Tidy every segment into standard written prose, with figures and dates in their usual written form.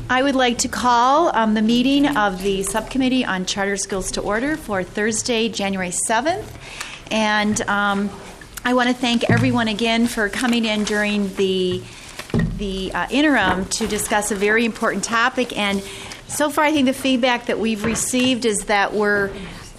I would like to call the meeting of the Subcommittee on Charter Schools to order for Thursday, January 7th. And I want to thank everyone again for coming in during the interim to discuss a very important topic. And so far, I think the feedback that we've received is that we are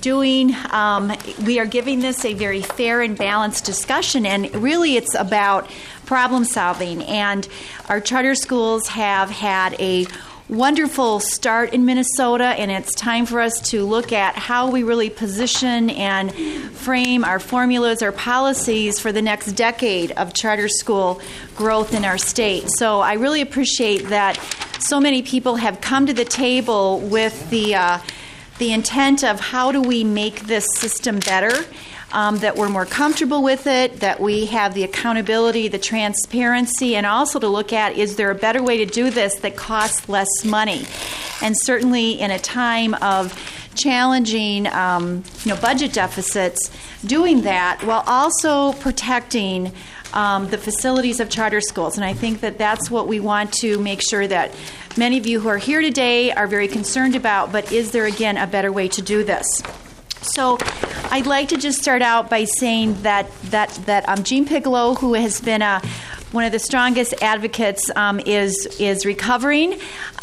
giving this a very fair and balanced discussion, and really it's about problem solving. And our charter schools have had a wonderful start in Minnesota, and it's time for us to look at how we really position and frame our formulas, our policies for the next decade of charter school growth in our state. So I really appreciate that so many people have come to the table with the intent of how do we make this system better, that we're more comfortable with it, that we have the accountability, the transparency, and also to look at, is there a better way to do this that costs less money? And certainly in a time of challenging budget deficits, doing that while also protecting the facilities of charter schools. And I think that that's what we want to make sure that many of you who are here today are very concerned about, but is there, again, a better way to do this? So I'd like to just start out by saying that Gene Piccolo, who has been one of the strongest advocates, is recovering.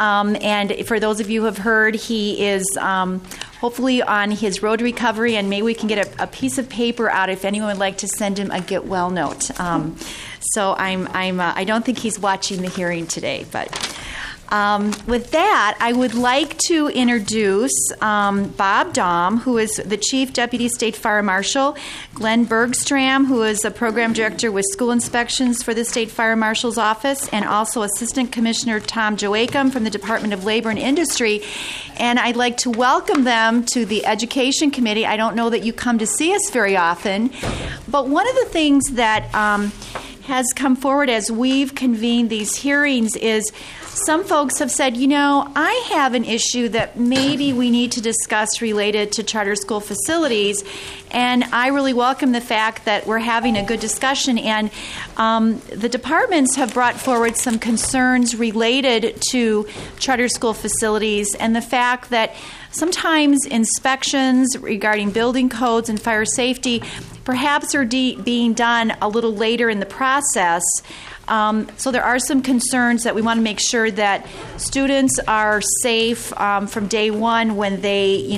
And for those of you who have heard, he is hopefully on his road to recovery, and maybe we can get a piece of paper out if anyone would like to send him a get well note. So I don't think he's watching the hearing today, but. With that, I would like to introduce Bob Daum, who is the Chief Deputy State Fire Marshal, Glenn Bergstrom, who is a Program Director with School Inspections for the State Fire Marshal's Office, and also Assistant Commissioner Tom Joachim from the Department of Labor and Industry. And I'd like to welcome them to the Education Committee. I don't know that you come to see us very often, but one of the things that has come forward as we've convened these hearings is some folks have said, I have an issue that maybe we need to discuss related to charter school facilities, and I really welcome the fact that we're having a good discussion. And the departments have brought forward some concerns related to charter school facilities and the fact that sometimes inspections regarding building codes and fire safety perhaps are being done a little later in the process. So there are some concerns that we want to make sure that students are safe from day one when they,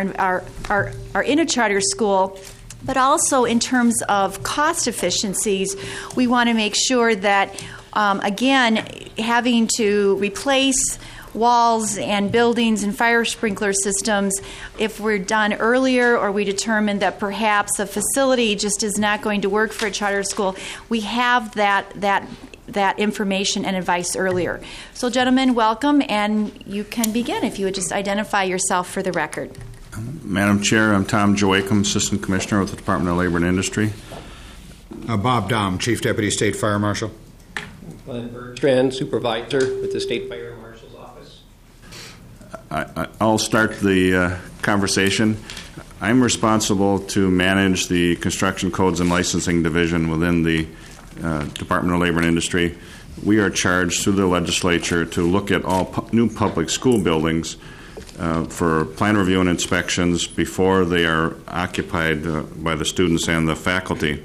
are in a charter school. But also in terms of cost efficiencies, we want to make sure that, again, having to replace walls and buildings and fire sprinkler systems, if we're done earlier or we determine that perhaps a facility just is not going to work for a charter school, we have that information and advice earlier. So, gentlemen, welcome, and you can begin if you would just identify yourself for the record. Madam Chair, I'm Tom Joachim, Assistant Commissioner with the Department of Labor and Industry. Bob Daum, Chief Deputy State Fire Marshal. Glenn Bergstrom, Supervisor with the State Fire Marshal's Office. I'll start the conversation. I'm responsible to manage the Construction Codes and Licensing Division within the Department of Labor and Industry. We are charged through the legislature to look at all new public school buildings for plan review and inspections before they are occupied by the students and the faculty.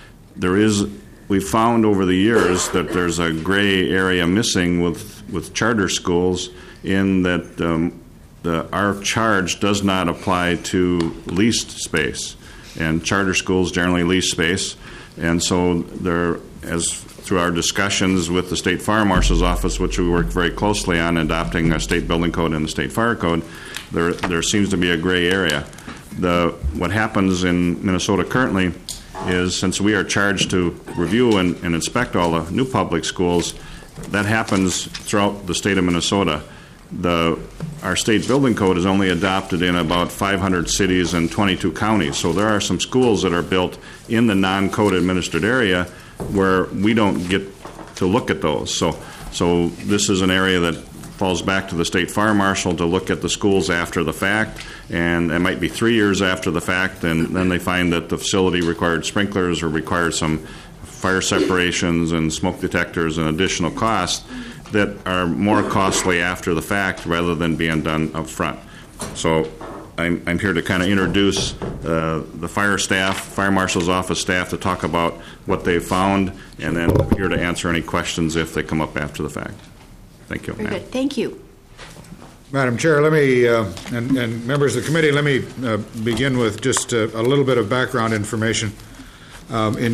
We've found over the years that there's a gray area missing with charter schools in that our charge does not apply to leased space, and charter schools generally lease space. And so through our discussions with the State Fire Marshal's Office, which we work very closely on adopting a state building code and the state fire code, there seems to be a gray area. What happens in Minnesota currently is, since we are charged to review and inspect all the new public schools, that happens throughout the state of Minnesota. Our state building code is only adopted in about 500 cities and 22 counties. So there are some schools that are built in the non-code administered area where we don't get to look at those. So this is an area that falls back to the state fire marshal to look at the schools after the fact, and it might be 3 years after the fact, and then they find that the facility required sprinklers or required some fire separations and smoke detectors and additional costs. that are more costly after the fact rather than being done up front. So I'm here to kind of introduce the fire staff, fire marshal's office staff, to talk about what they've found, and then here to answer any questions if they come up after the fact. Thank you. Very good. Thank you. Madam Chair, let me, and members of the committee, let me begin with just a little bit of background information. In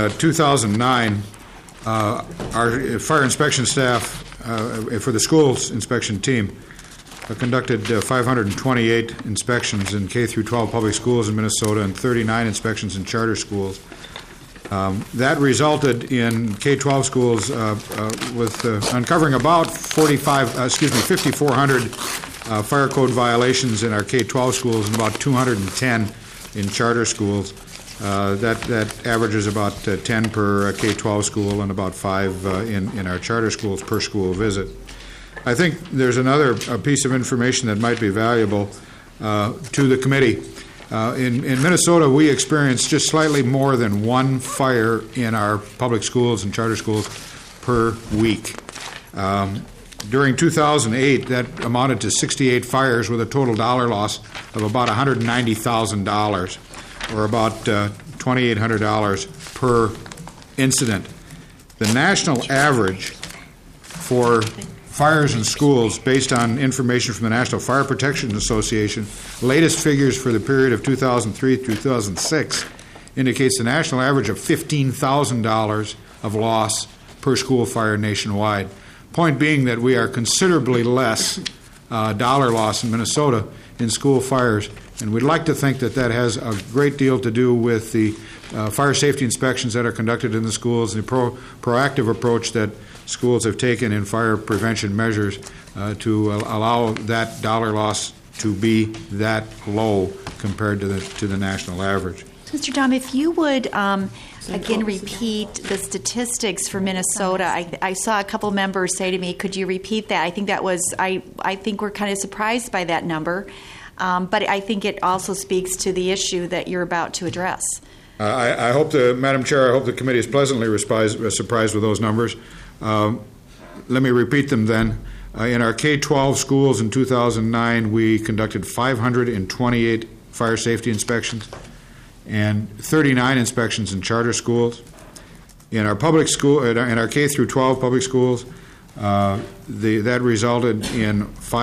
2009, our fire inspection staff for the schools inspection team conducted 528 inspections in K through 12 public schools in Minnesota and 39 inspections in charter schools. That resulted in K-12 schools with uncovering about 5,400 fire code violations in our K-12 schools and about 210 in charter schools. That averages about 10 per K-12 school and about 5 in our charter schools per school visit. I think there's another piece of information that might be valuable to the committee. In Minnesota, we experience just slightly more than one fire in our public schools and charter schools per week. During 2008, that amounted to 68 fires with a total dollar loss of about $190,000, or about $2,800 per incident. The national average for fires in schools, based on information from the National Fire Protection Association, latest figures for the period of 2003 through 2006, indicates the national average of $15,000 of loss per school fire nationwide. Point being that we are considerably less dollar loss in Minnesota in school fires, and we'd like to think that that has a great deal to do with the fire safety inspections that are conducted in the schools, and the proactive approach that schools have taken in fire prevention measures to allow that dollar loss to be that low compared to the national average. Mr. Dom, if you would again repeat the statistics for Minnesota. I saw a couple members say to me, "Could you repeat that?" I think that was I think we're kind of surprised by that number, but I think it also speaks to the issue that you're about to address. I hope Madam Chair, I hope the committee is pleasantly surprised with those numbers. Let me repeat them then. In our K-12 schools in 2009, we conducted 528 fire safety inspections and 39 inspections in charter schools. In our public school, in our K through 12 public schools, that resulted in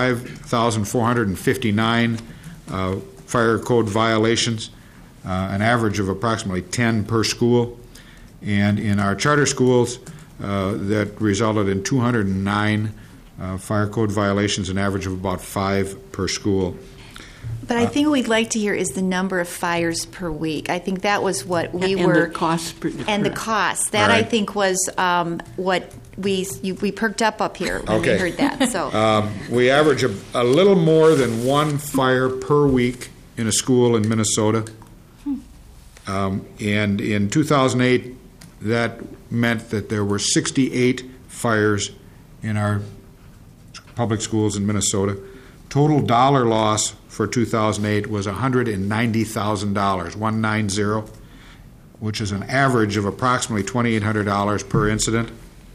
5,459 fire code violations, an average of approximately 10 per school. And in our charter schools, that resulted in 209 fire code violations, an average of about 5 per school. But I think what we'd like to hear is the number of fires per week. I think that was what we and were... the cost. And the cost. That, right. I think, was what we perked up here when we heard that. So we average a little more than one fire per week in a school in Minnesota. And in 2008, that meant that there were 68 fires in our public schools in Minnesota. Total dollar loss for 2008 was $190,000, 190, which is an average of approximately $2,800 per incident.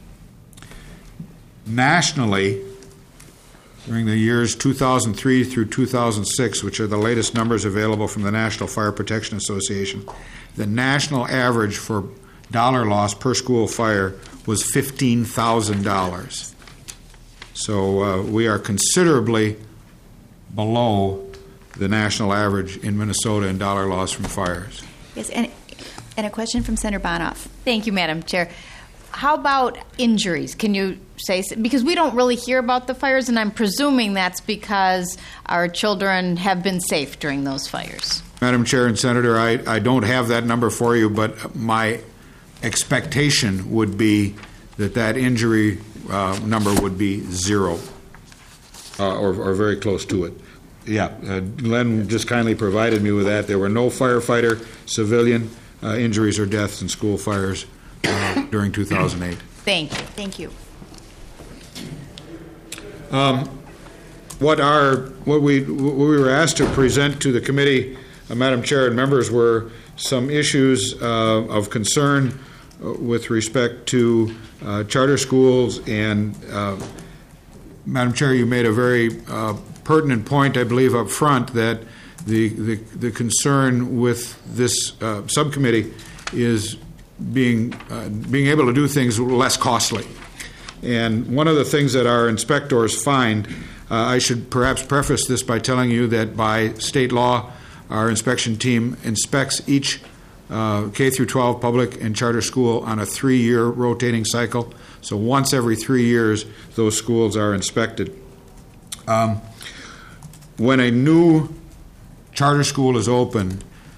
Nationally, during the years 2003 through 2006, which are the latest numbers available from the National Fire Protection Association, the national average for dollar loss per school fire was $15,000. So we are considerably below the national average in Minnesota in dollar loss from fires. yes, and a question from Senator Bonoff. Thank you, Madam Chair. How about injuries? Can you say, because we don't really hear about the fires, and I'm presuming that's because our children have been safe during those fires. Madam Chair and Senator, I don't have that number for you, but my expectation would be that injury number would be 0 or very close to it. Yeah, Glenn just kindly provided me with that. There were no firefighter, civilian injuries or deaths in school fires during 2008. Thank you. Thank you. What we were asked to present to the committee, Madam Chair and members, were some issues of concern with respect to charter schools, and Madam Chair, you made a very pertinent point, I believe, up front, that the concern with this subcommittee is being able to do things less costly. And one of the things that our inspectors find, I should perhaps preface this by telling you that by state law, our inspection team inspects each K through 12 public and charter school on a 3-year rotating cycle. So once every 3 years, those schools are inspected. When a new charter school is open,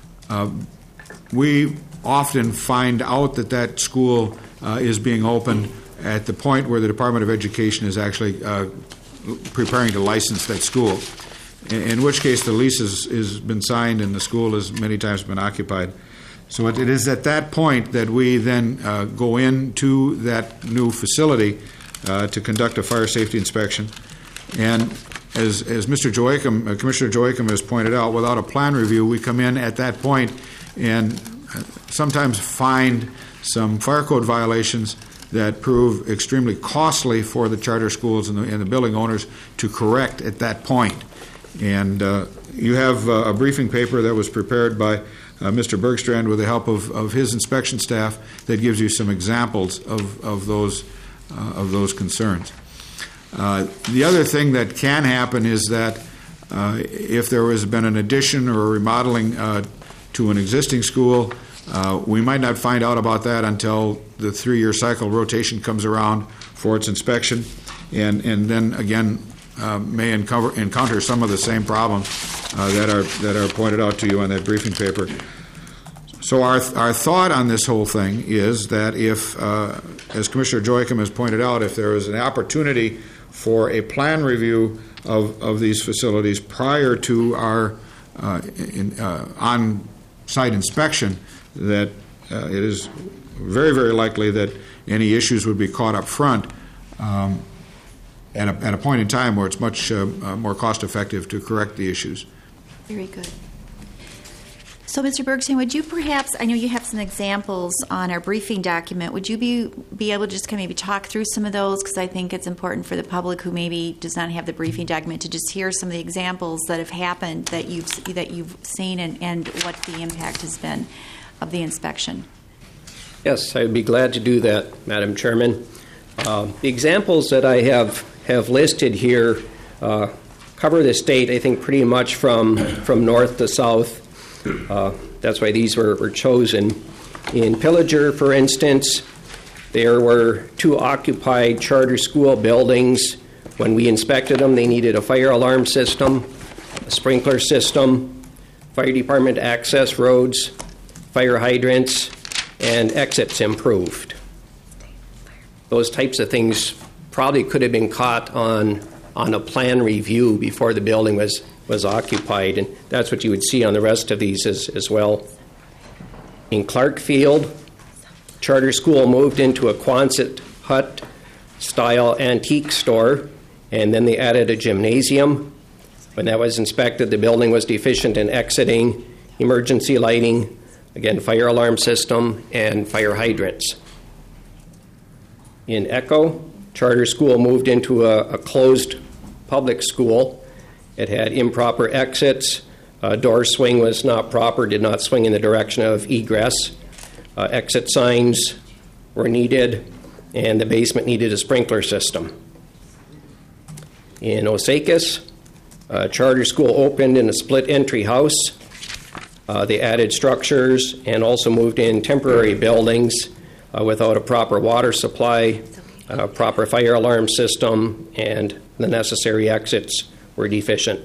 we often find out that school is being opened at the point where the Department of Education is actually preparing to license that school, in which case the lease has been signed and the school has many times been occupied. So it is at that point that we then go into that new facility to conduct a fire safety inspection. And as Mr. Joachim, Commissioner Joachim has pointed out, without a plan review, we come in at that point and sometimes find some fire code violations that prove extremely costly for the charter schools and the building owners to correct at that point. And you have a briefing paper that was prepared by Mr. Bergstrand with the help of his inspection staff that gives you some examples of those concerns. The other thing that can happen is that if there has been an addition or a remodeling to an existing school, we might not find out about that until the 3-year cycle rotation comes around for its inspection, and then again may encounter some of the same problems that are pointed out to you on that briefing paper. So our thought on this whole thing is that if, as Commissioner Joachim has pointed out, if there is an opportunity for a plan review of these facilities prior to our on-site inspection, that it is very, very likely that any issues would be caught up front at a point in time where it's much more cost-effective to correct the issues. Very good. So, Mr. Bergstein, would you perhaps, I know you have some examples on our briefing document, would you be able to just kind of maybe talk through some of those? Because I think it's important for the public who maybe does not have the briefing document to just hear some of the examples that have happened that you've seen and what the impact has been of the inspection. Yes, I'd be glad to do that, Madam Chairman. The examples that I have listed here cover the state, I think, pretty much from north to south. That's why these were chosen. In Pillager, for instance, there were 2 occupied charter school buildings. When we inspected them, they needed a fire alarm system, a sprinkler system, fire department access roads, fire hydrants, and exits improved. Those types of things probably could have been caught on a plan review before the building was occupied, and that's what you would see on the rest of these as well. In Clarkfield, charter school moved into a Quonset hut-style antique store, and then they added a gymnasium. When that was inspected, the building was deficient in exiting, emergency lighting, again, fire alarm system, and fire hydrants. In Echo, charter school moved into a closed public school. It had improper exits. Door swing was not proper, did not swing in the direction of egress. Exit signs were needed, and the basement needed a sprinkler system. In Osakis, charter school opened in a split entry house. They added structures and also moved in temporary buildings without a proper water supply, proper fire alarm system, and the necessary exits were deficient.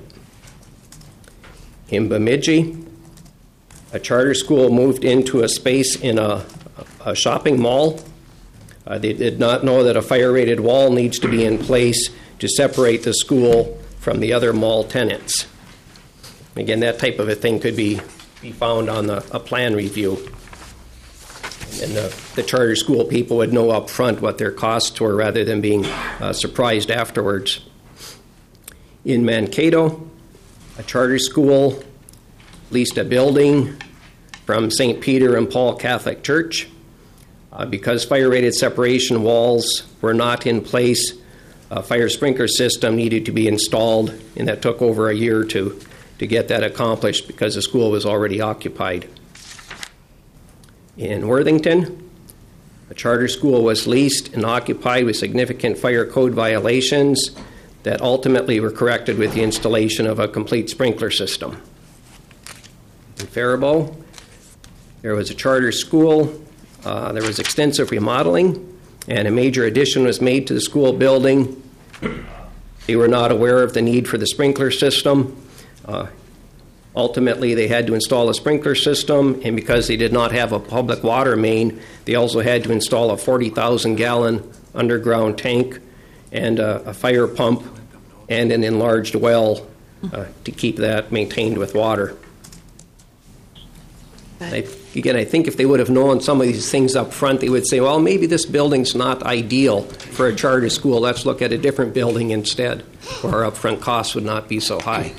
In Bemidji, a charter school moved into a space in a shopping mall. They did not know that a fire-rated wall needs to be in place to separate the school from the other mall tenants. Again, that type of a thing could be found on a plan review. And the charter school people would know up front what their costs were rather than being surprised afterwards. In Mankato, a charter school leased a building from St. Peter and Paul Catholic Church. Because fire-rated separation walls were not in place, a fire sprinkler system needed to be installed, and that took over a year to get that accomplished because the school was already occupied. In Worthington, a charter school was leased and occupied with significant fire code violations that ultimately were corrected with the installation of a complete sprinkler system. In Faribault, there was a charter school. There was extensive remodeling, and a major addition was made to the school building. They were not aware of the need for the sprinkler system. Ultimately, they had to install a sprinkler system, and because they did not have a public water main, they also had to install a 40,000-gallon underground tank and a fire pump and an enlarged well to keep that maintained with water. I think if they would have known some of these things up front, they would say, well, maybe this building's not ideal for a charter school. Let's look at a different building instead, where our upfront costs would not be so high.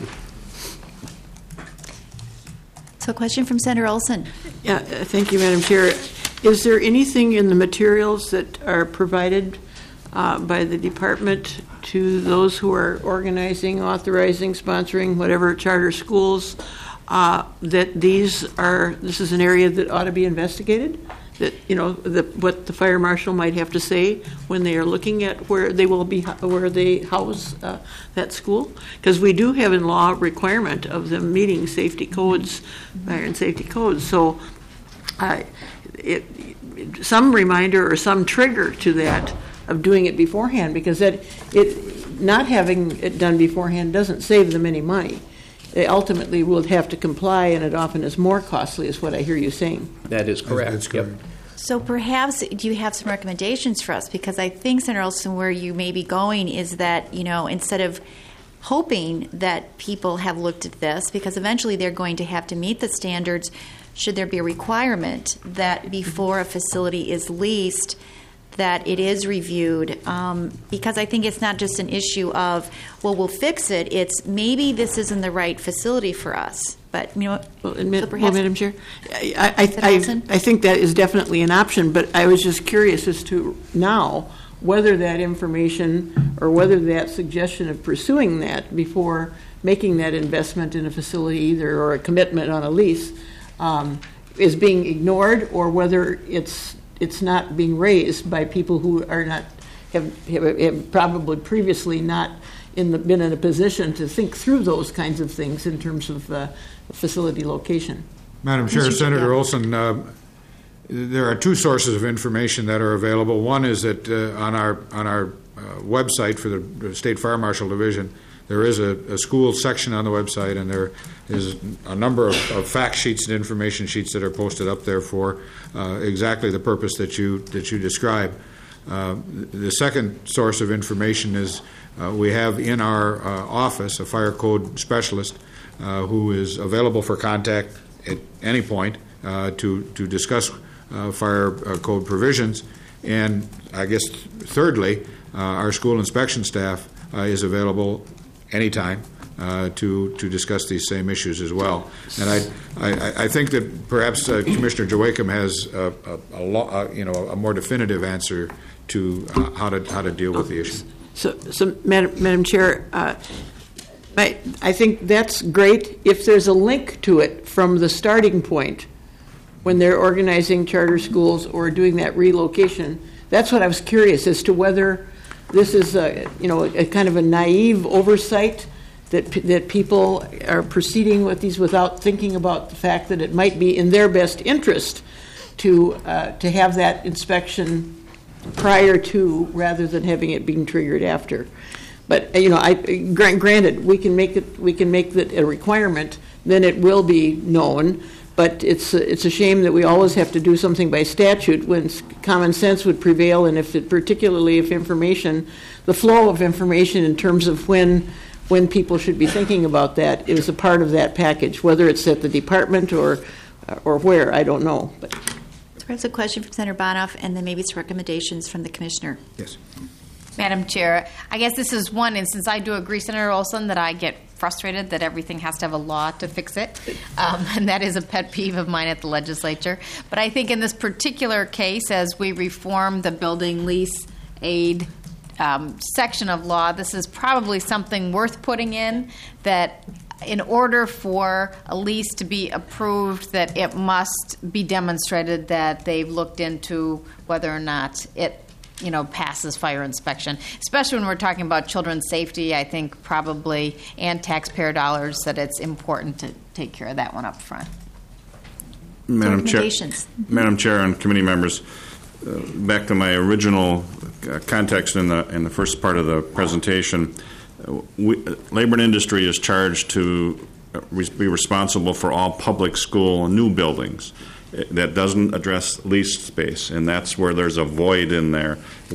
So a question from Senator Olson. Yeah, thank you, Madam Chair. Is there anything in the materials that are provided by the department to those who are organizing, authorizing, sponsoring, whatever, charter schools, that this is an area that ought to be investigated? That, you know, what the fire marshal might have to say when they are looking at where they house that school, because we do have in law requirement of them meeting safety codes, fire and safety codes. So, some reminder or some trigger to that of doing it beforehand, because not having it done beforehand doesn't save them any money. They ultimately will have to comply, and it often is more costly, is what I hear you saying. That is correct. That's correct. Yep. So perhaps, do you have some recommendations for us? Because I think, Senator Olson, where you may be going is that, you know, instead of hoping that people have looked at this, because eventually they're going to have to meet the standards, should there be a requirement that before a facility is leased, that it is reviewed, because I think it's not just an issue of, well, we'll fix it. It's maybe this isn't the right facility for us. But, you know, Madam Chair, I think that is definitely an option, but I was just curious as to now whether that information or whether that suggestion of pursuing that before making that investment in a facility either or a commitment on a lease is being ignored, or whether it's not being raised by people who are not have probably previously not been in a position to think through those kinds of things in terms of facility location. Madam Chair, Senator Olson, there are two sources of information that are available. One is that on our website for the State Fire Marshal Division, there is a school section on the website, and there is a number of fact sheets and information sheets that are posted up there for exactly the purpose that you describe. The second source of information is we have in our office a fire code specialist who is available for contact at any point to discuss fire code provisions. And I guess thirdly, our school inspection staff is available anytime to discuss these same issues as well. And I think that perhaps Commissioner Joachim has a more definitive answer to how to deal with the issue. So Madam Chair, I think that's great if there's a link to it from the starting point when they're organizing charter schools or doing that relocation. That's what I was curious as to whether this is a kind of a naive oversight that people are proceeding with these without thinking about the fact that it might be in their best interest to have that inspection prior to, rather than having it being triggered after. But granted, we can make it a requirement, then it will be known. But it's a shame that we always have to do something by statute when common sense would prevail, and particularly if information, the flow of information in terms of when people should be thinking about that is a part of that package, whether it's at the department or where, I don't know. But there's a question from Senator Bonoff, and then maybe some recommendations from the Commissioner. Yes. Madam Chair, I guess this is one instance. I do agree, Senator Olson, that I get frustrated that everything has to have a law to fix it, and that is a pet peeve of mine at the legislature. But I think in this particular case, as we reform the building lease aid section of law, this is probably something worth putting in, that in order for a lease to be approved, that it must be demonstrated that they've looked into whether or not it passes fire inspection, especially when we're talking about children's safety. I think probably, and taxpayer dollars, that it's important to take care of that one up front. Madam Chair and committee members, back to my original context in the first part of the presentation, Labor and Industry is charged to be responsible for all public school new buildings. That doesn't address leased space, and that's where there's a void in there.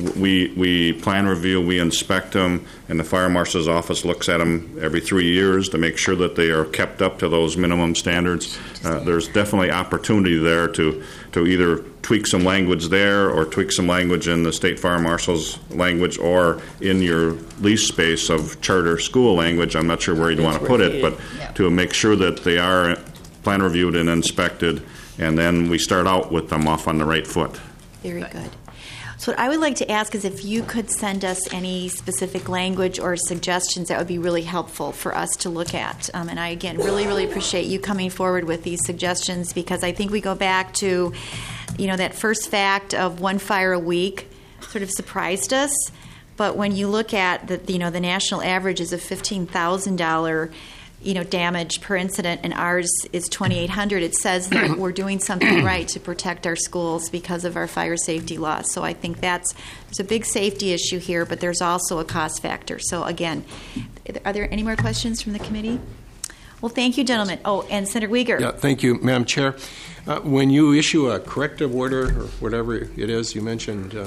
We plan review, we inspect them, and the fire marshal's office looks at them every 3 years to make sure that they are kept up to those minimum standards. There's definitely opportunity there to either tweak some language there or tweak some language in the state fire marshal's language or in your lease space of charter school language. I'm not sure where you'd want to put it, but to make sure that they are plan reviewed and inspected, and then we start out with them off on the right foot. Very good. So what I would like to ask is if you could send us any specific language or suggestions, that would be really helpful for us to look at. And I, again, really appreciate you coming forward with these suggestions, because I think we go back to, that first fact of one fire a week sort of surprised us. But when you look at the national average is a $15,000 damage per incident, and ours is $2,800. It says that we're doing something right to protect our schools because of our fire safety laws. So I think there's a big safety issue here, but there's also a cost factor. So again, are there any more questions from the committee? Well, thank you, gentlemen. Oh, and Senator Uyghur. Yeah, thank you, Madam Chair. When you issue a corrective order or whatever it is, you mentioned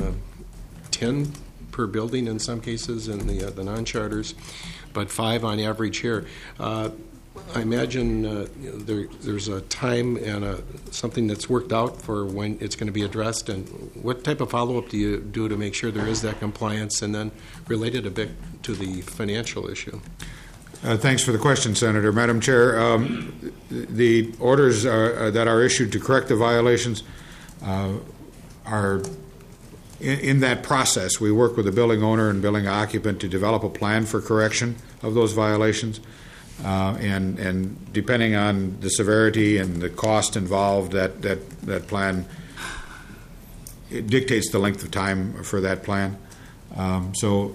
10 per building in some cases in the non-charters, but 5 on average here. I imagine there's a time and something that's worked out for when it's going to be addressed, and what type of follow-up do you do to make sure there is that compliance, and then related a bit to the financial issue? Thanks for the question, Senator. Madam Chair, the orders that are issued to correct the violations are in that process. We work with the building owner and building occupant to develop a plan for correction of those violations, and depending on the severity and the cost involved, that plan, it dictates the length of time for that plan. So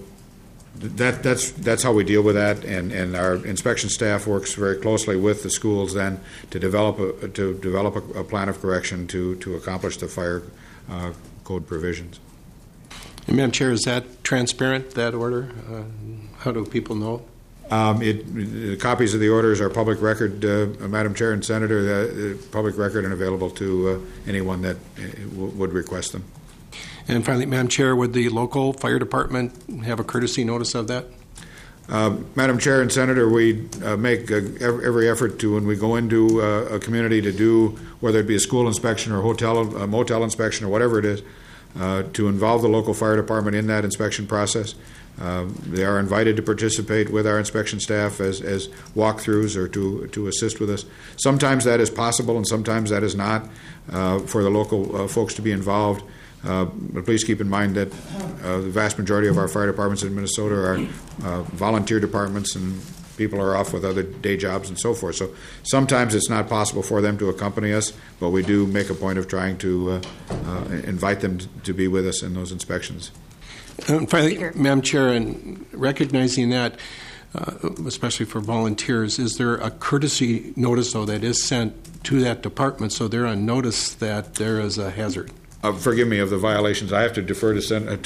that's how we deal with that, and our inspection staff works very closely with the schools then to develop a plan of correction to accomplish the fire code provisions. And Madam Chair, is that transparent, that order? How do people know? Copies of the orders are public record, Madam Chair and Senator, public record and available to anyone that would request them. And finally, Madam Chair, would the local fire department have a courtesy notice of that? Madam Chair and Senator, we make every effort to, when we go into a community, to do, whether it be a school inspection or a motel inspection or whatever it is, to involve the local fire department in that inspection process. They are invited to participate with our inspection staff as walkthroughs or to assist with us. Sometimes that is possible and sometimes that is not for the local folks to be involved. But please keep in mind that the vast majority of our fire departments in Minnesota are volunteer departments, and people are off with other day jobs and so forth. So sometimes it's not possible for them to accompany us, but we do make a point of trying to invite them to be with us in those inspections. And finally, Madam Chair, and recognizing that, especially for volunteers, is there a courtesy notice, though, that is sent to that department so they're on notice that there is a hazard? Forgive me, of the violations. I have to defer to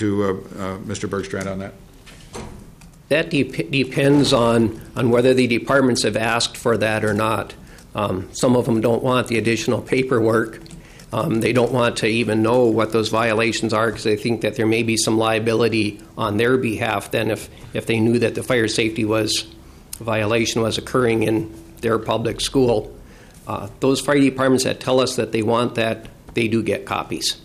Mr. Bergstrand on that. That depends on whether the departments have asked for that or not. Some of them don't want the additional paperwork. They don't want to even know what those violations are because they think that there may be some liability on their behalf then if they knew that the fire safety violation was occurring in their public school. Those fire departments that tell us that they want that, they do get copies.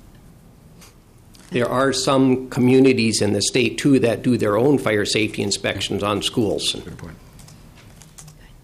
There are some communities in the state, too, that do their own fire safety inspections on schools. Good point.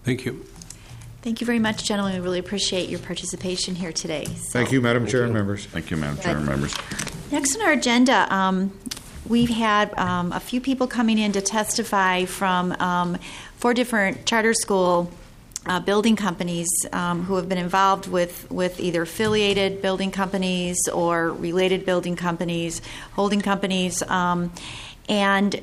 Thank you. Thank you very much, gentlemen. We really appreciate your participation here today. Thank you, Madam Chair and members. Thank you, Madam Chair and members. Next on our agenda, we've had a few people coming in to testify from 4 different charter school building companies who have been involved with either affiliated building companies or related building companies, holding companies. And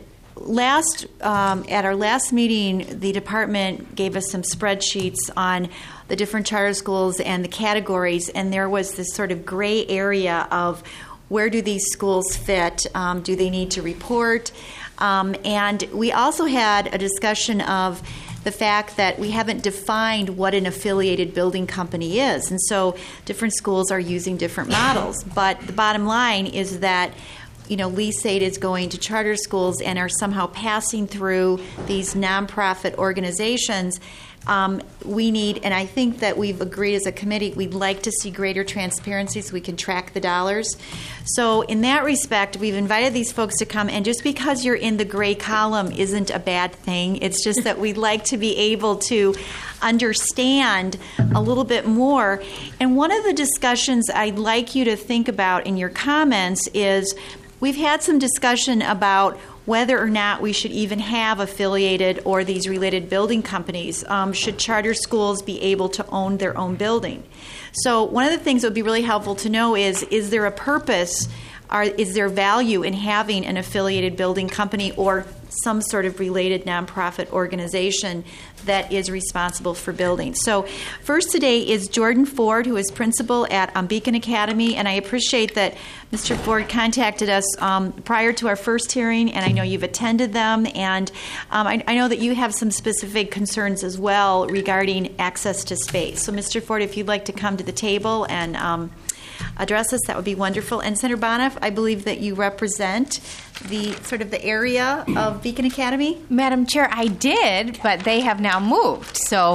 at our last meeting, the department gave us some spreadsheets on the different charter schools and the categories, and there was this sort of gray area of where do these schools fit? Do they need to report? And we also had a discussion of the fact that we haven't defined what an affiliated building company is. And so different schools are using different models. But the bottom line is that lease aid is going to charter schools and are somehow passing through these nonprofit organizations. We need, and I think that we've agreed as a committee, we'd like to see greater transparency so we can track the dollars. So in that respect, we've invited these folks to come, and just because you're in the gray column isn't a bad thing. It's just that we'd like to be able to understand a little bit more. And one of the discussions I'd like you to think about in your comments is we've had some discussion about whether or not we should even have affiliated or these related building companies. Should charter schools be able to own their own building? So one of the things that would be really helpful to know is there a purpose, is there value in having an affiliated building company or some sort of related nonprofit organization that is responsible for building? So first today is Jordan Ford, who is principal at Beacon Academy, and I appreciate that Mr. Ford contacted us prior to our first hearing, and I know you've attended them, and I know that you have some specific concerns as well regarding access to space. So Mr. Ford, if you'd like to come to the table and address us, that would be wonderful. And Senator Bonoff, I believe that you represent the sort of the area of Beacon Academy. Madam Chair, I did, but they have now moved. So,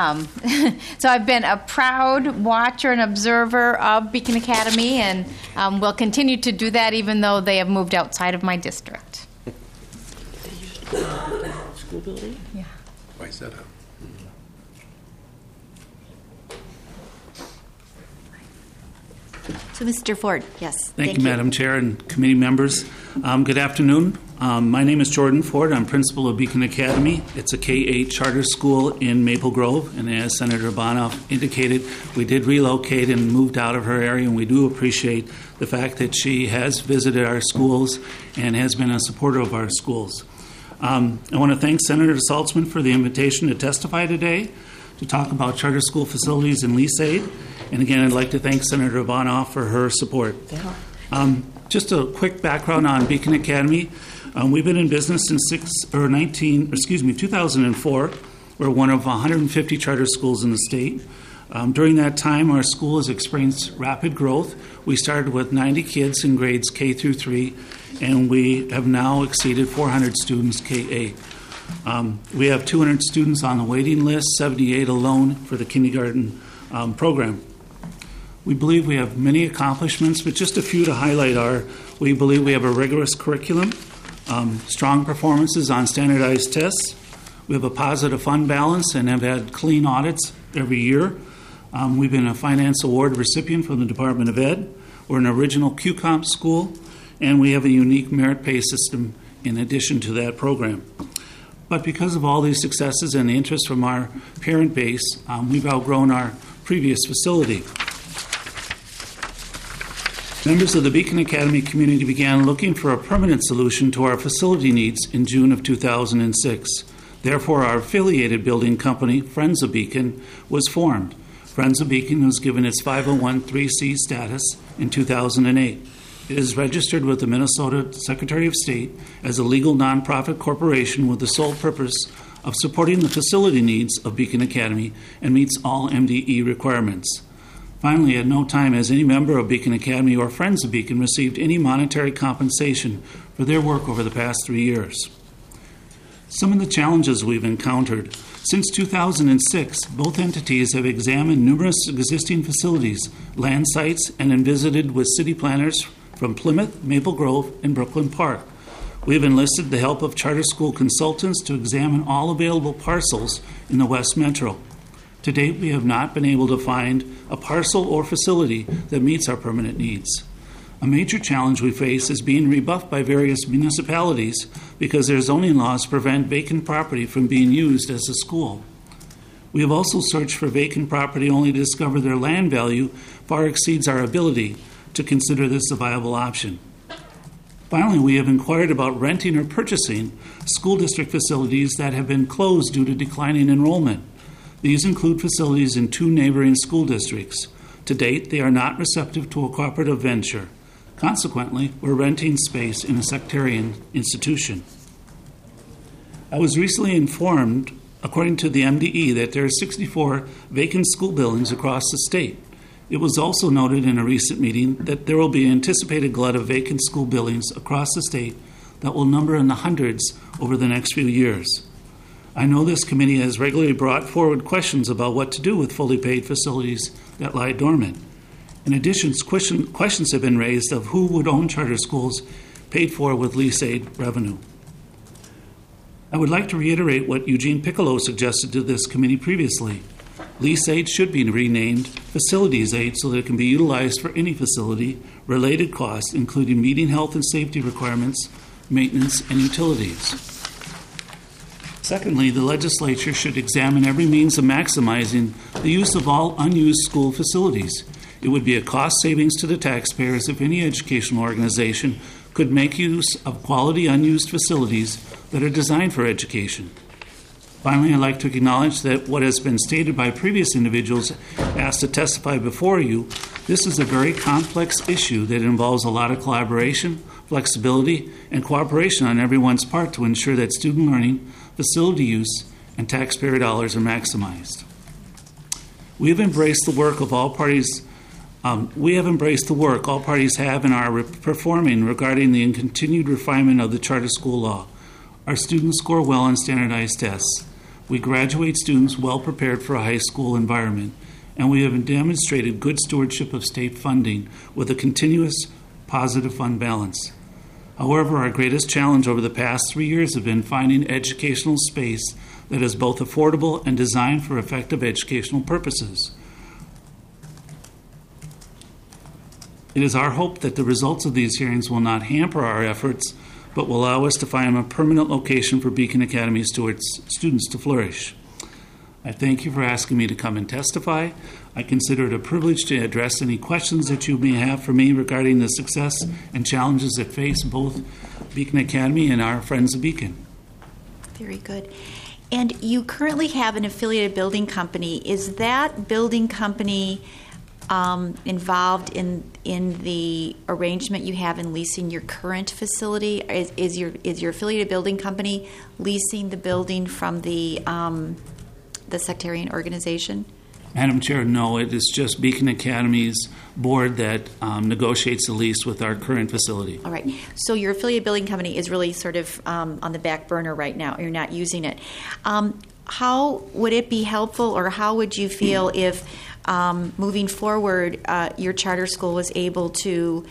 so I've been a proud watcher and observer of Beacon Academy, and will continue to do that even though they have moved outside of my district. They used to go to the school building? Yeah. Why is that up? So Mr. Ford, yes. Thank you, Madam Chair and committee members. Good afternoon. My name is Jordan Ford. I'm principal of Beacon Academy. It's a K-8 charter school in Maple Grove, and as Senator Bonoff indicated, we did relocate and moved out of her area, and we do appreciate the fact that she has visited our schools and has been a supporter of our schools. I want to thank Senator Saltzman for the invitation to testify today to talk about charter school facilities and lease aid. And again, I'd like to thank Senator Bonoff for her support. Just a quick background on Beacon Academy. We've been in business since 2004. We're one of 150 charter schools in the state. During that time, our school has experienced rapid growth. We started with 90 kids in grades K through 3, and we have now exceeded 400 students K-8. We have 200 students on the waiting list, 78 alone for the kindergarten program. We believe we have many accomplishments, but just a few to highlight are we believe we have a rigorous curriculum, strong performances on standardized tests. We have a positive fund balance and have had clean audits every year. We've been a Finance Award recipient from the Department of Ed. We're an original QComp school, and we have a unique merit pay system in addition to that program. But because of all these successes and the interest from our parent base, we've outgrown our previous facility. Members of the Beacon Academy community began looking for a permanent solution to our facility needs in June of 2006. Therefore, our affiliated building company, Friends of Beacon, was formed. Friends of Beacon was given its 501(c)(3) status in 2008. It is registered with the Minnesota Secretary of State as a legal nonprofit corporation with the sole purpose of supporting the facility needs of Beacon Academy and meets all MDE requirements. Finally, at no time has any member of Beacon Academy or Friends of Beacon received any monetary compensation for their work over the past 3 years. Some of the challenges we've encountered. Since 2006, both entities have examined numerous existing facilities, land sites, and visited with city planners from Plymouth, Maple Grove, and Brooklyn Park. We have enlisted the help of charter school consultants to examine all available parcels in the West Metro. To date, we have not been able to find a parcel or facility that meets our permanent needs. A major challenge we face is being rebuffed by various municipalities because their zoning laws prevent vacant property from being used as a school. We have also searched for vacant property only to discover their land value far exceeds our ability to consider this a viable option. Finally, we have inquired about renting or purchasing school district facilities that have been closed due to declining enrollment. These include facilities in 2 neighboring school districts. To date, they are not receptive to a cooperative venture. Consequently, we're renting space in a sectarian institution. I was recently informed, according to the MDE, that there are 64 vacant school buildings across the state. It was also noted in a recent meeting that there will be an anticipated glut of vacant school buildings across the state that will number in the hundreds over the next few years. I know this committee has regularly brought forward questions about what to do with fully paid facilities that lie dormant. In addition, questions have been raised of who would own charter schools paid for with lease aid revenue. I would like to reiterate what Eugene Piccolo suggested to this committee previously. Lease aid should be renamed facilities aid so that it can be utilized for any facility-related costs, including meeting health and safety requirements, maintenance, and utilities. Secondly, the legislature should examine every means of maximizing the use of all unused school facilities. It would be a cost savings to the taxpayers if any educational organization could make use of quality unused facilities that are designed for education. Finally, I'd like to acknowledge that what has been stated by previous individuals asked to testify before you, this is a very complex issue that involves a lot of collaboration, flexibility, and cooperation on everyone's part to ensure that student learning, facility use, and taxpayer dollars are maximized. We have embraced the work all parties have and are performing regarding the continued refinement of the charter school law. Our students score well on standardized tests. We graduate students well prepared for a high school environment, and we have demonstrated good stewardship of state funding with a continuous positive fund balance. However, our greatest challenge over the past 3 years have been finding educational space that is both affordable and designed for effective educational purposes. It is our hope that the results of these hearings will not hamper our efforts, but will allow us to find a permanent location for Beacon Academy students to flourish. I thank you for asking me to come and testify. I consider it a privilege to address any questions that you may have for me regarding the success and challenges that face both Beacon Academy and our friends of Beacon. Very good. And you currently have an affiliated building company. Is that building company involved in the arrangement you have in leasing your current facility? Is your affiliated building company leasing the building from the sectarian organization? Madam Chair, no. It is just Beacon Academy's board that negotiates the lease with our current facility. All right. So your affiliated building company is really sort of on the back burner right now. You're not using it. How would it be helpful, or how would you feel if moving forward, your charter school was able to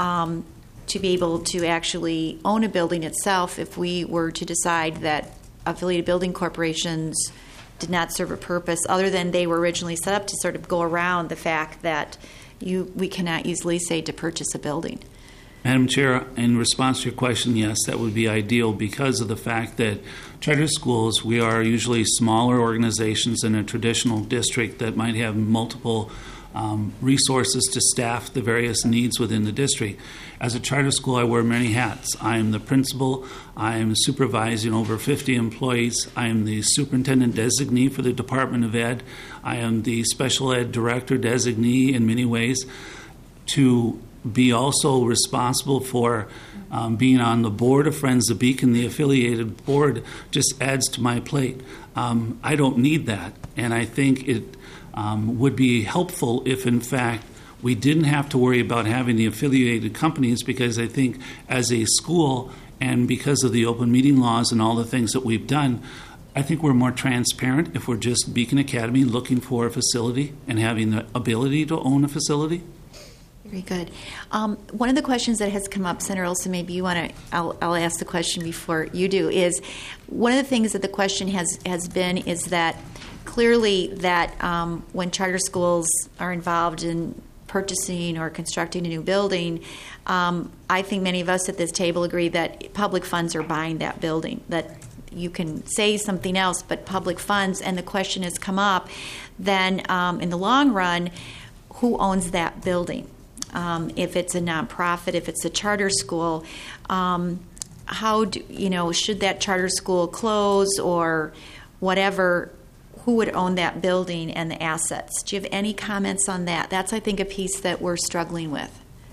be able to actually own a building itself if we were to decide that affiliated building corporations did not serve a purpose other than they were originally set up to sort of go around the fact that we cannot use lease aid to purchase a building? Madam Chair, in response to your question, yes, that would be ideal because of the fact that charter schools, we are usually smaller organizations in a traditional district that might have multiple resources to staff the various needs within the district. As a charter school, I wear many hats. I am the principal. I am supervising over 50 employees. I am the superintendent designee for the Department of Ed. I am the special ed director designee in many ways. To be also responsible for being on the board of Friends of Beacon, the affiliated board, just adds to my plate. I don't need that, and I think it would be helpful if, in fact, we didn't have to worry about having the affiliated companies, because I think as a school and because of the open meeting laws and all the things that we've done, I think we're more transparent if we're just Beacon Academy looking for a facility and having the ability to own a facility. Very good. One of the questions that has come up, Senator Olson, maybe you want to, I'll ask the question before you do, is one of the things that the question has been is that clearly that when charter schools are involved in purchasing or constructing a new building, I think many of us at this table agree that public funds are buying that building, that you can say something else, but public funds, and the question has come up, then in the long run, who owns that building? If it's a nonprofit, if it's a charter school, how do, should that charter school close or whatever? Who would own that building and the assets? Do you have any comments on that? That's, I think, a piece that we're struggling with.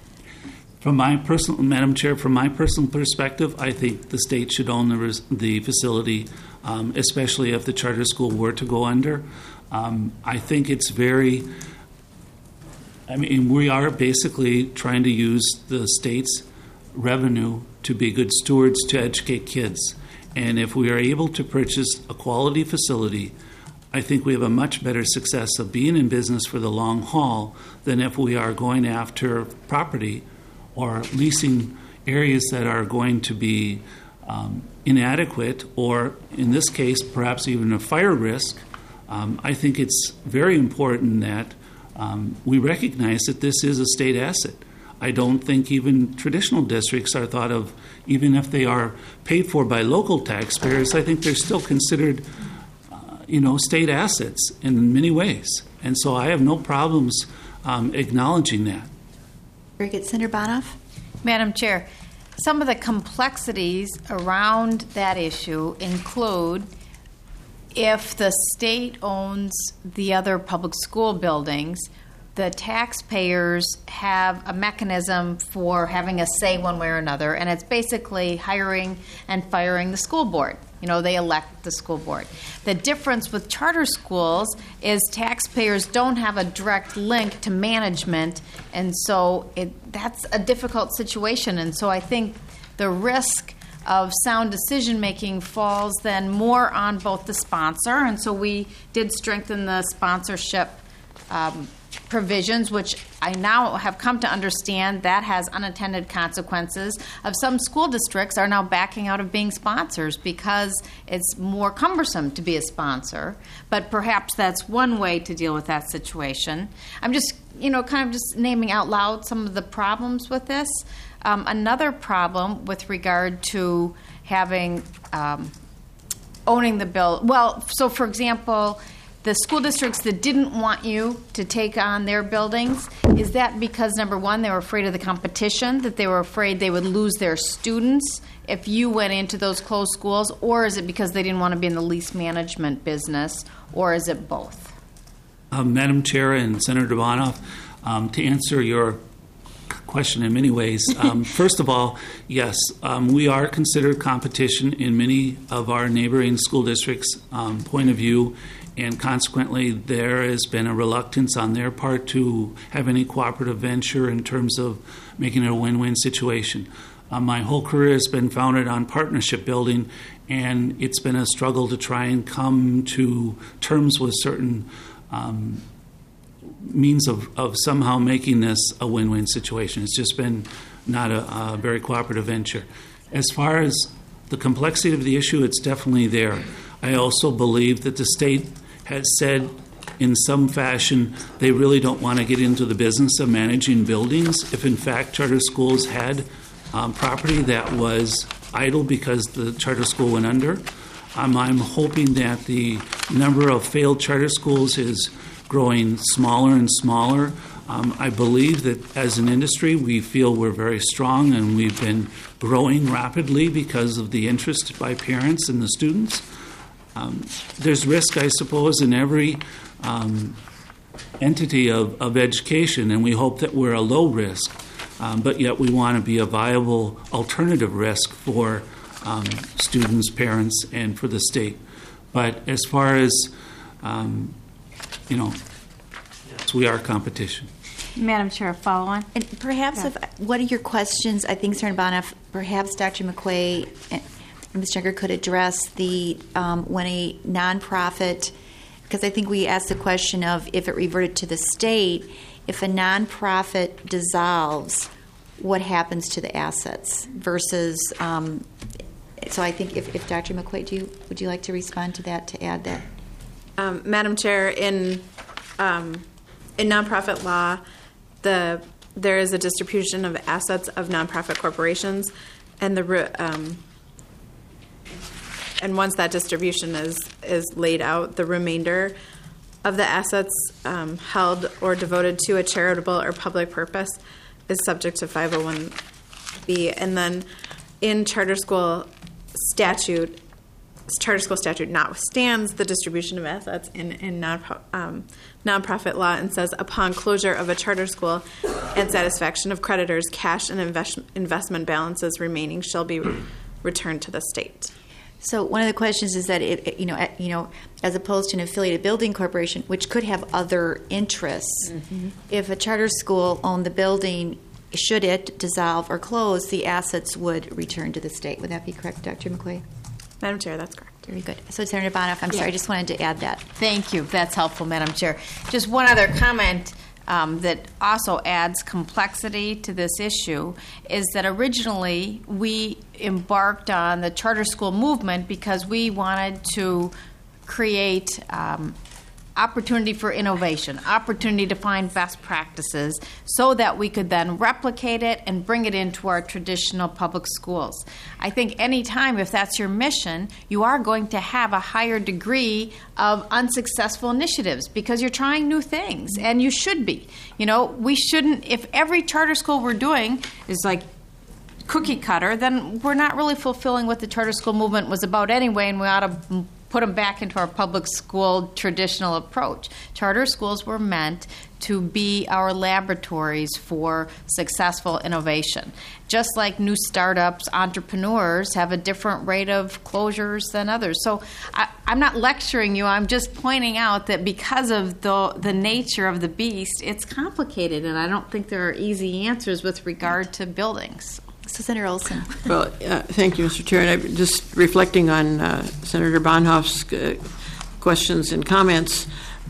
Madam Chair, from my personal perspective, I think the state should own the facility, especially if the charter school were to go under. I think it's we are basically trying to use the state's revenue to be good stewards to educate kids. And if we are able to purchase a quality facility, I think we have a much better success of being in business for the long haul than if we are going after property or leasing areas that are going to be inadequate or, in this case, perhaps even a fire risk. I think it's very important that we recognize that this is a state asset. I don't think even traditional districts are thought of, even if they are paid for by local taxpayers, I think they're still considered state assets in many ways. And so I have no problems acknowledging that. Very good. Senator Bonoff? Madam Chair, some of the complexities around that issue include if the state owns the other public school buildings, the taxpayers have a mechanism for having a say one way or another, and it's basically hiring and firing the school board. They elect the school board. The difference with charter schools is taxpayers don't have a direct link to management, and so that's a difficult situation. And so I think the risk of sound decision-making falls then more on both the sponsor, and so we did strengthen the sponsorship provisions, which I now have come to understand that has unintended consequences of some school districts are now backing out of being sponsors because it's more cumbersome to be a sponsor. But perhaps that's one way to deal with that situation. I'm just, kind of just naming out loud some of the problems with this. Another problem with regard to having owning the bill. Well, so for example, the school districts that didn't want you to take on their buildings, is that because, number one, they were afraid of the competition, that they were afraid they would lose their students if you went into those closed schools, or is it because they didn't want to be in the lease management business, or is it both? Madam Chair and Senator Bonoff, to answer your question in many ways. First of all, yes, we are considered competition in many of our neighboring school districts' point of view, and consequently there has been a reluctance on their part to have any cooperative venture in terms of making it a win-win situation. My whole career has been founded on partnership building, and it's been a struggle to try and come to terms with certain means of somehow making this a win-win situation. It's just been not a very cooperative venture. As far as the complexity of the issue, it's definitely there. I also believe that the state has said in some fashion they really don't want to get into the business of managing buildings if in fact charter schools had property that was idle because the charter school went under. I'm hoping that the number of failed charter schools is growing smaller and smaller. I believe that as an industry we feel we're very strong and we've been growing rapidly because of the interest by parents and the students. There's risk, I suppose, in every entity of education, and we hope that we're a low risk, but yet we want to be a viable alternative risk for students, parents, and for the state. But as far as, yes, we are competition. Madam Chair, follow on. And perhaps one of your questions, I think, Senator Bonoff, perhaps Dr. McQuay and Ms. Junker could address the when a nonprofit, because I think we asked the question of if it reverted to the state, if a nonprofit dissolves, what happens to the assets versus. So I think if Dr. McQuaid, would you like to respond to that, to add that? Madam Chair, in nonprofit law, there is a distribution of assets of nonprofit corporations, and and once that distribution is laid out, the remainder of the assets held or devoted to a charitable or public purpose is subject to 501B. And then in charter school statute notwithstands the distribution of assets in nonprofit law and says, upon closure of a charter school and satisfaction of creditors, cash and investment balances remaining shall be returned to the state. So one of the questions is that as opposed to an affiliated building corporation, which could have other interests, if a charter school owned the building, should it dissolve or close, the assets would return to the state. Would that be correct, Dr. McQuaid? Madam Chair, that's correct. Very good. So, Senator Bonoff, I'm sorry, I just wanted to add that. Thank you. That's helpful, Madam Chair. Just one other comment that also adds complexity to this issue is that originally we embarked on the charter school movement because we wanted to create opportunity for innovation, opportunity to find best practices so that we could then replicate it and bring it into our traditional public schools. I think any time, if that's your mission, you are going to have a higher degree of unsuccessful initiatives because you're trying new things, and you should be. We shouldn't, if every charter school we're doing is like cookie cutter, then we're not really fulfilling what the charter school movement was about anyway, and we ought to put them back into our public school traditional approach. Charter schools were meant to be our laboratories for successful innovation. Just like new startups, entrepreneurs have a different rate of closures than others. So I'm not lecturing you, I'm just pointing out that because of the nature of the beast, it's complicated, and I don't think there are easy answers with regard to buildings. So, Senator Olson. Well, thank you, Mr. Chair. And I'm just reflecting on Senator Bonhoeff's questions and comments.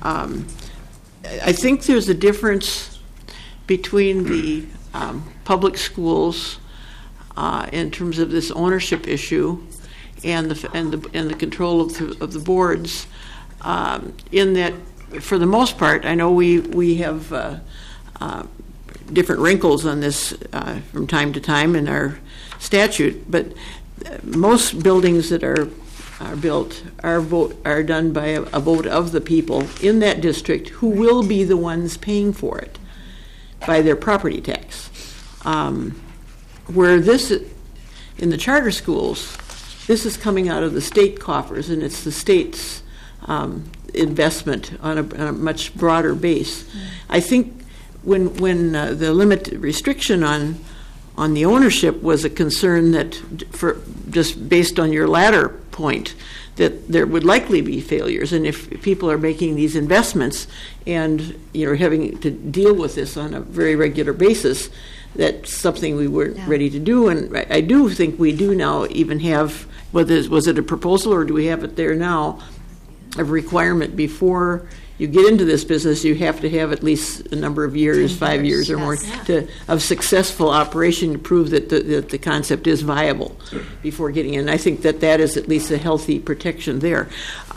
I think there's a difference between the public schools in terms of this ownership issue and the control of the boards. In that, for the most part, I know we have different wrinkles on this from time to time in our statute, but most buildings that are built are done by a vote of the people in that district who will be the ones paying for it by their property tax. Where this, in the charter schools, this is coming out of the state coffers, and it's the state's investment on a much broader base. I think when the limit restriction on the ownership was a concern that, for just based on your latter point, that there would likely be failures, and if people are making these investments and having to deal with this on a very regular basis, that's something we weren't ready to do. And I do think we do now even have, was it a proposal or do we have it there now, a requirement before you get into this business, you have to have at least a number of years, 5 years or more, of successful operation to prove that the concept is viable before getting in. I think that is at least a healthy protection there.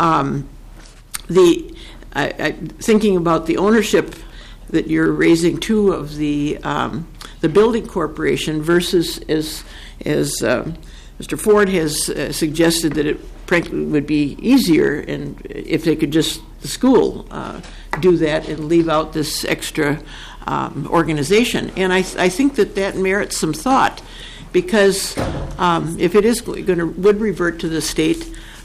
Thinking about the ownership that you're raising too of the building corporation versus as Mr. Ford has suggested that it frankly would be easier and if they could just the school do that and leave out this extra organization. And I think that merits some thought because if it is would revert to the state,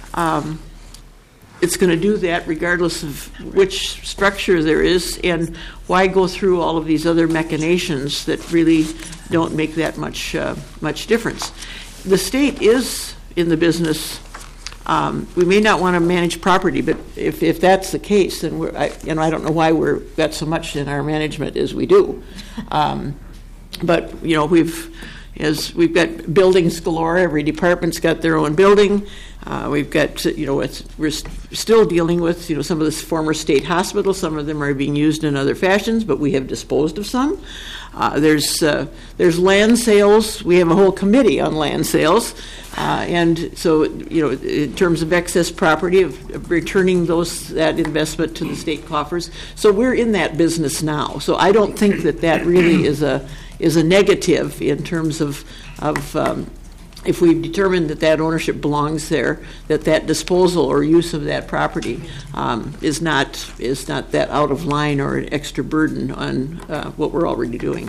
it's going to do that regardless of which structure there is, and why go through all of these other machinations that really don't make that much difference. The state is in the business. We may not want to manage property, but if that's the case, then I don't know why we've got so much in our management as we do. But we've as we've got buildings galore. Every department's got their own building. We've got, we're still dealing with, some of the former state hospitals. Some of them are being used in other fashions, but we have disposed of some. There's land sales. We have a whole committee on land sales. And so, in terms of excess property, of returning that investment to the state coffers. So we're in that business now. So I don't think that really is a negative in terms of if we've determined that ownership belongs there, that disposal or use of that property is not that out of line or an extra burden on what we're already doing.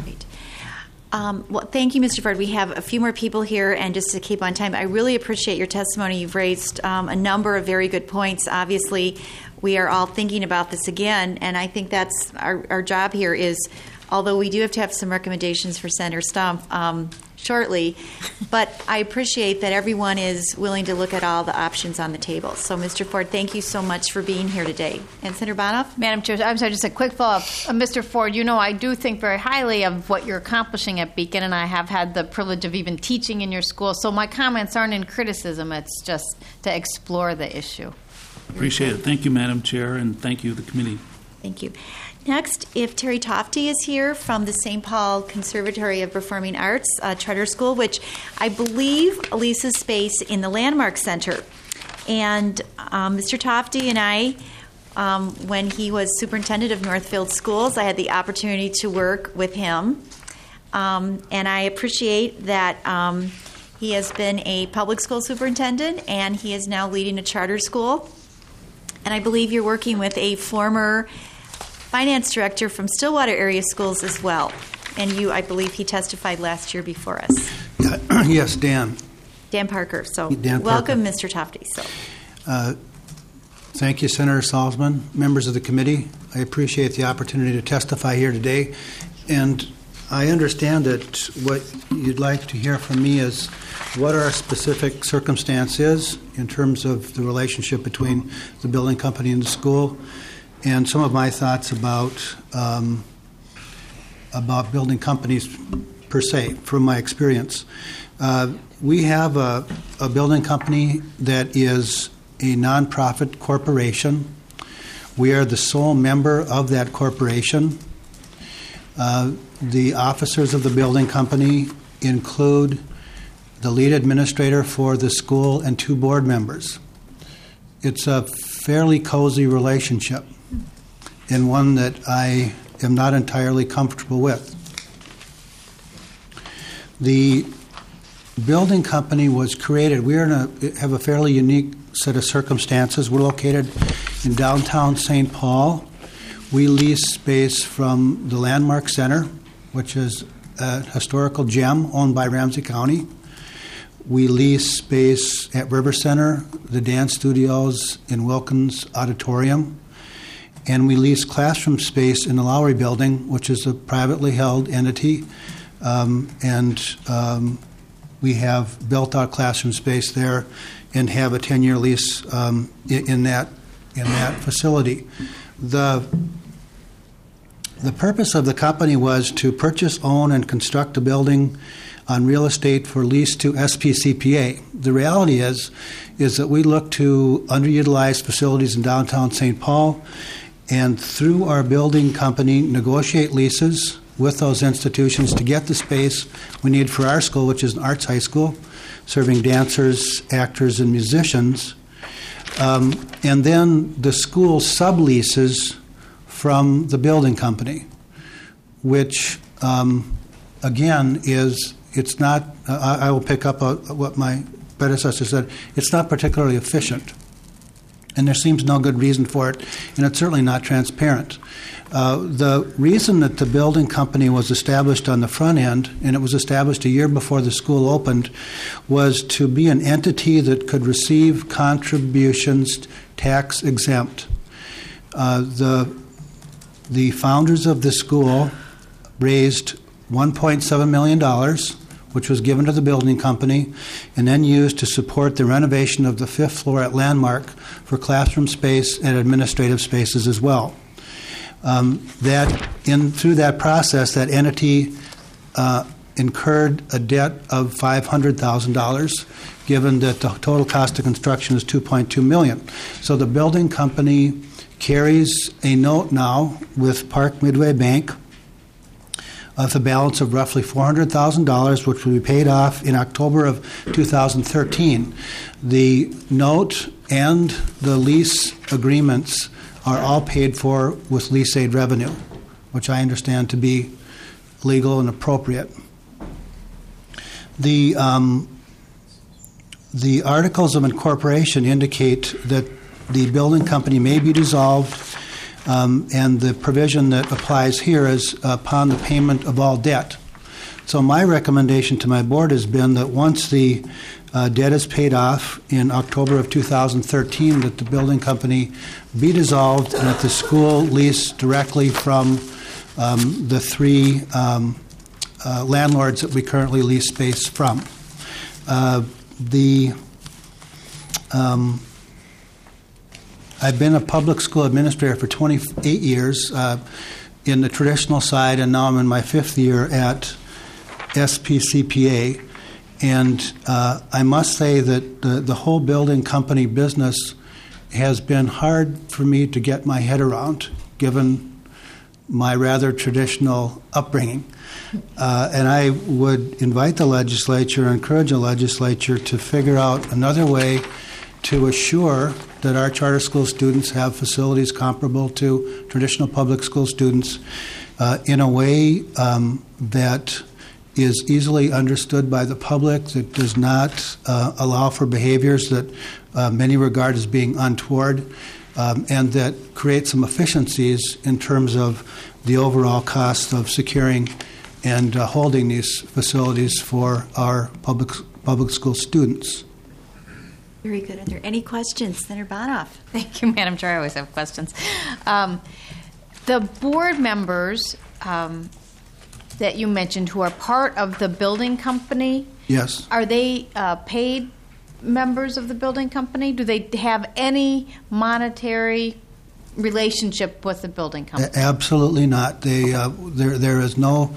Well, thank you, Mr. Ford. We have a few more people here, and just to keep on time, I really appreciate your testimony. You've raised a number of very good points. Obviously, we are all thinking about this again, and I think that's our job here is, although we do have to have some recommendations for Senator Stumpf shortly, but I appreciate that everyone is willing to look at all the options on the table. So, Mr. Ford, thank you so much for being here today. And Senator Bonoff? Madam Chair, I'm sorry, just a quick follow-up. Mr. Ford, I do think very highly of what you're accomplishing at Beacon, and I have had the privilege of even teaching in your school. So my comments aren't in criticism. It's just to explore the issue. Appreciate it. Thank you, Madam Chair, and thank you, the committee. Thank you. Next, if Terry Tofty is here from the St. Paul Conservatory of Performing Arts Charter School, which I believe leases space in the Landmark Center. And Mr. Tofty and I, when he was superintendent of Northfield Schools, I had the opportunity to work with him. And I appreciate that he has been a public school superintendent, and he is now leading a charter school. And I believe you're working with a former finance director from Stillwater Area Schools as well. And I believe he testified last year before us. Yes, Dan. Dan Parker. So Dan welcome, Parker. Mr. Tofty. So, thank you, Senator Salzman, members of the committee. I appreciate the opportunity to testify here today. And I understand that what you'd like to hear from me is what our specific circumstance is in terms of the relationship between the building company and the school, and some of my thoughts about building companies per se, from my experience. We have a building company that is a nonprofit corporation. We are the sole member of that corporation. The officers of the building company include the lead administrator for the school and 2 board members. It's a fairly cozy relationship, and one that I am not entirely comfortable with. The building company was created. We have a fairly unique set of circumstances. We're located in downtown St. Paul. We lease space from the Landmark Center, which is a historical gem owned by Ramsey County. We lease space at River Center, the dance studios in Wilkins Auditorium. And we lease classroom space in the Lowry Building, which is a privately held entity. We have built out classroom space there and have a 10-year lease in that facility. The purpose of the company was to purchase, own, and construct a building on real estate for lease to SPCPA. The reality is that we look to underutilized facilities in downtown St. Paul, and through our building company, negotiate leases with those institutions to get the space we need for our school, which is an arts high school, serving dancers, actors, and musicians. And then the school subleases from the building company, which, again, it's not, I will pick up what my predecessor said, it's not particularly efficient. And there seems no good reason for it, and it's certainly not transparent. The reason that the building company was established on the front end, and it was established a year before the school opened, was to be an entity that could receive contributions tax exempt. The founders of the school raised $1.7 million, which was given to the building company and then used to support the renovation of the 5th floor at Landmark for classroom space and administrative spaces as well. Through that process, that entity incurred a debt of $500,000, given that the total cost of construction is $2.2 million. So the building company carries a note now with Park Midway Bank of a balance of roughly $400,000, which will be paid off in October of 2013. The note and the lease agreements are all paid for with lease aid revenue, which I understand to be legal and appropriate. The articles of incorporation indicate that the building company may be dissolved, and the provision that applies here is upon the payment of all debt. So my recommendation to my board has been that once the debt is paid off in October of 2013, that the building company be dissolved and that the school lease directly from the three landlords that we currently lease space from. I've been a public school administrator for 28 years in the traditional side, and now I'm in my 5th year at SPCPA. And I must say that the whole building company business has been hard for me to get my head around, given my rather traditional upbringing. And I would invite the legislature, encourage the legislature to figure out another way to assure that our charter school students have facilities comparable to traditional public school students in a way that is easily understood by the public, that does not allow for behaviors that many regard as being untoward, and that creates some efficiencies in terms of the overall cost of securing and holding these facilities for our public school students. Very good. Are there any questions? Senator Bonoff. Thank you, Madam Chair. I always have questions. The board members that you mentioned who are part of the building company, yes, are they paid members of the building company? Do they have any monetary relationship with the building company? Absolutely not. There is no,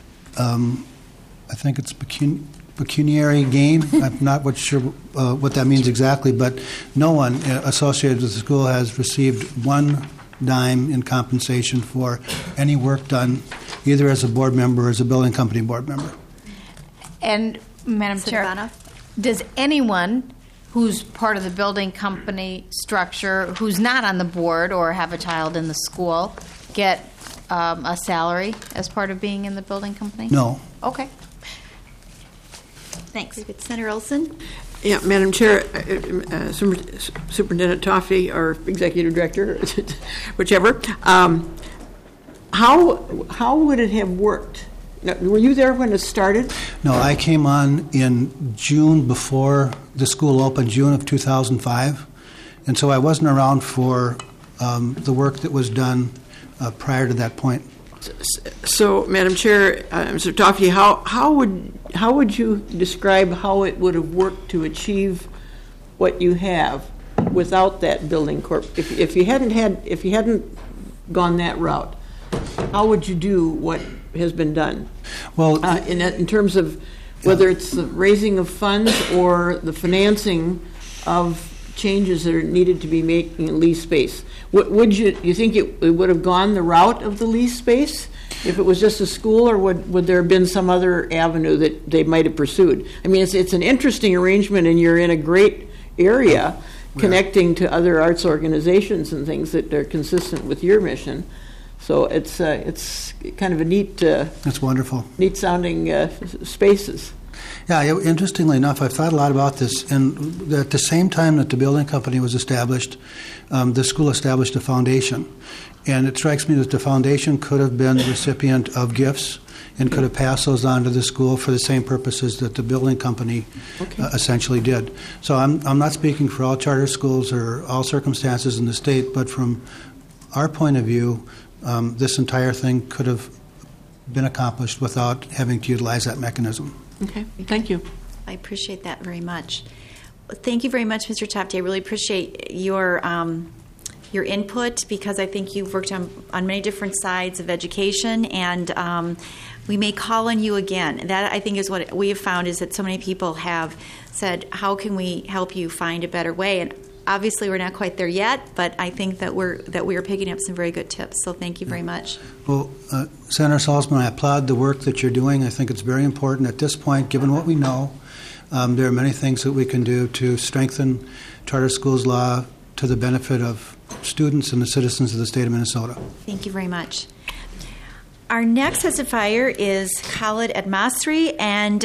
I think it's pecuniary gain. I'm not sure what that means exactly, but no one associated with the school has received one dime in compensation for any work done, either as a board member or as a building company board member. And, Madam Chair, does anyone who's part of the building company structure, who's not on the board or have a child in the school, get a salary as part of being in the building company? No. Okay. Thanks. Senator Olson? Yeah, Madam Chair, Superintendent Toffey or Executive Director, whichever. How would it have worked? Now, were you there when it started? No, I came on in June before the school opened, June of 2005, and so I wasn't around for the work that was done prior to that point. So, Madam Chair, Mr. Toffey, how would you describe how it would have worked to achieve what you have without that building corp? If you hadn't gone that route, how would you do what has been done? Well, in terms of whether it's the raising of funds or the financing of changes that are needed to be made in lease space. Would you think it would have gone the route of the lease space if it was just a school, or would there have been some other avenue that they might have pursued? I mean, it's an interesting arrangement, and you're in a great area connecting to other arts organizations and things that are consistent with your mission. So it's kind of a neat. That's wonderful. Neat sounding spaces. Yeah, interestingly enough, I've thought a lot about this, and at the same time that the building company was established, the school established a foundation. And it strikes me that the foundation could have been the recipient of gifts and could have passed those on to the school for the same purposes that the building company essentially did. So I'm not speaking for all charter schools or all circumstances in the state, but from our point of view, this entire thing could have been accomplished without having to utilize that mechanism. Okay, thank you. I appreciate that very much. Thank you very much, Mr. Toffey. I really appreciate your your input, because I think you've worked on many different sides of education, and we may call on you again. That, I think, is what we have found, is that so many people have said, how can we help you find a better way? And obviously we're not quite there yet, but I think that we are picking up some very good tips, so thank you very much. Well, Senator Salzman, I applaud the work that you're doing. I think it's very important at this point, given what we know. There are many things that we can do to strengthen charter schools law to the benefit of students and the citizens of the state of Minnesota. Thank you very much. Our next testifier is Khalid Admasri, and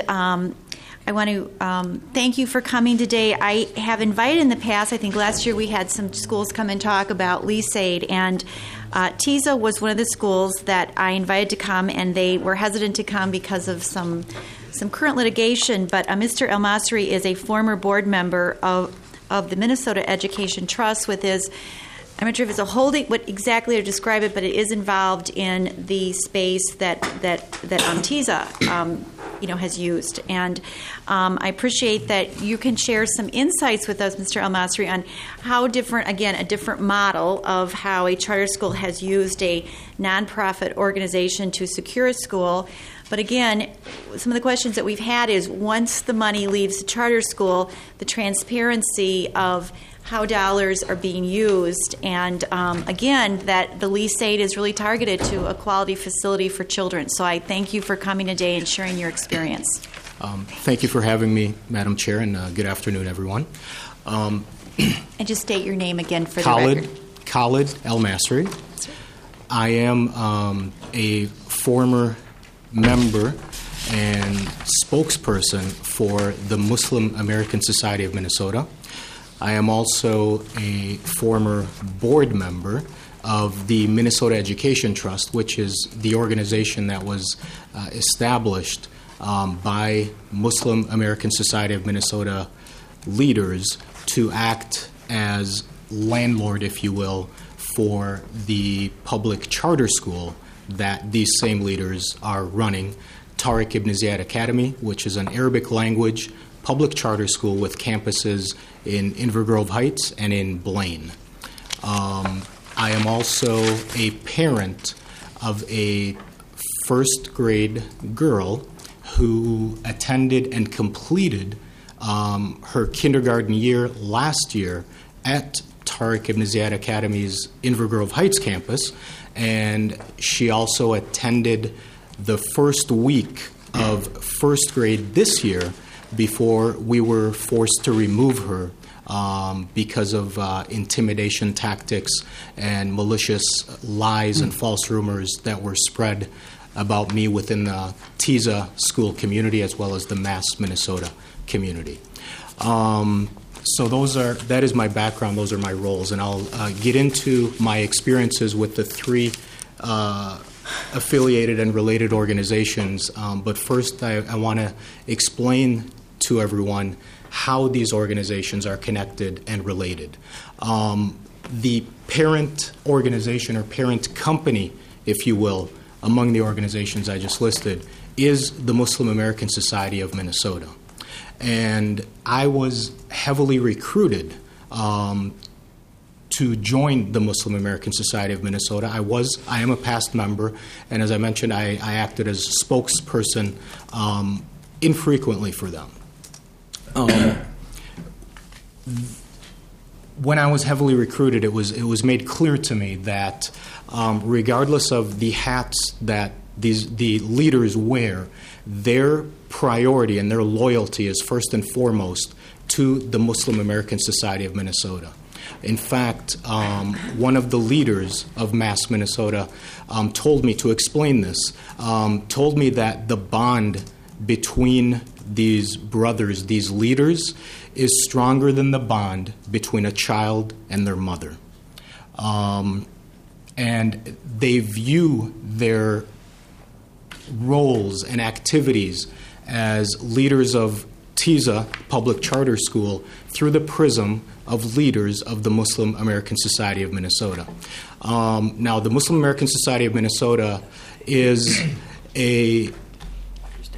I want to thank you for coming today. I have invited in the past, I think last year we had some schools come and talk about lease aid, and TISA was one of the schools that I invited to come, and they were hesitant to come because of some current litigation, but Mr. Admasri is a former board member of the Minnesota Education Trust with his, I'm not sure if it's a holding, what exactly to describe it, but it is involved in the space that TISA has used. And I appreciate that you can share some insights with us, Mr. Admasri, on how different, again, a different model of how a charter school has used a nonprofit organization to secure a school. But again, some of the questions that we've had is, once the money leaves the charter school, the transparency of how dollars are being used, and again, that the lease aid is really targeted to a quality facility for children. So I thank you for coming today and sharing your experience. Thank you for having me, Madam Chair, and good afternoon, everyone. And just state your name again for the record. Khalid Admasri. I am a former member and spokesperson for the Muslim American Society of Minnesota. I am also a former board member of the Minnesota Education Trust, which is the organization that was established by Muslim American Society of Minnesota leaders to act as landlord, if you will, for the public charter school that these same leaders are running, Tariq Ibn Ziyad Academy, which is an Arabic language public charter school with campuses in Inver Grove Heights and in Blaine. I am also a parent of a first grade girl who attended and completed her kindergarten year last year at Tariq Ibn Ziyad Academy's Inver Grove Heights campus, and she also attended the first week of first grade this year before we were forced to remove her because of intimidation tactics and malicious lies and false rumors that were spread about me within the TISA school community as well as the Mass Minnesota community. So that is my background, those are my roles, and I'll get into my experiences with the three affiliated and related organizations. But first, I want to explain to everyone how these organizations are connected and related. The parent organization or parent company, if you will, among the organizations I just listed, is the Muslim American Society of Minnesota. And I was heavily recruited to join the Muslim American Society of Minnesota. I am a past member, and as I mentioned, I acted as spokesperson infrequently for them. When I was heavily recruited, it was made clear to me that regardless of the hats that the leaders wear, their priority and their loyalty is first and foremost to the Muslim American Society of Minnesota. In fact, one of the leaders of Mass Minnesota told me to explain this, told me that the bond between these brothers, these leaders, is stronger than the bond between a child and their mother. And they view their roles and activities as leaders of TISA Public Charter School through the prism of leaders of the Muslim American Society of Minnesota. Now, the Muslim American Society of Minnesota is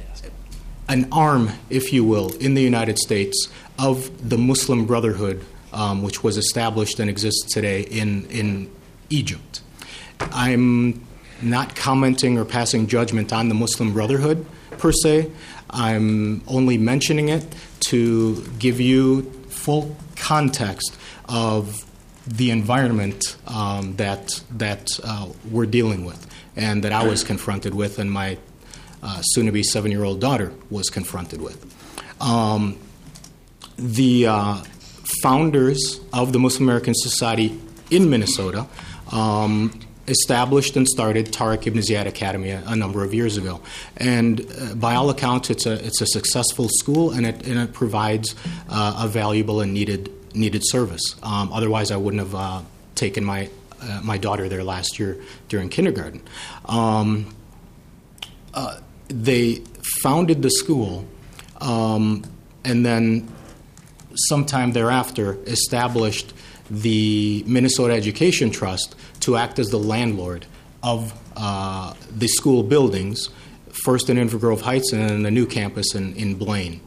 an arm, if you will, in the United States of the Muslim Brotherhood which was established and exists today in Egypt. I'm not commenting or passing judgment on the Muslim Brotherhood per se. I'm only mentioning it to give you full context of the environment that we're dealing with and that I was confronted with and my soon-to-be 7-year-old daughter was confronted with. The founders of the Muslim American Society in Minnesota established and started Tariq Ibn Ziyad Academy a number of years ago, and by all accounts, it's a successful school, and it provides a valuable and needed service. Otherwise, I wouldn't have taken my daughter there last year during kindergarten. They founded the school, and then sometime thereafter established the Minnesota Education Trust to act as the landlord of the school buildings, first in Inver Grove Heights and then the new campus in Blaine.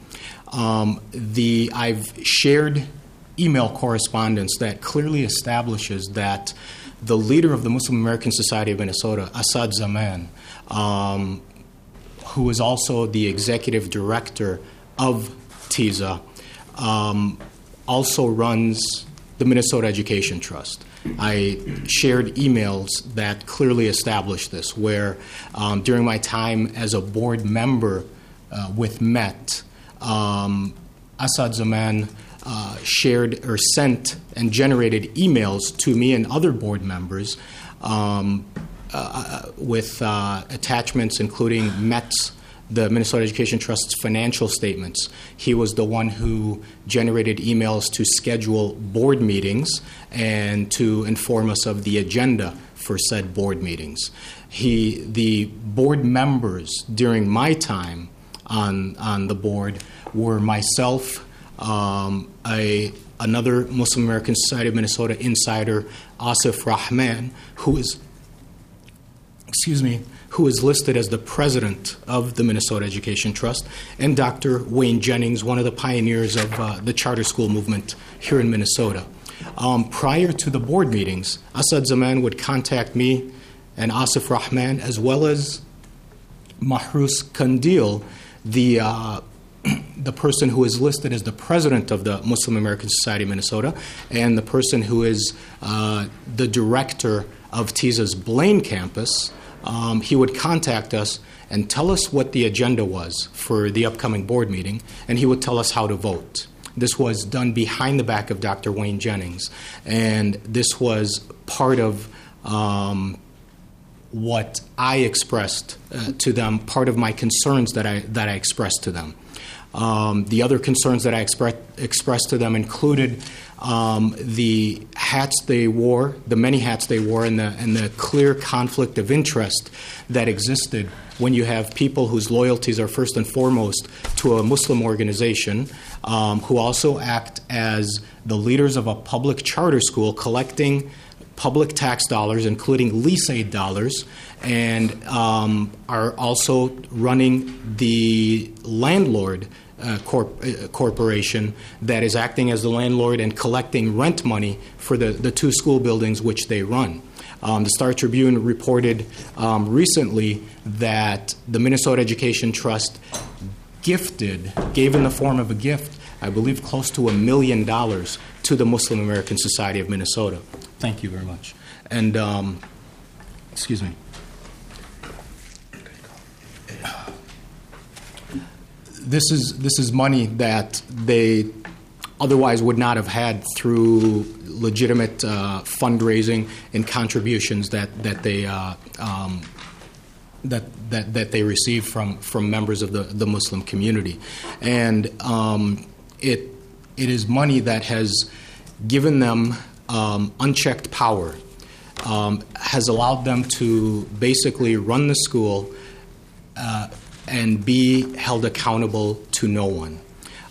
I've shared email correspondence that clearly establishes that the leader of the Muslim American Society of Minnesota, Asad Zaman, who is also the executive director of TISA, also runs the Minnesota Education Trust. I shared emails that clearly established this, where during my time as a board member with MET, Asad Zaman shared or sent and generated emails to me and other board members with attachments including MET's, the Minnesota Education Trust's financial statements. He was the one who generated emails to schedule board meetings and to inform us of the agenda for said board meetings. The board members during my time on the board were myself, another Muslim American Society of Minnesota insider, Asif Rahman, who is listed as the president of the Minnesota Education Trust, and Dr. Wayne Jennings, one of the pioneers of the charter school movement here in Minnesota. Prior to the board meetings, Asad Zaman would contact me and Asif Rahman, as well as Mahrous Kandil, the person who is listed as the president of the Muslim American Society of Minnesota, and the person who is the director of TISA's Blaine campus. He would contact us and tell us what the agenda was for the upcoming board meeting, and he would tell us how to vote. This was done behind the back of Dr. Wayne Jennings, and this was part of what I expressed to them, part of my concerns that I expressed to them. The other concerns that I expressed to them included the hats they wore, the many hats they wore, and the clear conflict of interest that existed when you have people whose loyalties are first and foremost to a Muslim organization, who also act as the leaders of a public charter school collecting public tax dollars, including lease aid dollars, and are also running the landlord corporation that is acting as the landlord and collecting rent money for the two school buildings which they run. The Star Tribune reported recently that the Minnesota Education Trust gave in the form of a gift, I believe close to $1 million to the Muslim American Society of Minnesota. Thank you very much. And, excuse me. This is money that they otherwise would not have had through legitimate fundraising and contributions that they receive from members of the Muslim community, and it is money that has given them unchecked power, has allowed them to basically run the school and be held accountable to no one.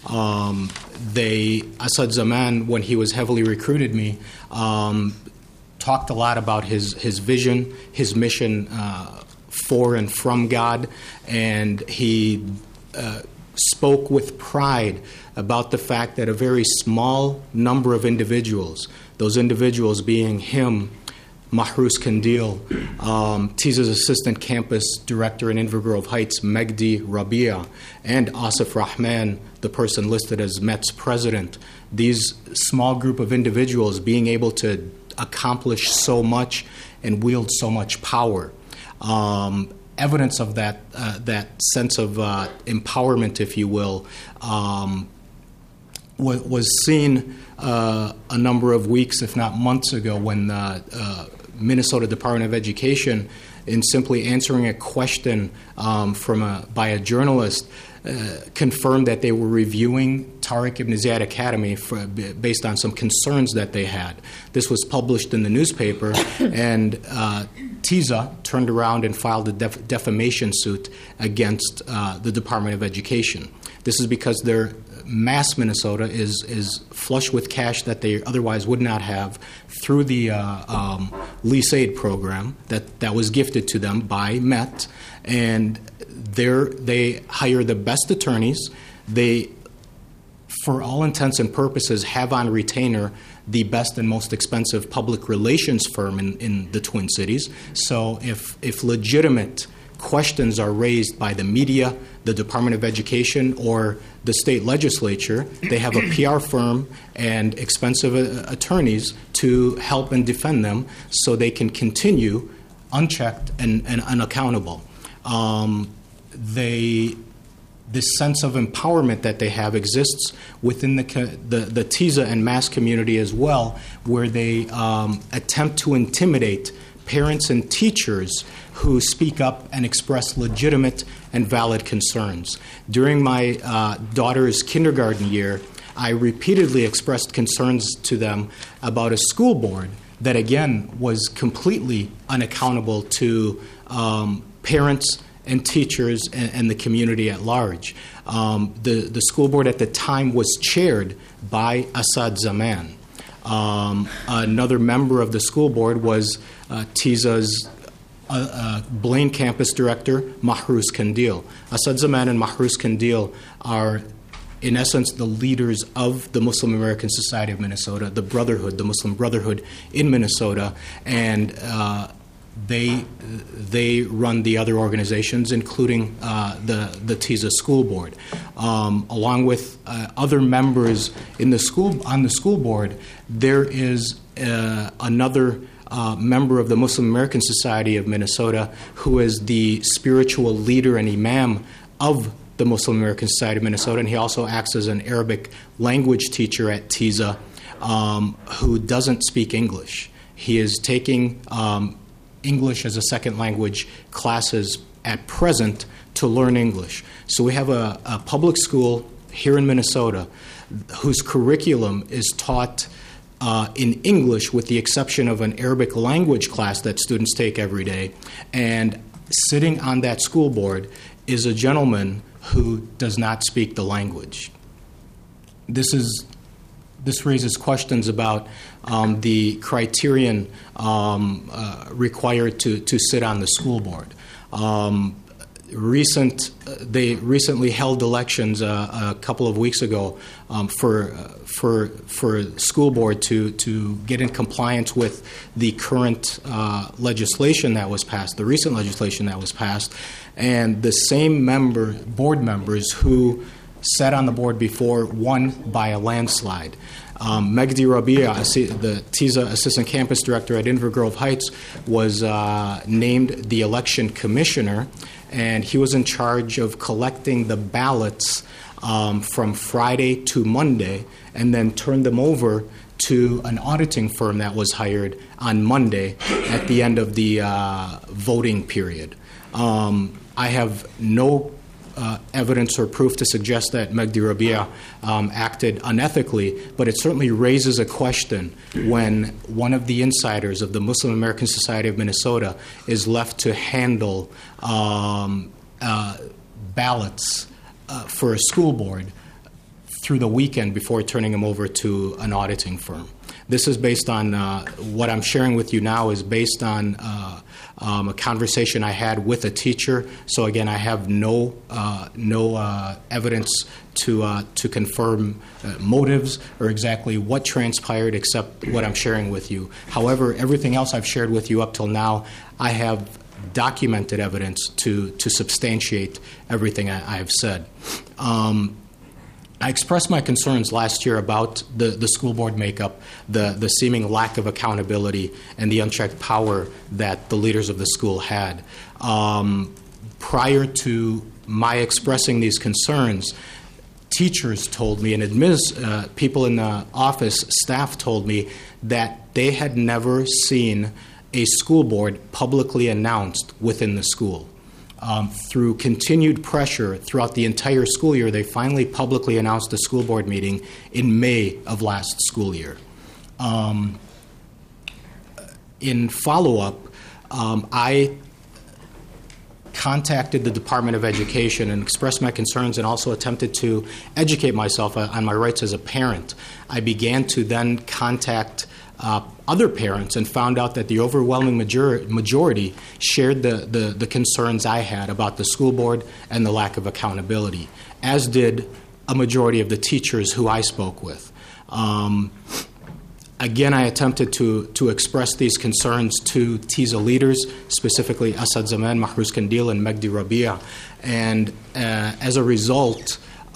Asad Zaman, when he was heavily recruited me, talked a lot about his vision, his mission for and from God, and he spoke with pride about the fact that a very small number of individuals, those individuals being him, Mahrous Kandil, TISA's assistant campus director in Inver Grove Heights, Megdi Rabia, and Asif Rahman, the person listed as Met's president. These small group of individuals being able to accomplish so much and wield so much power. Evidence of that sense of empowerment, if you will, was seen a number of weeks, if not months ago, when the Minnesota Department of Education, in simply answering a question by a journalist, confirmed that they were reviewing Tariq Ibn Ziyad Academy based on some concerns that they had. This was published in the newspaper, and TISA turned around and filed a defamation suit against the Department of Education. This is because their Mass Minnesota is flush with cash that they otherwise would not have through the Lease Aid program that was gifted to them by Met, and they hire the best attorneys. They, for all intents and purposes, have on retainer the best and most expensive public relations firm in the Twin Cities. So if legitimate questions are raised by the media, the Department of Education, or the state legislature, they have a PR firm and expensive attorneys to help and defend them so they can continue unchecked and unaccountable. This sense of empowerment that they have exists within the TISA and Mass community as well, where they attempt to intimidate parents and teachers who speak up and express legitimate and valid concerns. During my daughter's kindergarten year, I repeatedly expressed concerns to them about a school board that, again, was completely unaccountable to parents and teachers and the community at large. The school board at the time was chaired by Asad Zaman. Another member of the school board was TISA's Blaine campus director, Mahrous Kandil. Asad Zaman and Mahrous Kandil are, in essence, the leaders of the Muslim American Society of Minnesota, the Brotherhood, the Muslim Brotherhood in Minnesota, and they run the other organizations, including the TISA school board, along with other members on the school board. There is another member of the Muslim American Society of Minnesota who is the spiritual leader and imam of the Muslim American Society of Minnesota, and he also acts as an Arabic language teacher at TISA who doesn't speak English. He is taking English as a second language classes at present to learn English. So we have a public school here in Minnesota whose curriculum is taught in English, with the exception of an Arabic language class that students take every day. And sitting on that school board is a gentleman who does not speak the language. This raises questions about the criterion required to sit on the school board. They recently held elections a couple of weeks ago for school board to get in compliance with the current legislation that was passed, the recent legislation that was passed, and the same board members who sat on the board before won by a landslide. Megdi Rabia, the TISA assistant campus director at Inver Grove Heights, was named the election commissioner, and he was in charge of collecting the ballots from Friday to Monday and then turned them over to an auditing firm that was hired on Monday at the end of the voting period. I have no evidence or proof to suggest that Megdi Rabia acted unethically, but it certainly raises a question when one of the insiders of the Muslim American Society of Minnesota is left to handle ballots for a school board through the weekend before turning them over to an auditing firm. This is based on what I'm sharing with you now is based on a conversation I had with a teacher. So again, I have no evidence to confirm motives or exactly what transpired, except what I'm sharing with you. However, everything else I've shared with you up till now, I have documented evidence to substantiate everything I have said. I expressed my concerns last year about the school board makeup, the seeming lack of accountability, and the unchecked power that the leaders of the school had. Prior to my expressing these concerns, teachers told me, and people in the office, staff told me, that they had never seen a school board publicly announced within the school. Through continued pressure throughout the entire school year, they finally publicly announced a school board meeting in May of last school year. In follow-up, I contacted the Department of Education and expressed my concerns and also attempted to educate myself on my rights as a parent. I began to then contact other parents and found out that the overwhelming majority shared the concerns I had about the school board and the lack of accountability, as did a majority of the teachers who I spoke with. Again, I attempted to express these concerns to TISA leaders, specifically Asad Zaman, Mahrous Kandil, and Megdi Rabia. And as a result,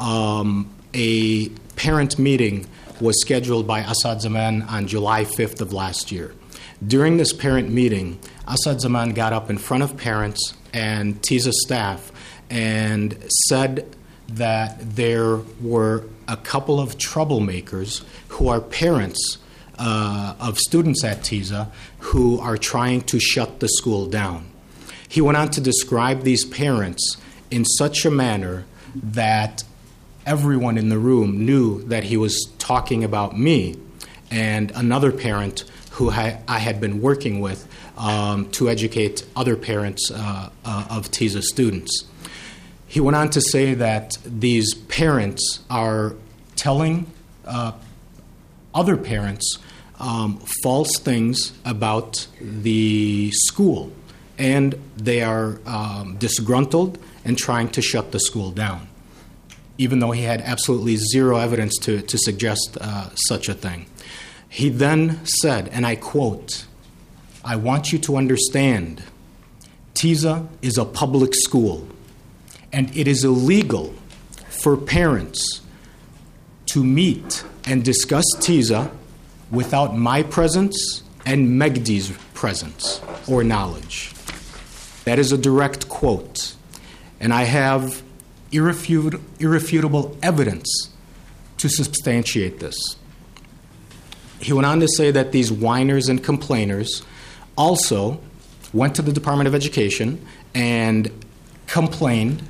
a parent meeting was scheduled by Asad Zaman on July 5th of last year. During this parent meeting, Asad Zaman got up in front of parents and TISA staff and said that there were a couple of troublemakers who are parents of students at TISA who are trying to shut the school down. He went on to describe these parents in such a manner that everyone in the room knew that he was talking about me and another parent who I had been working with to educate other parents of TISA students. He went on to say that these parents are telling other parents false things about the school, and they are disgruntled and trying to shut the school down, even though he had absolutely zero evidence to suggest such a thing. He then said, and I quote, "I want you to understand, TISA is a public school, and it is illegal for parents to meet and discuss TISA without my presence and Megdi's presence or knowledge." That is a direct quote, and I have irrefutable evidence to substantiate this. He went on to say that these whiners and complainers also went to the Department of Education and complained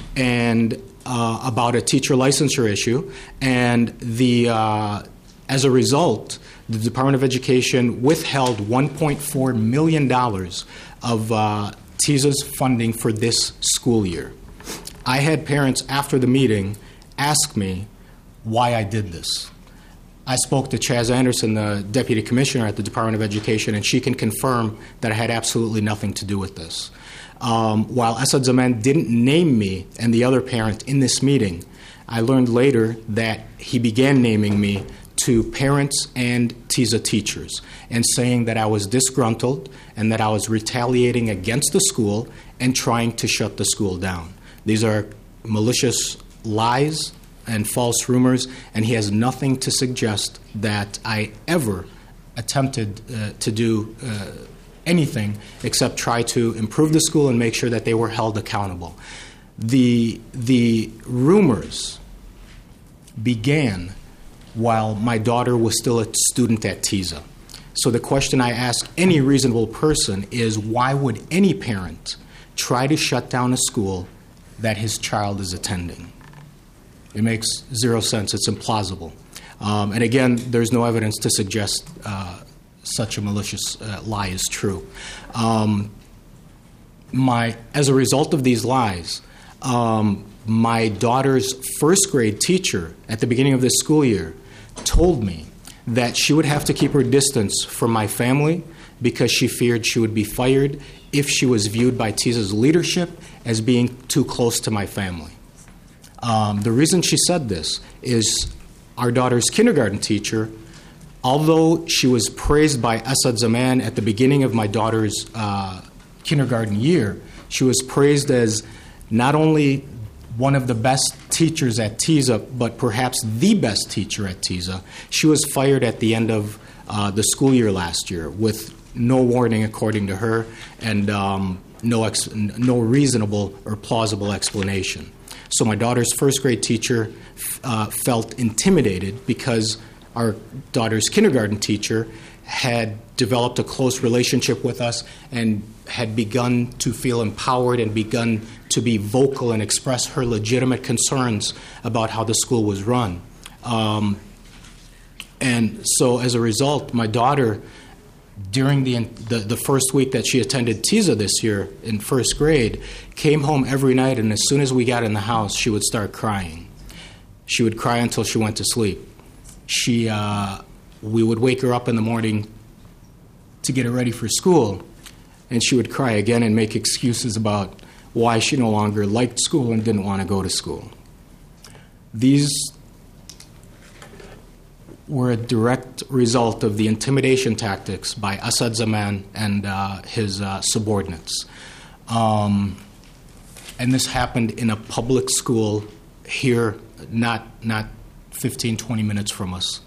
about a teacher licensure issue, and as a result, the Department of Education withheld $1.4 million of TISA's funding for this school year. I had parents after the meeting ask me why I did this. I spoke to Chaz Anderson, the Deputy Commissioner at the Department of Education, and she can confirm that I had absolutely nothing to do with this. While Asad Zaman didn't name me and the other parent in this meeting, I learned later that he began naming me to parents and TISA teachers and saying that I was disgruntled and that I was retaliating against the school and trying to shut the school down. These are malicious lies and false rumors, and he has nothing to suggest that I ever attempted to do anything except try to improve the school and make sure that they were held accountable. The rumors began while my daughter was still a student at TISA. So the question I ask any reasonable person is, why would any parent try to shut down a school that his child is attending? It makes zero sense. It's implausible. And again, there's no evidence to suggest such a malicious lie is true. As a result of these lies, my daughter's first grade teacher at the beginning of this school year told me that she would have to keep her distance from my family because she feared she would be fired if she was viewed by TISA's leadership as being too close to my family. The reason she said this is our daughter's kindergarten teacher, although she was praised by Asad Zaman at the beginning of my daughter's kindergarten year, she was praised as not only one of the best teachers at TISA, but perhaps the best teacher at TISA. She was fired at the end of the school year last year with no warning, according to her, and no reasonable or plausible explanation. So my daughter's first grade teacher felt intimidated because our daughter's kindergarten teacher had developed a close relationship with us and had begun to feel empowered and begun to be vocal and express her legitimate concerns about how the school was run. And so as a result, my daughter, during the first week that she attended TISA this year in first grade, came home every night, and as soon as we got in the house, she would start crying. She would cry until she went to sleep. We would wake her up in the morning to get her ready for school, and she would cry again and make excuses about why she no longer liked school and didn't want to go to school. These were a direct result of the intimidation tactics by Asad Zaman and his subordinates. And this happened in a public school here, not 15, 20 minutes from us.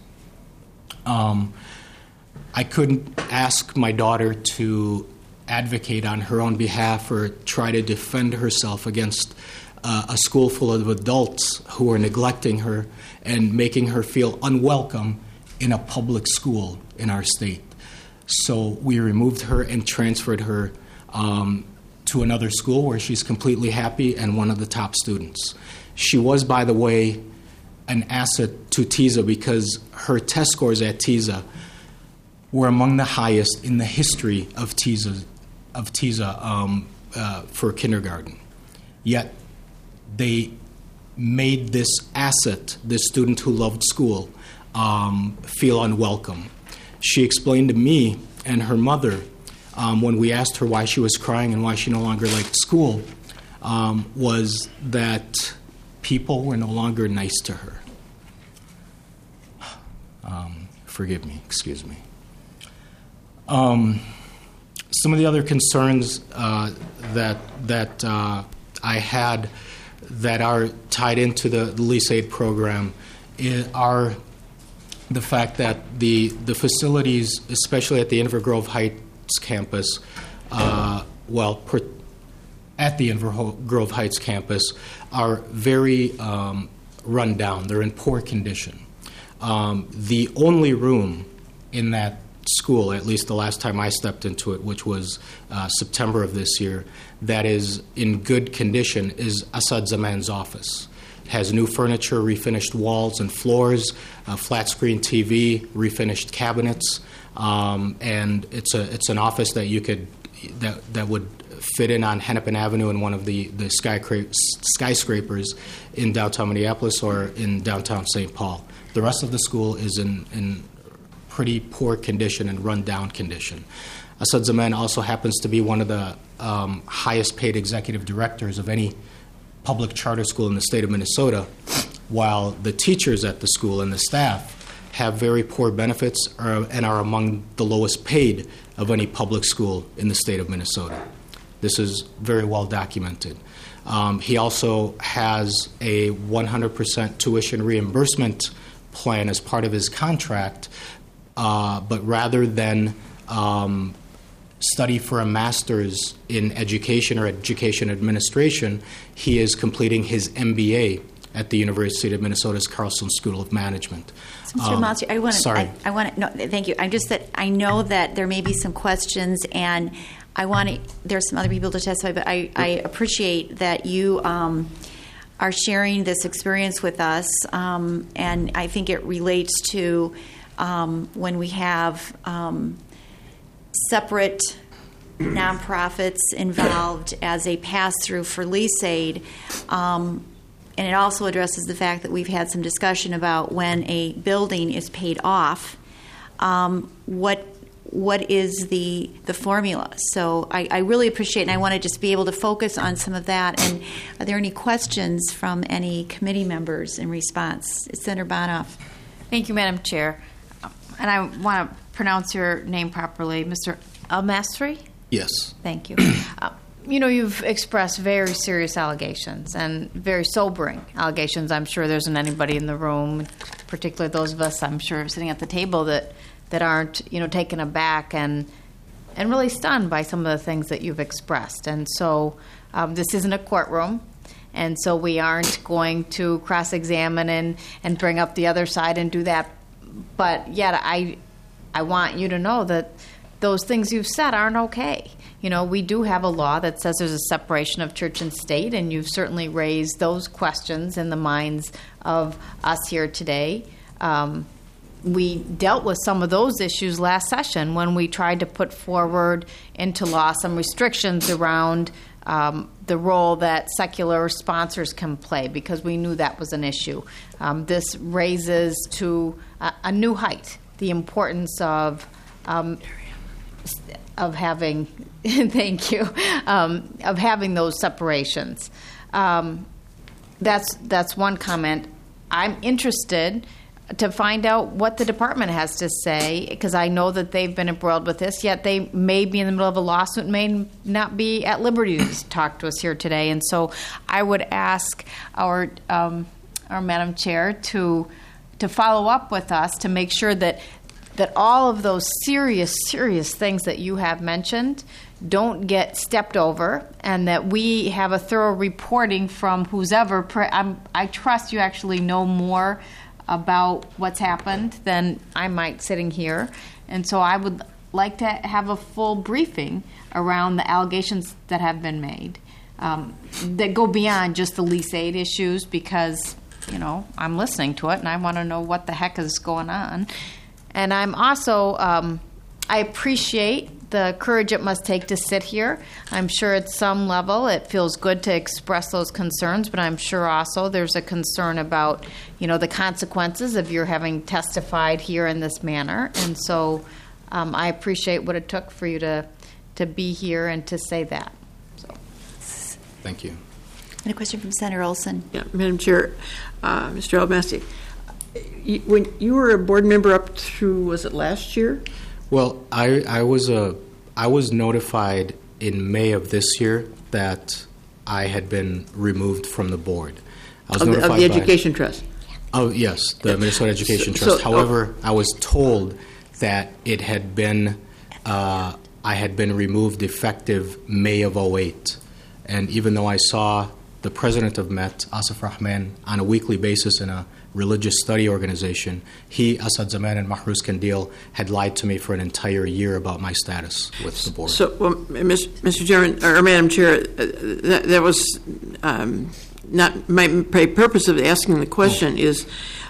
I couldn't ask my daughter to advocate on her own behalf or try to defend herself against a school full of adults who are neglecting her and making her feel unwelcome in a public school in our state. So we removed her and transferred her to another school where she's completely happy and one of the top students. She was, by the way, an asset to TISA because her test scores at TISA were among the highest in the history of TISA for kindergarten. Yet they made this asset, this student who loved school, feel unwelcome. She explained to me and her mother when we asked her why she was crying and why she no longer liked school, was that people were no longer nice to her. Forgive me, excuse me. Some of the other concerns that I had that are tied into the lease aid program are the fact that the facilities, especially at the Inver Grove Heights campus, at the Inver Grove Heights campus, are very run down. They're in poor condition. The only room in that school, at least the last time I stepped into it, which was September of this year, that is in good condition is Asad Zaman's office. It has new furniture, refinished walls and floors, a flat screen TV, refinished cabinets, and it's an office that you could that would fit in on Hennepin Avenue in one of the skyscrapers in downtown Minneapolis or in downtown St. Paul. The rest of the school is in pretty poor condition and run-down condition. Asad Zaman also happens to be one of the highest-paid executive directors of any public charter school in the state of Minnesota, while the teachers at the school and the staff have very poor benefits and are among the lowest paid of any public school in the state of Minnesota. This is very well documented. He also has a 100% tuition reimbursement plan as part of his contract, but rather than study for a master's in education or education administration, he is completing his MBA at the University of Minnesota's Carlson School of Management. So, Mr. Maltzy, thank you. I know that there may be some questions, and there's some other people to testify, but I appreciate that you are sharing this experience with us, and I think it relates to when we have separate nonprofits involved as a pass-through for lease aid. And it also addresses the fact that we've had some discussion about when a building is paid off what is the formula. So I really appreciate it, and I want to just be able to focus on some of that. And are there any questions from any committee members in response? Senator Bonoff. Thank you, Madam Chair. And I want to pronounce your name properly, Mr. Al-Masri? Yes. Thank you. You've expressed very serious allegations and very sobering allegations. I'm sure there isn't anybody in the room, particularly those of us, I'm sure, sitting at the table that aren't, taken aback and really stunned by some of the things that you've expressed. And so this isn't a courtroom, and so we aren't going to cross-examine and bring up the other side and do that. But yet I want you to know that those things you've said aren't okay. We do have a law that says there's a separation of church and state, and you've certainly raised those questions in the minds of us here today. We dealt with some of those issues last session when we tried to put forward into law some restrictions around the role that secular sponsors can play, because we knew that was an issue. This raises to a new height the importance of having thank you of having those separations. That's one comment. I'm interested to find out what the department has to say, because I know that they've been embroiled with this, yet they may be in the middle of a lawsuit, may not be at liberty to talk to us here today. And so I would ask our Madam Chair to follow up with us to make sure that all of those serious things that you have mentioned don't get stepped over, and that we have a thorough reporting from who's ever. I trust you actually know more about what's happened than I might sitting here. And so I would like to have a full briefing around the allegations that have been made that go beyond just the lease aid issues, because, I'm listening to it and I want to know what the heck is going on. And I'm also, I appreciate the courage it must take to sit here. I'm sure at some level it feels good to express those concerns, but I'm sure also there's a concern about, the consequences of your having testified here in this manner. And so I appreciate what it took for you to be here and to say that. So. Thank you. And a question from Senator Olson. Yeah, Madam Chair, Mr. Al-Masri, when you were a board member up through, was it last year? Well, I was notified in May of this year that I had been removed from the board. I was notified of the Education Trust. Oh yes, the Minnesota Education Trust. However, I was told that it had been I had been removed effective May of 2008, and even though I saw the president of MET, Asif Rahman, on a weekly basis in a religious study organization, he, Asad Zaman, and Mahrous Kandil had lied to me for an entire year about my status with the board. So, Mr. Chairman, or Madam Chair, that was not my purpose of asking the question. Is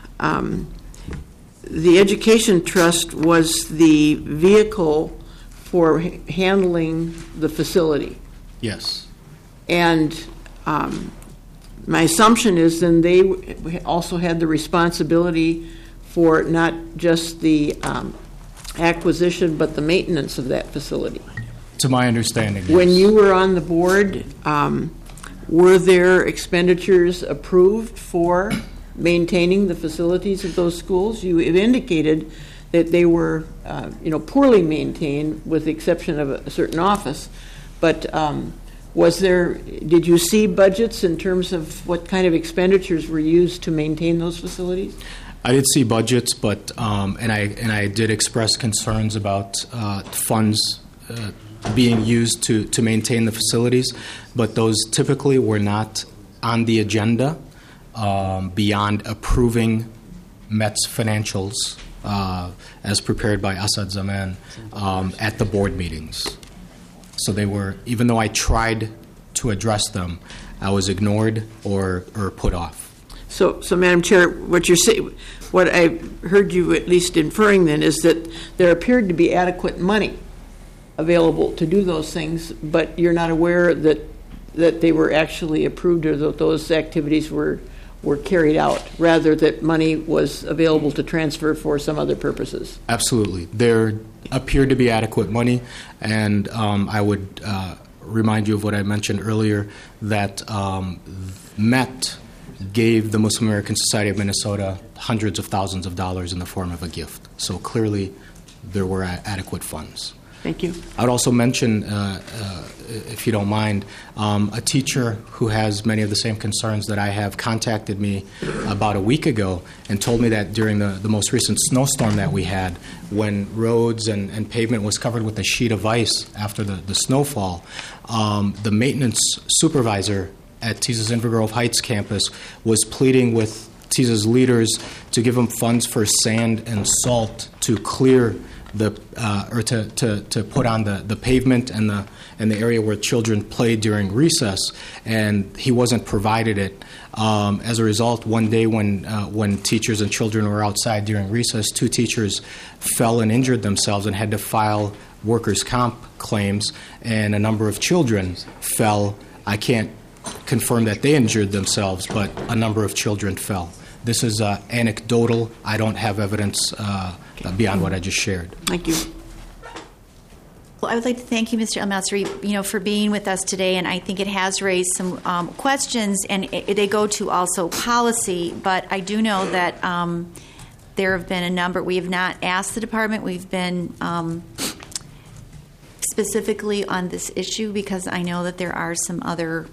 the Education Trust was the vehicle for handling the facility? Yes. And my assumption is then they also had the responsibility for not just the acquisition but the maintenance of that facility. To my understanding, yes. When you were on the board, were there expenditures approved for maintaining the facilities of those schools? You have indicated that they were, poorly maintained, with the exception of a certain office. But did you see budgets in terms of what kind of expenditures were used to maintain those facilities? I did see budgets, but and I did express concerns about funds being used to maintain the facilities, but those typically were not on the agenda beyond approving MET's financials as prepared by Asad Zaman at the board meetings. So they were, even though I tried to address them, I was ignored or put off. So, Madam Chair, what I heard you at least inferring then is that there appeared to be adequate money available to do those things, but you're not aware that they were actually approved or that those activities were were carried out, rather that money was available to transfer for some other purposes. Absolutely. There appeared to be adequate money, and I would remind you of what I mentioned earlier, that MET gave the Muslim American Society of Minnesota hundreds of thousands of dollars in the form of a gift. So clearly there were adequate funds. Thank you. I would also mention, if you don't mind, a teacher who has many of the same concerns that I have contacted me about a week ago and told me that during the most recent snowstorm that we had, when roads and pavement was covered with a sheet of ice after the snowfall, the maintenance supervisor at TSA's Inver Grove Heights campus was pleading with TSA's leaders to give them funds for sand and salt to clear to put on the pavement and the area where children played during recess, and he wasn't provided it. As a result, one day when teachers and children were outside during recess, 2 teachers fell and injured themselves and had to file workers' comp claims, and a number of children fell. I can't confirm that they injured themselves, but a number of children fell. This is anecdotal. I don't have evidence beyond what I just shared. Thank you. Well, I would like to thank you, Mr. El-Masri, for being with us today, and I think it has raised some questions, and they go to also policy, but I do know that there have been a number. We have not asked the department. We've been specifically on this issue because I know that there are some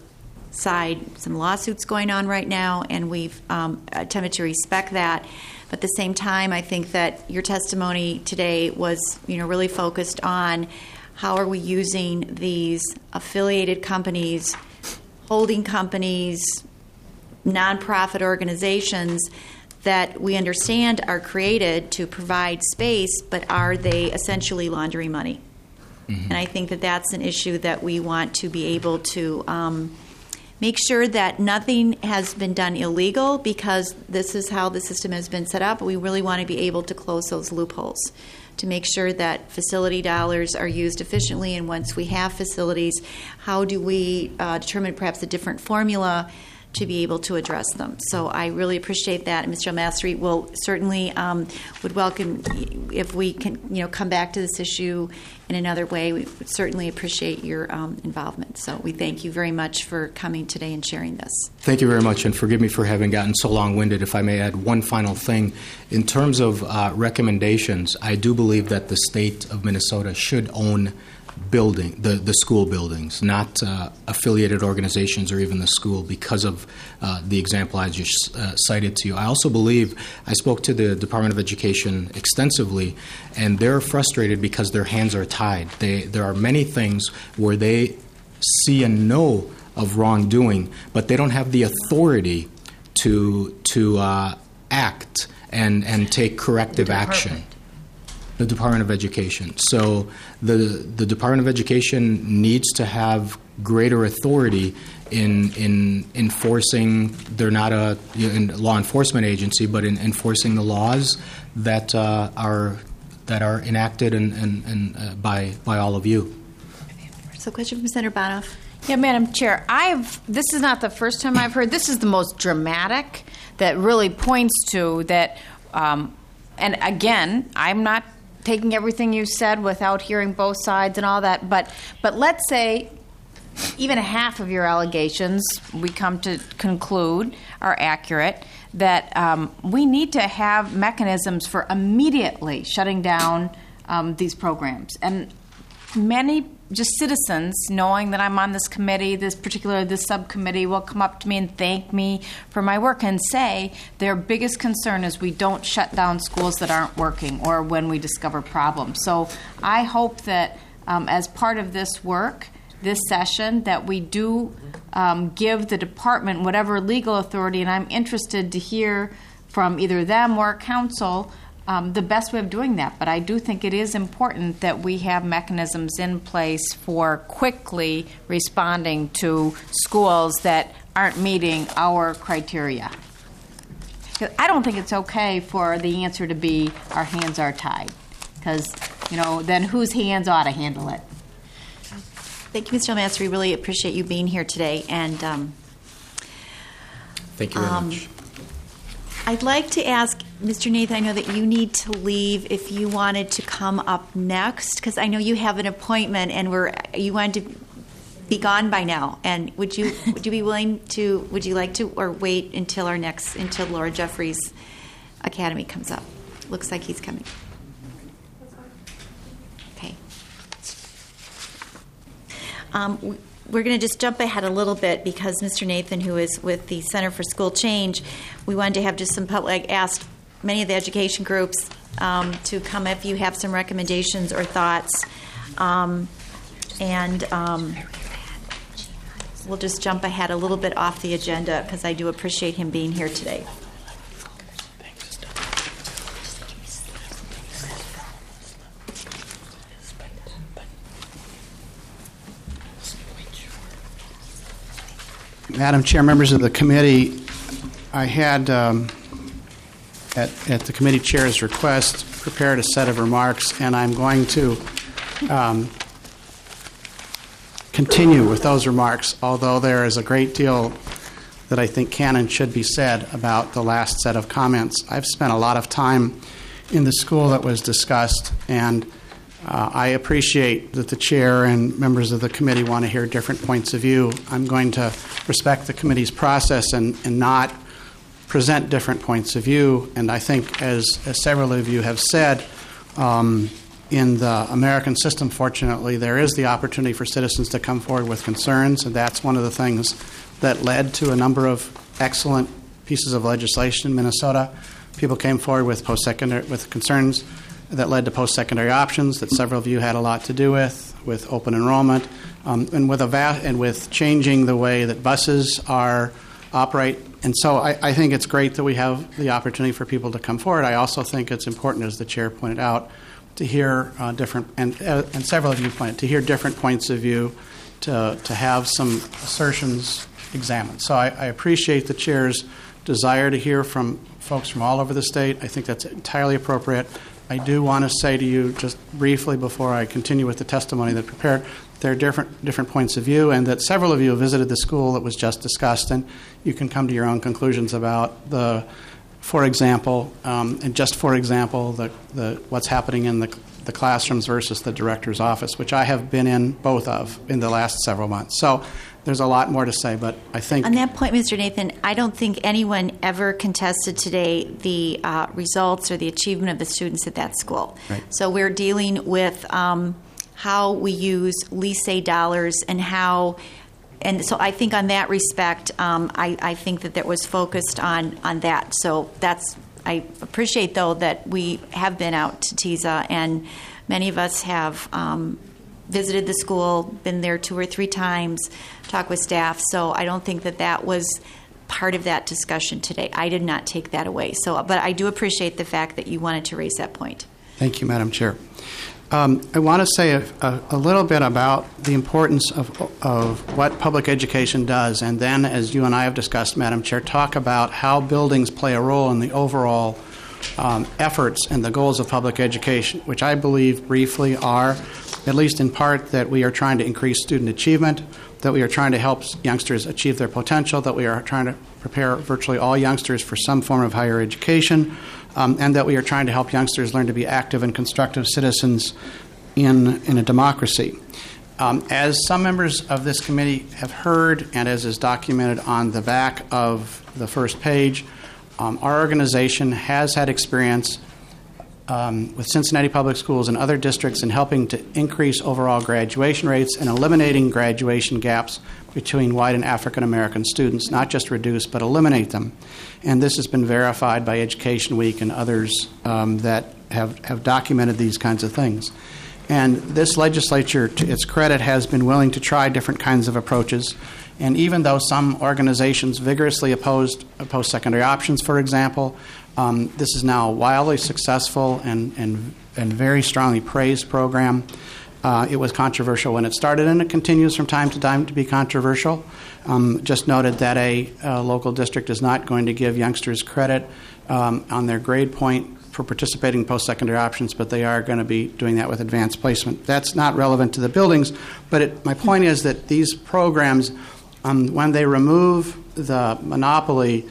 lawsuits going on right now, and we've attempted to respect that. But at the same time, I think that your testimony today was, really focused on how are we using these affiliated companies, holding companies, nonprofit organizations that we understand are created to provide space, but are they essentially laundering money? Mm-hmm. And I think that that's an issue that we want to be able to make sure that nothing has been done illegal, because this is how the system has been set up. We really want to be able to close those loopholes to make sure that facility dollars are used efficiently. And once we have facilities, how do we determine perhaps a different formula to be able to address them? So I really appreciate that. And Mr. El-Masri will certainly would welcome if we can, come back to this issue in another way. We would certainly appreciate your involvement. So we thank you very much for coming today and sharing this. Thank you very much, and forgive me for having gotten so long-winded. If I may add one final thing. In terms of recommendations, I do believe that the state of Minnesota should own the school buildings, not affiliated organizations or even the school, because of the example I just cited to you. I also believe, I spoke to the Department of Education extensively, and they're frustrated because their hands are tied. There are many things where they see and know of wrongdoing, but they don't have the authority to act and take corrective action. The Department of Education. So the Department of Education needs to have greater authority in enforcing. They're not a law enforcement agency, but in enforcing the laws that are enacted and by all of you. So, question from Senator Bonoff. Yeah, Madam Chair, this is not the first time I've heard. This is the most dramatic that really points to that. And again, I'm not taking everything you said without hearing both sides and all that, but let's say even half of your allegations we come to conclude are accurate, that we need to have mechanisms for immediately shutting down these programs. And many just citizens, knowing that I'm on this committee, this subcommittee, will come up to me and thank me for my work and say their biggest concern is we don't shut down schools that aren't working or when we discover problems. So I hope that as part of this work, this session, that we do give the department whatever legal authority, and I'm interested to hear from either them or council the best way of doing that. But I do think it is important that we have mechanisms in place for quickly responding to schools that aren't meeting our criteria. I don't think it's okay for the answer to be our hands are tied, because, then whose hands ought to handle it? Thank you, Mr. El-Masri. We really appreciate you being here today. And thank you very much. I'd like to ask Mr. Nathan, I know that you need to leave, if you wanted to come up next, because I know you have an appointment and you wanted to be gone by now. And would you be willing to, would you like to, or wait until until Laura Jeffries Academy comes up? Looks like he's coming. Okay. We're going to just jump ahead a little bit because Mr. Nathan, who is with the Center for School Change, we wanted to have just some public, asked many of the education groups to come if you have some recommendations or thoughts. We'll just jump ahead a little bit off the agenda because I do appreciate him being here today. Madam Chair, members of the committee, I had, at the committee chair's request, prepared a set of remarks, and I'm going to continue with those remarks, although there is a great deal that I think can and should be said about the last set of comments. I've spent a lot of time in the school that was discussed, and I appreciate that the chair and members of the committee want to hear different points of view. I'm going to respect the committee's process and not present different points of view. And I think, as several of you have said, in the American system, fortunately, there is the opportunity for citizens to come forward with concerns, and that's one of the things that led to a number of excellent pieces of legislation in Minnesota. People came forward with concerns that led to post-secondary options that several of you had a lot to do with open enrollment, and with changing the way that buses operate. And so I think it's great that we have the opportunity for people to come forward. I also think it's important, as the chair pointed out, to hear different, and several of you pointed, to hear different points of view, to have some assertions examined. So I appreciate the chair's desire to hear from folks from all over the state. I think that's entirely appropriate. I do want to say to you just briefly before I continue with the testimony that prepared, there are different points of view, and that several of you have visited the school that was just discussed, and you can come to your own conclusions about for example, what's happening in the classrooms versus the director's office, which I have been in both of in the last several months. So there's a lot more to say, but I think... On that point, Mr. Nathan, I don't think anyone ever contested today the results or the achievement of the students at that school. Right. So we're dealing with how we use lease aid dollars and how... And so I think on that respect, I think that was focused on that. So I appreciate, though, that we have been out to TISA, and many of us have visited the school, been there 2 or 3 times, talked with staff. So I don't think that was part of that discussion today. I did not take that away. But I do appreciate the fact that you wanted to raise that point. Thank you, Madam Chair. I want to say a little bit about the importance of what public education does, and then, as you and I have discussed, Madam Chair, talk about how buildings play a role in the overall efforts and the goals of public education, which I believe briefly are, at least in part, that we are trying to increase student achievement, that we are trying to help youngsters achieve their potential, that we are trying to prepare virtually all youngsters for some form of higher education, and that we are trying to help youngsters learn to be active and constructive citizens in a democracy. As some members of this committee have heard, and as is documented on the back of the first page, our organization has had experience with Cincinnati Public Schools and other districts in helping to increase overall graduation rates and eliminating graduation gaps between white and African American students, not just reduce but eliminate them. And this has been verified by Education Week and others that have documented these kinds of things. And this legislature, to its credit, has been willing to try different kinds of approaches. And even though some organizations vigorously opposed post-secondary options, for example, this is now a wildly successful and very strongly praised program. It was controversial when it started, and it continues from time to time to be controversial. Just noted that a local district is not going to give youngsters credit on their grade point for participating in post-secondary options, but they are going to be doing that with advanced placement. That's not relevant to the buildings, but my point is that these programs, when they remove the monopoly,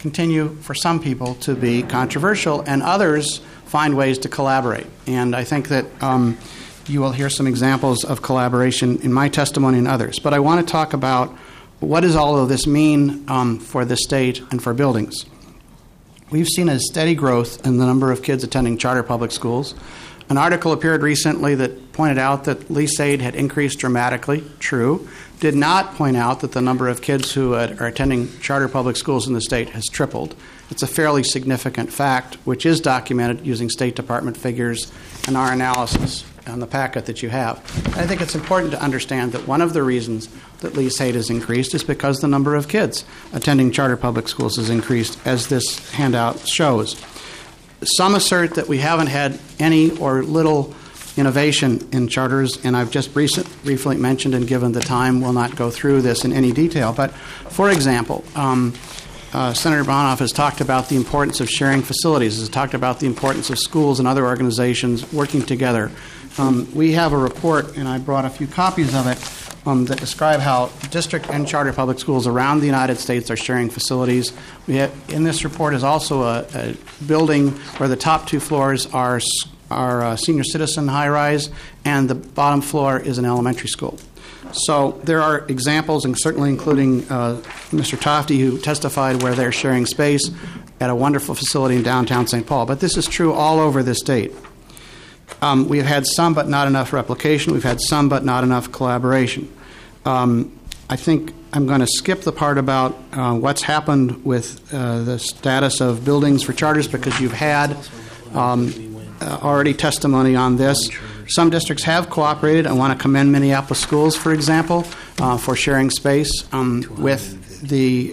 continue, for some people, to be controversial, and others find ways to collaborate. And I think that you will hear some examples of collaboration in my testimony and others. But I want to talk about what does all of this mean for the state and for buildings. We've seen a steady growth in the number of kids attending charter public schools. An article appeared recently that pointed out that lease aid had increased dramatically. True. Did not point out that the number of kids who are attending charter public schools in the state has tripled. It's a fairly significant fact, which is documented using State Department figures and our analysis on the packet that you have. I think it's important to understand that one of the reasons that lease aid has increased is because the number of kids attending charter public schools has increased, as this handout shows. Some assert that we haven't had any or little innovation in charters, and I've just briefly mentioned, and given the time, will not go through this in any detail. But, for example, Senator Bonoff has talked about the importance of sharing facilities, has talked about the importance of schools and other organizations working together. We have a report, and I brought a few copies of it, that describe how district and charter public schools around the United States are sharing facilities. In this report is also a building where the top two floors are senior citizen high-rise, and the bottom floor is an elementary school. So there are examples, and certainly including Mr. Tofty, who testified where they're sharing space at a wonderful facility in downtown St. Paul. But this is true all over the state. We've had some but not enough replication. We've had some but not enough collaboration. I think I'm going to skip the part about what's happened with the status of buildings for charters, because you've had already testimony on this. Some districts have cooperated. I want to commend Minneapolis Schools, for example, for sharing space with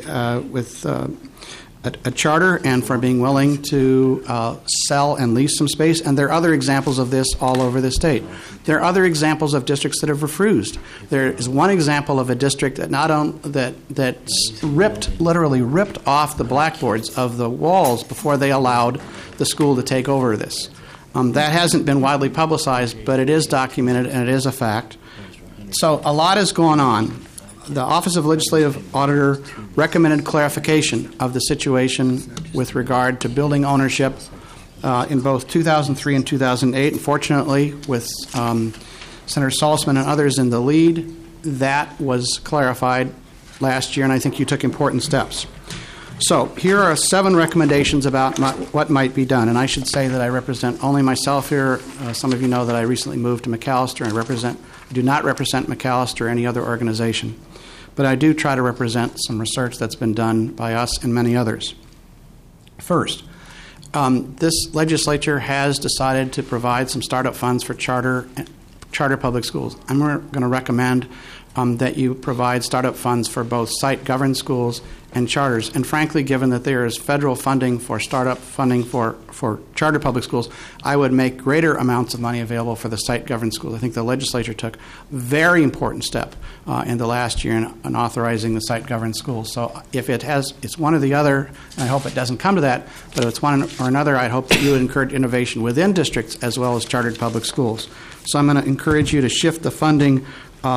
a charter and for being willing to sell and lease some space. And there are other examples of this all over the state. There are other examples of districts that have refused. There is one example of a district that literally ripped off the blackboards of the walls before they allowed the school to take over this. That hasn't been widely publicized, but it is documented and it is a fact. So a lot is going on. The Office of Legislative Auditor recommended clarification of the situation with regard to building ownership in both 2003 and 2008. And fortunately, with Senator Salzman and others in the lead, that was clarified last year, and I think you took important steps. So here are 7 recommendations about what might be done. And I should say that I represent only myself here. Some of you know that I recently moved to McAllister, and I do not represent McAllister or any other organization. But I do try to represent some research that's been done by us and many others. First, this legislature has decided to provide some startup funds for charter public schools. I'm going to recommend that you provide startup funds for both site-governed schools and charters. And frankly, given that there is federal funding for startup funding for charter public schools, I would make greater amounts of money available for the site-governed schools. I think the legislature took a very important step in the last year in authorizing the site-governed schools. So if it's one or the other, and I hope it doesn't come to that, but if it's one or another, I hope that you would encourage innovation within districts as well as chartered public schools. So I'm going to encourage you to shift the funding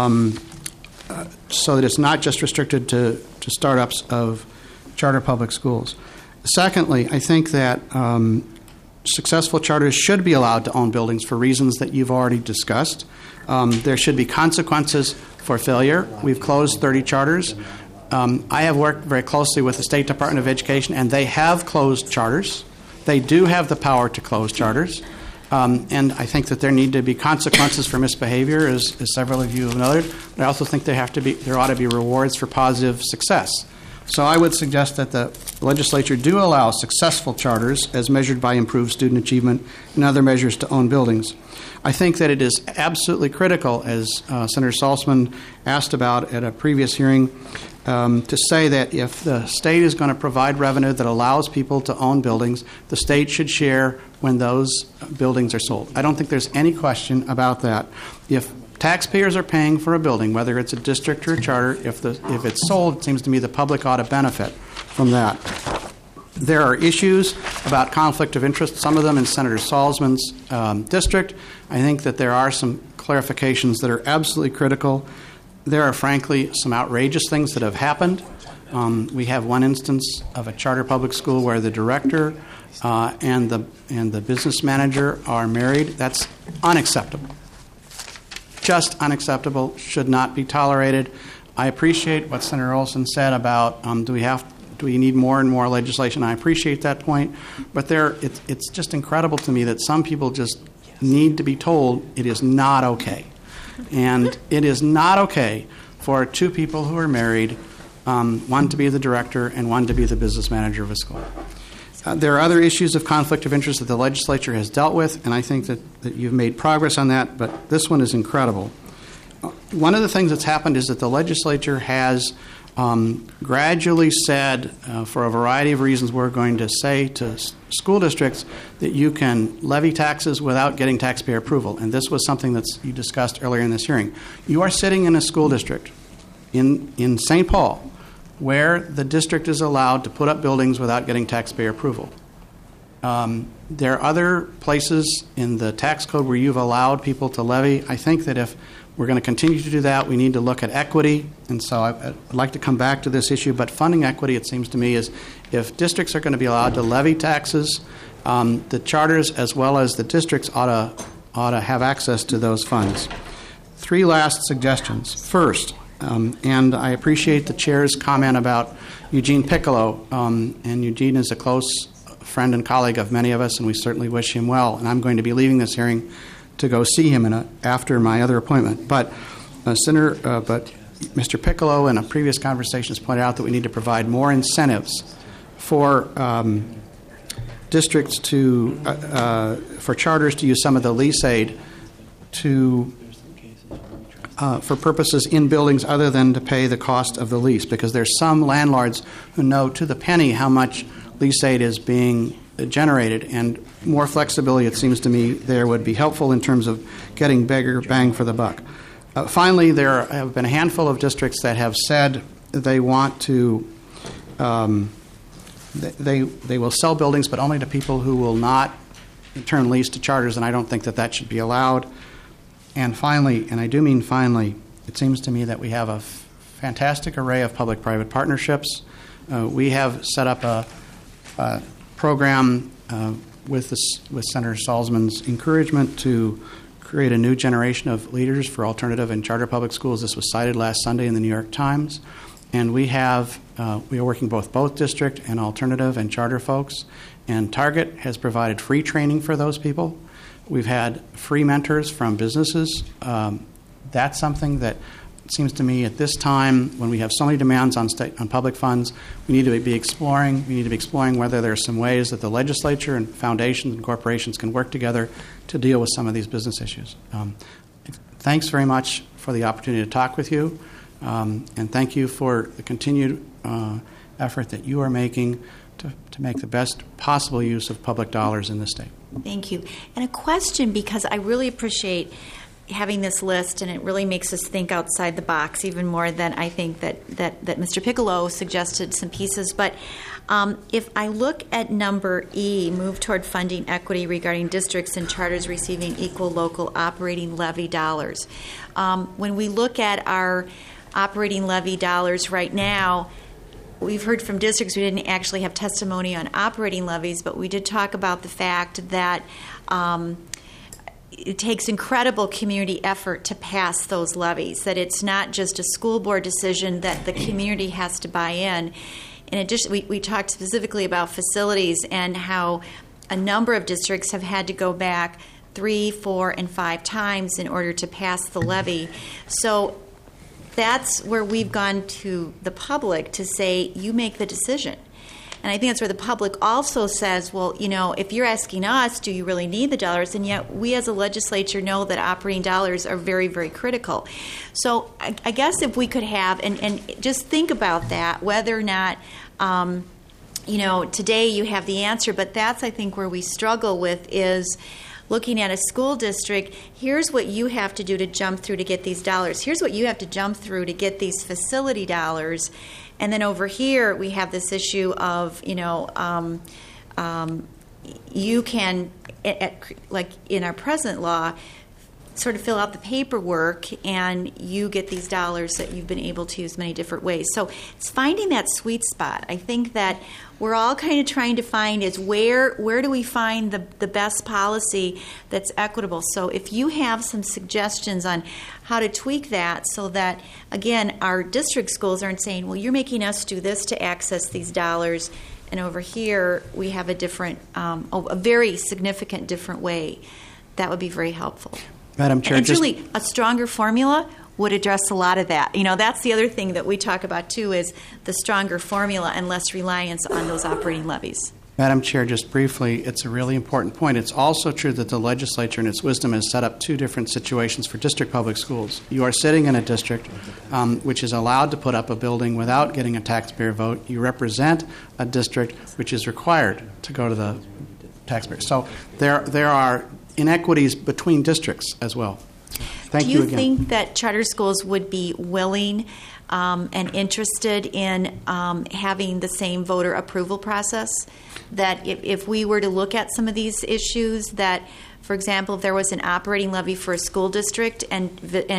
so that it's not just restricted to startups of charter public schools. Secondly, I think that successful charters should be allowed to own buildings for reasons that you've already discussed. There should be consequences for failure. We've closed 30 charters. I have worked very closely with the State Department of Education, and they have closed charters. They do have the power to close charters. And I think that there need to be consequences for misbehavior, as several of you have noted. But I also think there ought to be rewards for positive success. So I would suggest that the legislature do allow successful charters, as measured by improved student achievement and other measures, to own buildings. I think that it is absolutely critical, as Senator Salzman asked about at a previous hearing, to say that if the state is going to provide revenue that allows people to own buildings, the state should share when those buildings are sold. I don't think there's any question about that. If taxpayers are paying for a building, whether it's a district or a charter, if it's sold, it seems to me the public ought to benefit from that. There are issues about conflict of interest, some of them in Senator Salzman's district. I think that there are some clarifications that are absolutely critical. There are, frankly, some outrageous things that have happened We have one instance of a charter public school where the director and the business manager are married. That's unacceptable. Just unacceptable. Should not be tolerated. I appreciate what Senator Olson said about do we need more and more legislation. I appreciate that point, but it's just incredible to me that some people just need to be told it is not okay. And it is not okay for two people who are married, one to be the director and one to be the business manager of a school. There are other issues of conflict of interest that the legislature has dealt with, and I think that you've made progress on that, but this one is incredible. One of the things that's happened is that the legislature has gradually said, for a variety of reasons, we're going to say to school districts that you can levy taxes without getting taxpayer approval. And this was something that you discussed earlier in this hearing. You are sitting in a school district in St. Paul where the district is allowed to put up buildings without getting taxpayer approval. There are other places in the tax code where you've allowed people to levy. I think that if we're going to continue to do that, we need to look at equity. And so I'd like to come back to this issue. But funding equity, it seems to me, is if districts are going to be allowed to levy taxes, the charters as well as the districts ought to have access to those funds. Three last suggestions. First, and I appreciate the chair's comment about Eugene Piccolo. And Eugene is a close friend and colleague of many of us, and we certainly wish him well. And I'm going to be leaving this hearing to go see him after my other appointment. But Mr. Piccolo in a previous conversation has pointed out that we need to provide more incentives for districts for charters to use some of the lease aid for purposes in buildings other than to pay the cost of the lease, because there's some landlords who know to the penny how much lease aid is being generated, and more flexibility, it seems to me, there would be helpful in terms of getting bigger bang for the buck. Finally, there have been a handful of districts that have said they want to they will sell buildings, but only to people who will not in turn lease to charters, and I don't think that should be allowed. And finally, and I do mean finally, it seems to me that we have a fantastic array of public-private partnerships. We have set up a program with Senator Salzman's encouragement to create a new generation of leaders for alternative and charter public schools. This was cited last Sunday in the New York Times. And we are working both district and alternative and charter folks. And Target has provided free training for those people. We've had free mentors from businesses. That's something that seems to me at this time, when we have so many demands on public funds, we need to be exploring. We need to be exploring whether there are some ways that the legislature and foundations and corporations can work together to deal with some of these business issues. Thanks very much for the opportunity to talk with you, and thank you for the continued effort that you are making to make the best possible use of public dollars in the state. Thank you. And a question, because I really appreciate having this list, and it really makes us think outside the box even more than I think that Mr. Piccolo suggested some pieces. But if I look at number E, move toward funding equity regarding districts and charters receiving equal local operating levy dollars. When we look at our operating levy dollars right now, we've heard from districts. We didn't actually have testimony on operating levies, but we did talk about the fact that it takes incredible community effort to pass those levies, that it's not just a school board decision, that the community has to buy in. In addition, we talked specifically about facilities and how a number of districts have had to go back 3, 4, and 5 times in order to pass the levy. So that's where we've gone to the public to say, you make the decision. And I think that's where the public also says, well, if you're asking us, do you really need the dollars? And yet we as a legislature know that operating dollars are very, very critical. So I guess if we could have, and just think about that, whether or not, today you have the answer, but that's, I think, where we struggle with is looking at a school district. Here's what you have to do to jump through to get these dollars. Here's what you have to jump through to get these facility dollars. And then over here, we have this issue of, you can, like in our present law, sort of fill out the paperwork, and you get these dollars that you've been able to use many different ways. So it's finding that sweet spot. I think that we're all kind of trying to find is where do we find the best policy that's equitable. So if you have some suggestions on how to tweak that so that, again, our district schools aren't saying, well, you're making us do this to access these dollars, and over here we have a different, a very significant different way, that would be very helpful. Madam Chair, and really, a stronger formula would address a lot of that. That's the other thing that we talk about, too, is the stronger formula and less reliance on those operating levies. Madam Chair, just briefly, it's a really important point. It's also true that the legislature, in its wisdom, has set up two different situations for district public schools. You are sitting in a district which is allowed to put up a building without getting a taxpayer vote. You represent a district which is required to go to the taxpayer. So there are inequities between districts as well. Thank you again. Do you think that charter schools would be willing and interested in having the same voter approval process? That if we were to look at some of these issues, that, for example, if there was an operating levy for a school district and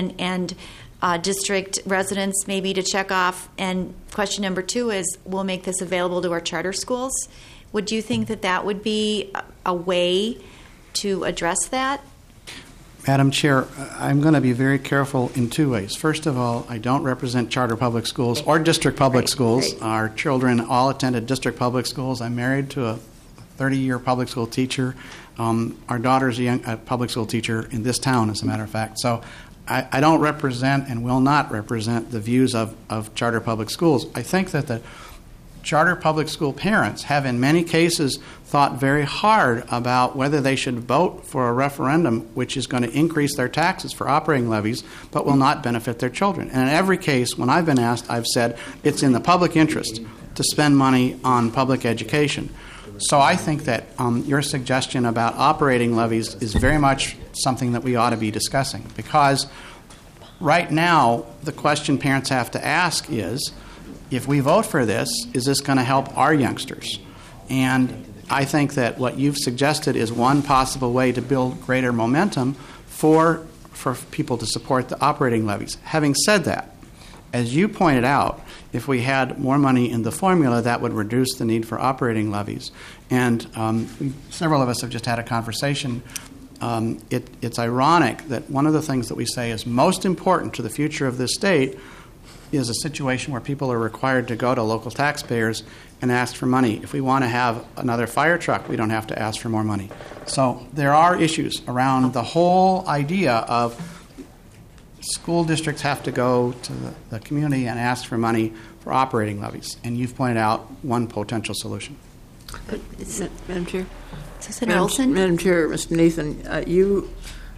district residents maybe to check off, and question number 2 is, we'll make this available to our charter schools. Would you think that would be a way to address that? Madam Chair, I'm going to be very careful in 2 ways. First of all, I don't represent charter public schools or district public schools. Right. Our children all attended district public schools. I'm married to a 30-year public school teacher. Our daughter's a public school teacher in this town, as a matter of fact. So I don't represent and will not represent the views of charter public schools. I think that the charter public school parents have in many cases thought very hard about whether they should vote for a referendum which is going to increase their taxes for operating levies but will not benefit their children. And in every case, when I've been asked, I've said it's in the public interest to spend money on public education. So I think that your suggestion about operating levies is very much something that we ought to be discussing, because right now the question parents have to ask is, if we vote for this, is this going to help our youngsters? And I think that what you've suggested is one possible way to build greater momentum for people to support the operating levies. Having said that, as you pointed out, if we had more money in the formula, that would reduce the need for operating levies. And several of us have just had a conversation. It's ironic that one of the things that we say is most important to the future of this state is a situation where people are required to go to local taxpayers and ask for money. If we want to have another fire truck, we don't have to ask for more money. So there are issues around the whole idea of school districts have to go to the community and ask for money for operating levies. And you've pointed out one potential solution. Madam Chair? Senator Olson? Madam Chair, Mr. Nathan, you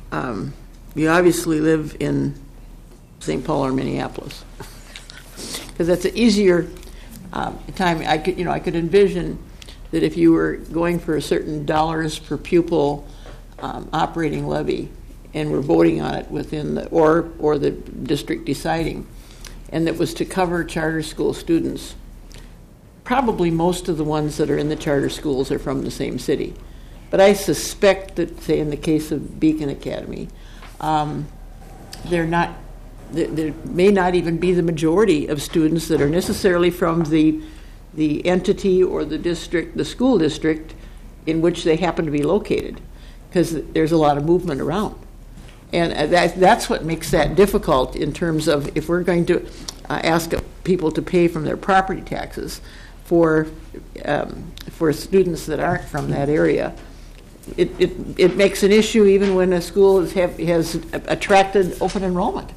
obviously live in St. Paul or Minneapolis, because that's an easier time. I could envision that if you were going for a certain dollars per pupil operating levy, and were voting on it within or the district deciding, and that was to cover charter school students. Probably most of the ones that are in the charter schools are from the same city, but I suspect that, say, in the case of Beacon Academy, they're not. There may not even be the majority of students that are necessarily from the entity or the district, the school district, in which they happen to be located, because there's a lot of movement around. And that's what makes that difficult in terms of if we're going to ask people to pay from their property taxes for students that aren't from that area. It makes an issue even when a school has attracted open enrollment.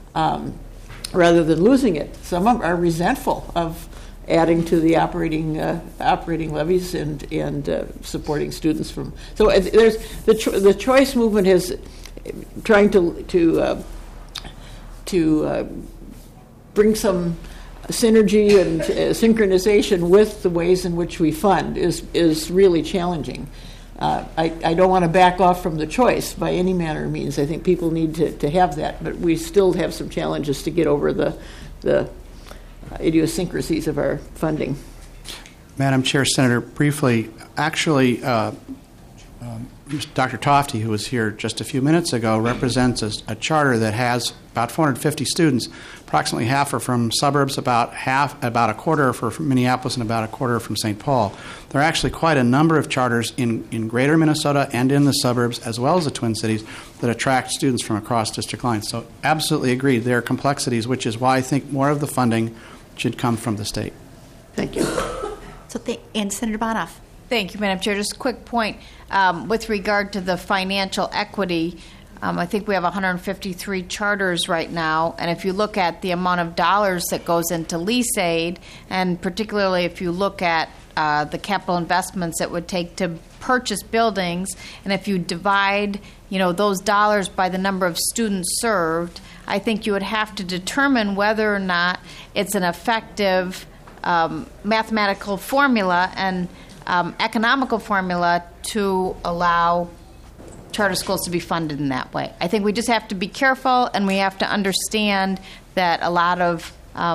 Rather than losing it. Some of them are resentful of adding to the operating levies and supporting students from. So there's the choice movement is trying to bring some synergy and synchronization with the ways in which we fund is really challenging. I don't want to back off from the choice by any manner or means. I think people need to have that, but we still have some challenges to get over the idiosyncrasies of our funding. Madam Chair, Senator, briefly, actually, Dr. Tofty, who was here just a few minutes ago, represents a charter that has about 450 students. Approximately half are from suburbs, about a quarter from Minneapolis, and about a quarter from St. Paul. There are actually quite a number of charters in greater Minnesota and in the suburbs, as well as the Twin Cities, that attract students from across district lines. So absolutely agreed. There are complexities, which is why I think more of the funding should come from the state. Thank you. And Senator Bonoff. Thank you, Madam Chair. Just a quick point with regard to the financial equity. I think we have 153 charters right now, and if you look at the amount of dollars that goes into lease aid, and particularly if you look at the capital investments it would take to purchase buildings, and if you divide, those dollars by the number of students served, I think you would have to determine whether or not it's an effective mathematical formula and economical formula to allow charter schools to be funded in that way. I think we just have to be careful, and we have to understand that a lot of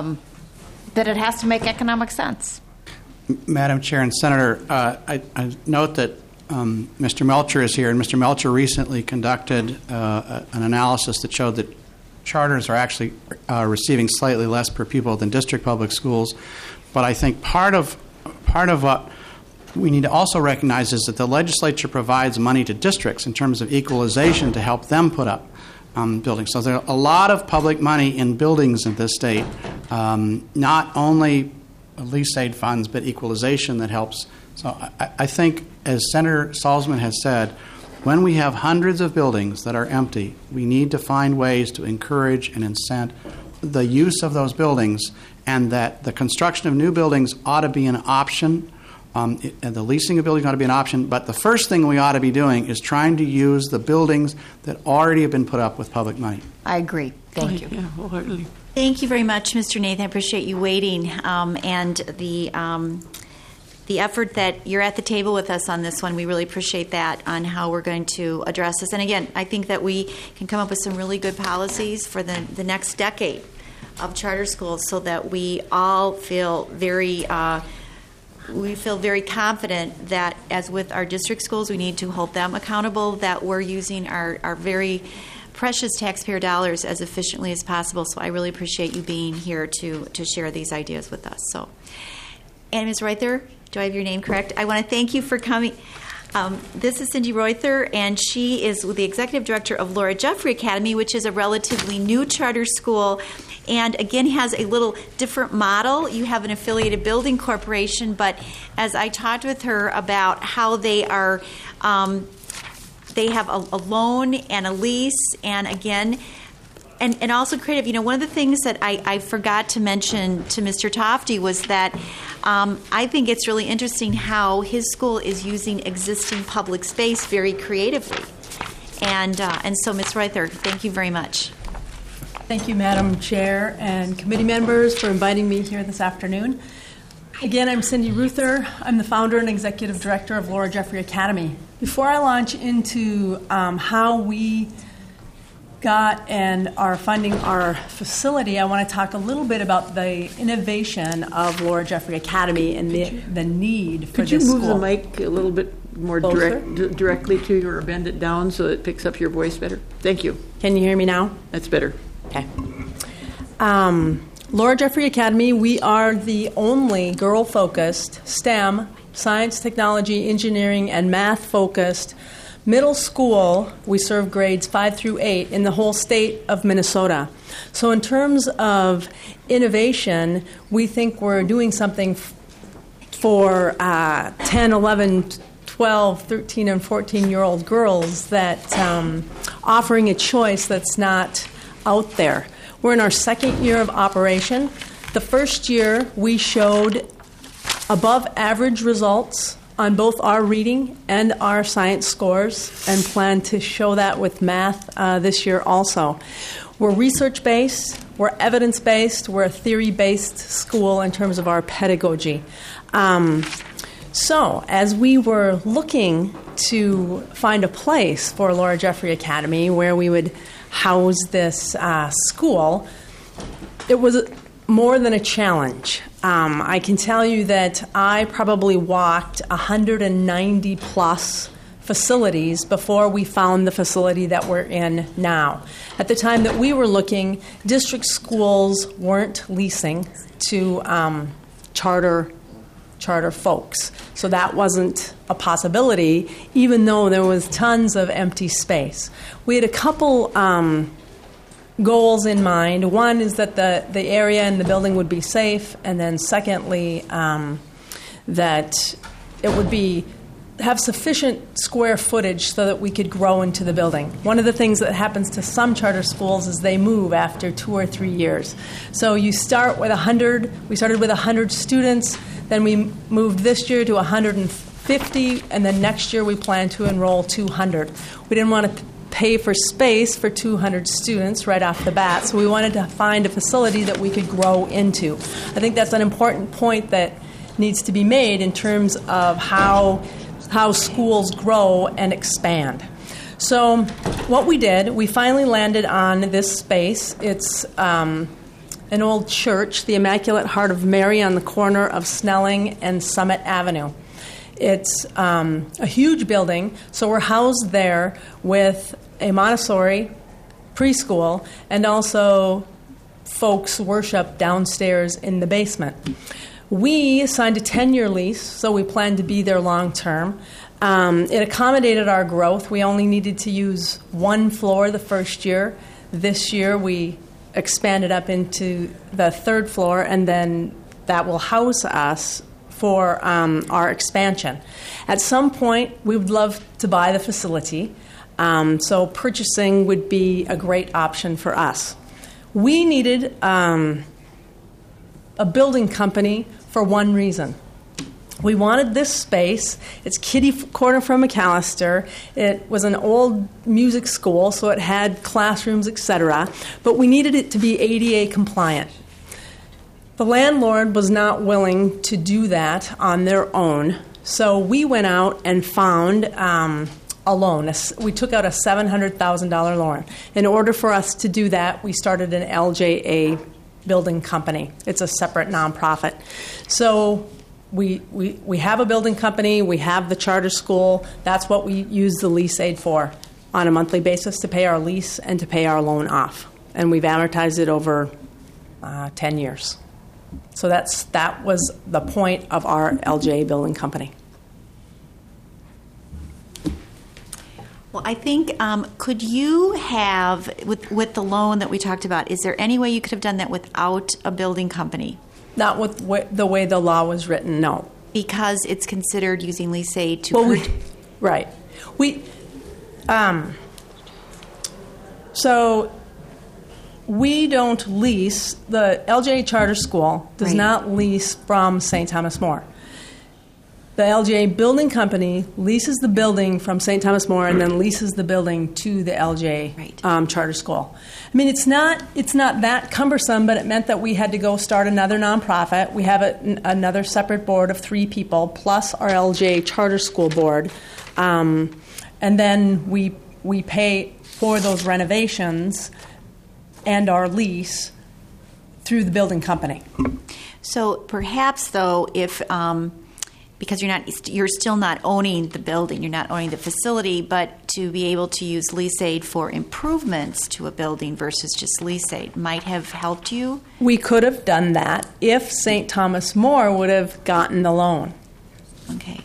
that it has to make economic sense. Madam Chair and Senator, I note that Mr. Melcher is here, and Mr. Melcher recently conducted an analysis that showed that charters are actually receiving slightly less per pupil than district public schools. But I think part of what we need to also recognize is that the legislature provides money to districts in terms of equalization to help them put up buildings. So there are a lot of public money in buildings in this state, not only lease aid funds, but equalization that helps. So I think, as Senator Salzman has said, when we have hundreds of buildings that are empty, we need to find ways to encourage and incent the use of those buildings, and that the construction of new buildings ought to be an option. And the leasing of buildings ought to be an option, but the first thing we ought to be doing is trying to use the buildings that already have been put up with public money. I agree. Thank you. Yeah, wholeheartedly. Thank you very much, Mr. Nathan. I appreciate you waiting and the effort that you're at the table with us on this one. We really appreciate that on how we're going to address this. And again, I think that we can come up with some really good policies for the next decade of charter schools, so that we all feel very confident that, as with our district schools, we need to hold them accountable, that we're using our very precious taxpayer dollars as efficiently as possible. So I really appreciate you being here to share these ideas with us. So, and Ms. Reuther, do I have your name correct? I want to thank you for coming. This is Cindy Reuther, and she is the executive director of Laura Jeffrey Academy, which is a relatively new charter school, and again has a little different model. You have an affiliated building corporation, but as I talked with her about how they are, they have a loan and a lease, and again, and also creative. One of the things that I forgot to mention to Mr. Tofty was that I think it's really interesting how his school is using existing public space very creatively. And so, Ms. Reuther, thank you very much. Thank you, Madam Chair and committee members, for inviting me here this afternoon. Again, I'm Cindy Reuther. I'm the founder and executive director of Laura Jeffrey Academy. Before I launch into how we got and are funding our facility, I want to talk a little bit about the innovation of Laura Jeffrey Academy and the need for this school. Could you move the mic a little bit more directly to you, or bend it down so it picks up your voice better? Thank you. Can you hear me now? That's better. Okay. Laura Jeffrey Academy, we are the only girl-focused STEM, science, technology, engineering, and math-focused middle school. We serve grades 5 through 8 in the whole state of Minnesota. So in terms of innovation, we think we're doing something for 10, 11, 12, 13, and 14-year-old girls that offering a choice that's not out there. We're in our second year of operation. The first year, we showed above average results on both our reading and our science scores, and plan to show that with math this year also. We're research-based, we're evidence-based, we're a theory-based school in terms of our pedagogy. So as we were looking to find a place for Laura Jeffrey Academy where we would house this school, it was more than a challenge. I can tell you that I probably walked 190 plus facilities before we found the facility that we're in now. At the time that we were looking, district schools weren't leasing to charter folks. So that wasn't a possibility, even though there was tons of empty space. We had a couple goals in mind. One is that the area and the building would be safe, and then secondly, that it would have sufficient square footage so that we could grow into the building. One of the things that happens to some charter schools is they move after 2 or 3 years. So you start with 100. We started with 100 students. Then we moved this year to 150, and then next year we plan to enroll 200. We didn't want to pay for space for 200 students right off the bat, so we wanted to find a facility that we could grow into. I think that's an important point that needs to be made in terms of how schools grow and expand. So what we did, we finally landed on this space. It's an old church, the Immaculate Heart of Mary, on the corner of Snelling and Summit Avenue. It's a huge building, so we're housed there with a Montessori preschool, and also folks worship downstairs in the basement. We signed a 10-year lease, so we plan to be there long term. It accommodated our growth. We only needed to use one floor the first year. This year we expanded up into the third floor, and then that will house us for our expansion. At some point, we would love to buy the facility, so purchasing would be a great option for us. We needed a building company for one reason. We wanted this space. It's kitty corner from McAllister. It was an old music school, so it had classrooms, etc., but we needed it to be ADA compliant. The landlord was not willing to do that on their own, so we went out and found a loan. We took out a $700,000 loan. In order for us to do that, we started an LJA building company. It's a separate nonprofit. So we have a building company, we have the charter school. That's what we use the lease aid for, on a monthly basis, to pay our lease and to pay our loan off. And we've amortized it over 10 years. So that was the point of our LJA building company. Well, I think, could you have, with the loan that we talked about, is there any way you could have done that without a building company? Not with the way the law was written, no. Because it's considered using lease aid to... Right. So we don't lease, the LJA Charter School does not lease from St. Thomas More. The LJA building company leases the building from St. Thomas More and then leases the building to the LJA charter school. I mean, it's not that cumbersome, but it meant that we had to go start another nonprofit. We have another separate board of 3 people plus our LJA charter school board, and then we pay for those renovations and our lease through the building company. So perhaps, though, if because you're still not owning the building, you're not owning the facility, but to be able to use lease aid for improvements to a building versus just lease aid might have helped you? We could have done that if St. Thomas More would have gotten the loan. Okay.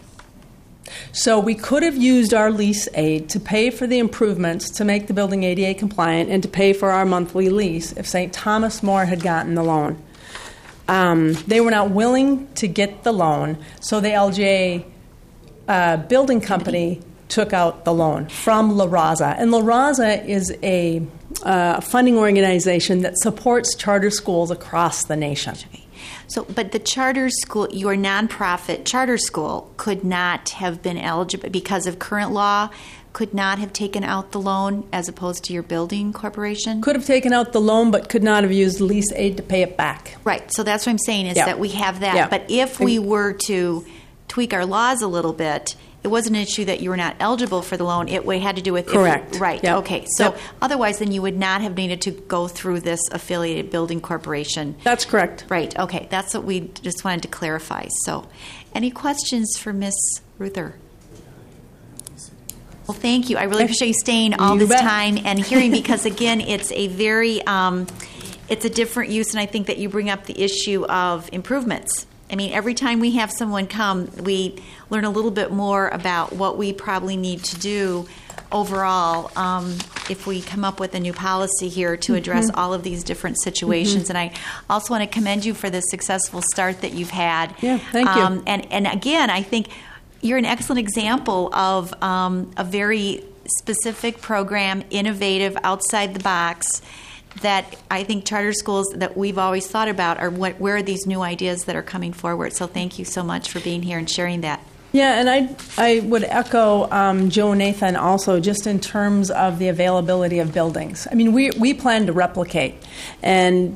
So we could have used our lease aid to pay for the improvements to make the building ADA compliant and to pay for our monthly lease if St. Thomas More had gotten the loan. They were not willing to get the loan, so the LJA building company took out the loan from La Raza. And La Raza is a funding organization that supports charter schools across the nation. So, but the charter school, your nonprofit charter school, could not have been eligible because of current law, could not have taken out the loan as opposed to your building corporation? Could have taken out the loan, but could not have used lease aid to pay it back. Right. So that's what I'm saying is that we have that. Yeah. But if we were to tweak our laws a little bit, it wasn't an issue that you were not eligible for the loan. It had to do with... Correct. Right. Yep. Okay. So Yep. Otherwise, then you would not have needed to go through this affiliated building corporation. That's correct. Right. Okay. That's what we just wanted to clarify. So any questions for Ms. Ruther? Well, thank you. I really appreciate you staying all You this bet. time and hearing, because again, it's a very, it's a different use, and I think that you bring up the issue of improvements. I mean, every time we have someone come, we learn a little bit more about what we probably need to do overall if we come up with a new policy here to address all of these different situations. And I also want to commend you for the successful start that you've had. Yeah, thank you. And again, I think you're an excellent example of a very specific program, innovative, outside the box, that I think charter schools that we've always thought about are where are these new ideas that are coming forward. So thank you so much for being here and sharing that. Yeah, and I would echo Joe Nathan also, just in terms of the availability of buildings. I mean, we plan to replicate, and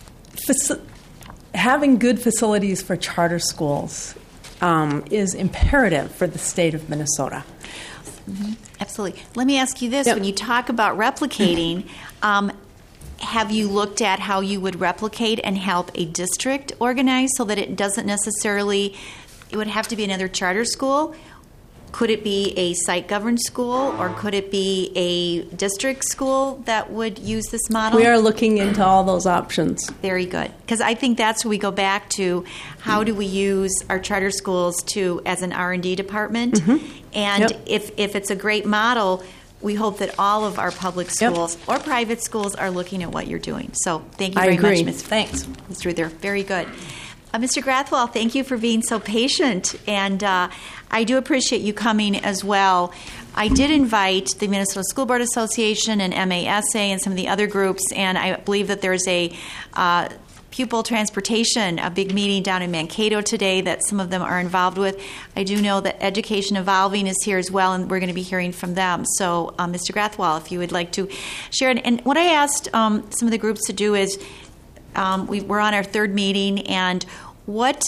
having good facilities for charter schools is imperative for the state of Minnesota. Absolutely. Let me ask you this. When you talk about replicating, have you looked at how you would replicate and help a district organize so that it doesn't necessarily, it would have to be another charter school? Could it be a site-governed school, or could it be a district school that would use this model? We are looking into all those options. Very good. Because I think that's where we go back to, how do we use our charter schools as an R&D department? And if it's a great model, we hope that all of our public schools or private schools are looking at what you're doing. So thank you very much, Ms. Thanks. Ms. Ruther. Very good. Mr. Grathwell, thank you for being so patient, and I do appreciate you coming as well. I did invite the Minnesota School Board Association and MASA and some of the other groups, and I believe that there's a pupil transportation, a big meeting down in Mankato today that some of them are involved with. I do know that Education Evolving is here as well, and we're going to be hearing from them. So, Mr. Grathwell, if you would like to share. And what I asked some of the groups to do is, we're on our third meeting, and what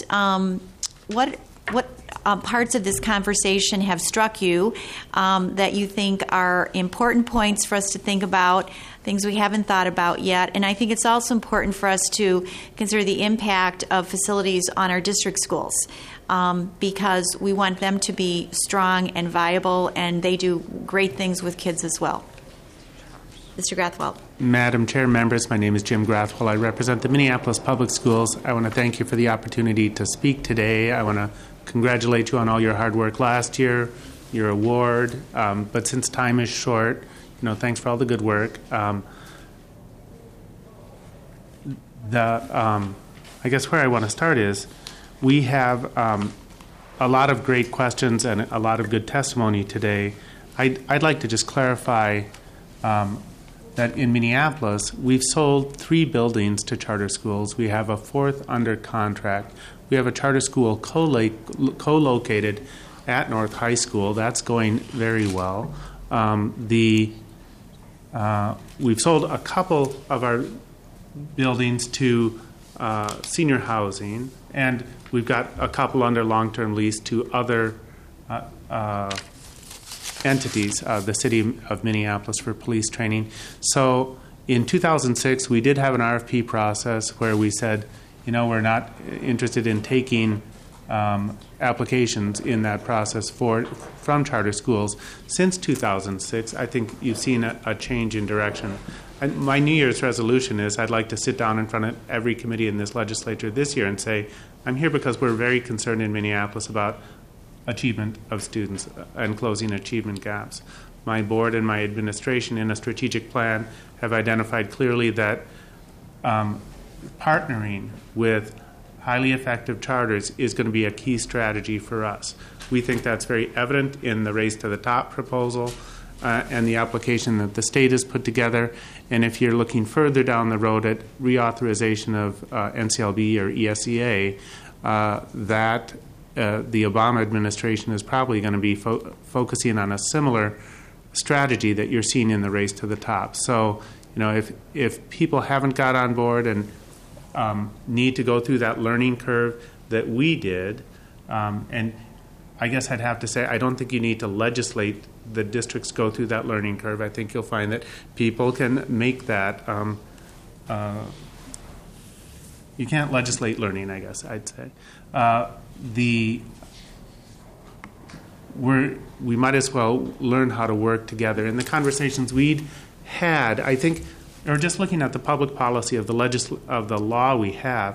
parts of this conversation have struck you that you think are important points for us to think about, things we haven't thought about yet? And I think it's also important for us to consider the impact of facilities on our district schools, because we want them to be strong and viable, and they do great things with kids as well. Mr. Grathwell. Madam Chair, members, my name is Jim Grathwell. I represent the Minneapolis Public Schools. I want to thank you for the opportunity to speak today. I want to congratulate you on all your hard work last year, your award. But since time is short, thanks for all the good work. I guess where I want to start is, we have a lot of great questions and a lot of good testimony today. I'd like to just clarify that in Minneapolis, we've sold 3 buildings to charter schools. We have a 4th under contract. We have a charter school co-located at North High School. That's going very well. We've sold a couple of our buildings to senior housing, and we've got a couple under long-term lease to other entities, the city of Minneapolis, for police training. So in 2006, we did have an RFP process where we said, we're not interested in taking applications in that process from charter schools. Since 2006, I think you've seen a change in direction. And my New Year's resolution is, I'd like to sit down in front of every committee in this legislature this year and say, I'm here because we're very concerned in Minneapolis about achievement of students and closing achievement gaps. My board and my administration, in a strategic plan, have identified clearly that partnering with highly effective charters is going to be a key strategy for us. We think that's very evident in the Race to the Top proposal and the application that the state has put together. And if you're looking further down the road at reauthorization of NCLB or ESEA, the Obama administration is probably going to be focusing on a similar strategy that you're seeing in the Race to the Top. So, if people haven't got on board and need to go through that learning curve that we did, and I guess I'd have to say, I don't think you need to legislate the districts go through that learning curve. I think you'll find that people can make that. You can't legislate learning, I guess I'd say. we might as well learn how to work together. In the conversations we'd had, I think, or just looking at the public policy of the law we have,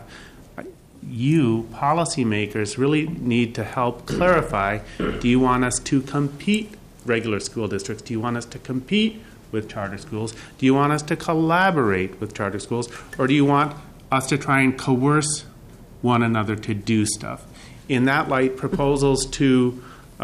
you, policymakers, really need to help clarify, do you want us to compete regular school districts? Do you want us to compete with charter schools? Do you want us to collaborate with charter schools? Or do you want us to try and coerce one another to do stuff? In that light, proposals to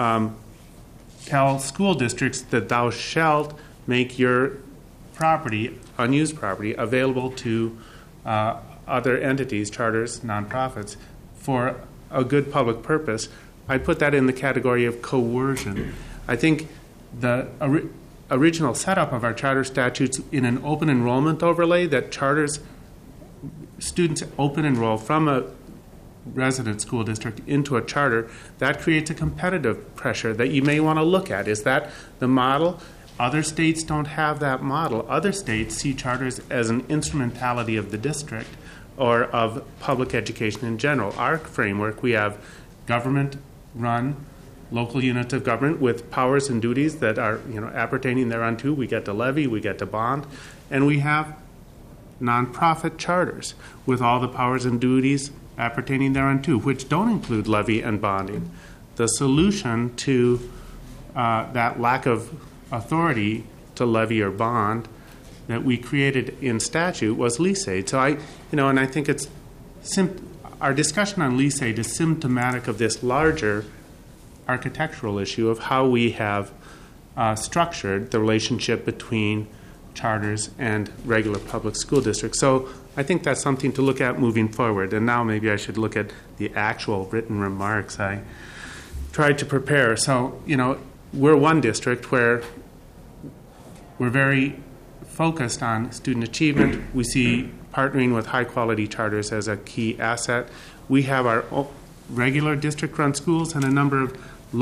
tell school districts that thou shalt make your property, unused property, available to other entities, charters, nonprofits, for a good public purpose, I put that in the category of coercion. I think the original setup of our charter statutes in an open enrollment overlay, that charters, students open enroll from a resident school district into a charter, that creates a competitive pressure that you may want to look at. Is that the model? Other states don't have that model. Other states see charters as an instrumentality of the district or of public education in general. Our framework, we have government-run local units of government with powers and duties that are appertaining thereunto. We get to levy, we get to bond, and we have nonprofit charters with all the powers and duties appertaining thereunto, which don't include levy and bonding. The solution to that lack of authority to levy or bond that we created in statute was lease aid. So and I think it's our discussion on lease aid is symptomatic of this larger architectural issue of how we have structured the relationship between charters and regular public school districts. So I think that's something to look at moving forward. And now maybe I should look at the actual written remarks I tried to prepare. So, we're one district where we're very focused on student achievement. We see partnering with high-quality charters as a key asset. We have our regular district-run schools and a number of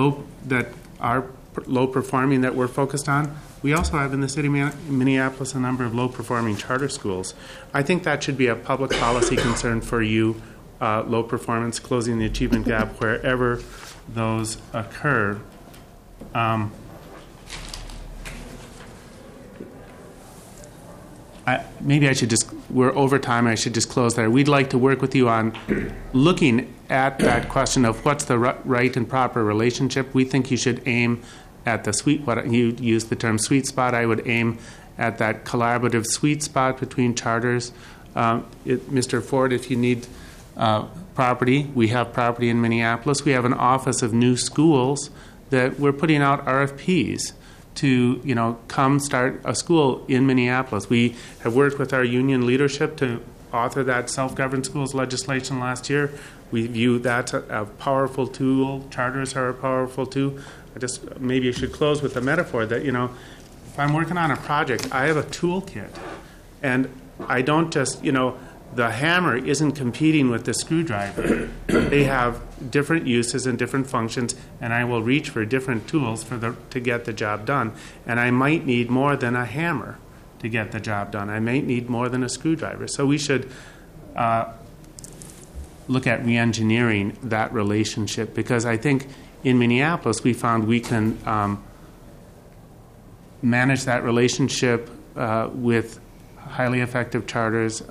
low-performing that we're focused on. We also have in the city of Minneapolis a number of low-performing charter schools. I think that should be a public policy concern for you, low performance, closing the achievement gap wherever those occur. We're over time, I should just close there. We'd like to work with you on looking at that question of what's the right and proper relationship. We think you should aim at you used the term sweet spot. I would aim at that collaborative sweet spot between charters. Mr. Ford, if you need property, we have property in Minneapolis. We have an office of new schools that we're putting out RFPs to come start a school in Minneapolis. We have worked with our union leadership to author that self-governed schools legislation last year. We view that a powerful tool. Charters are a powerful tool. Maybe I should close with the metaphor that if I'm working on a project, I have a toolkit, and I don't just the hammer isn't competing with the screwdriver. They have different uses and different functions, and I will reach for different tools to get the job done. And I might need more than a hammer to get the job done. I may need more than a screwdriver. So we should look at re-engineering that relationship, because I think in Minneapolis we found we can manage that relationship with highly effective charters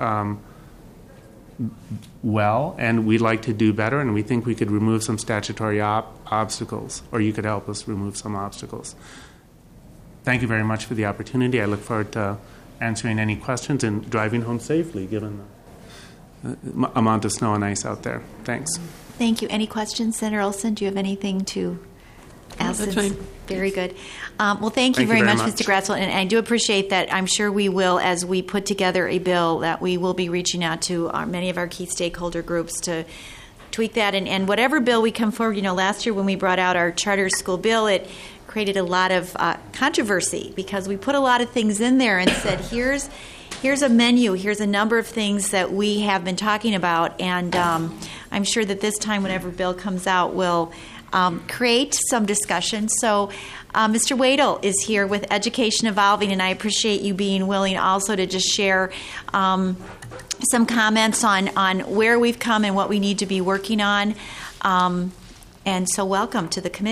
well, and we'd like to do better, and we think we could remove some statutory obstacles, or you could help us remove some obstacles. Thank you very much for the opportunity. I look forward to answering any questions and driving home safely, given the amount of snow and ice out there. Thanks. Thank you. Any questions, Senator Olson? Do you have anything to ask? That's fine. Very good. Well, thank you very much, Mr. Gratzel. And I do appreciate that. I'm sure we will, as we put together a bill, that we will be reaching out to many of our key stakeholder groups to tweak that. And whatever bill we come forward, last year when we brought out our charter school bill, it created a lot of controversy because we put a lot of things in there and said, here's a menu, here's a number of things that we have been talking about. And I'm sure that this time, whenever bill comes out, we'll create some discussion. So Mr. Wadel is here with Education Evolving, and I appreciate you being willing also to just share some comments on where we've come and what we need to be working on. And so welcome to the committee.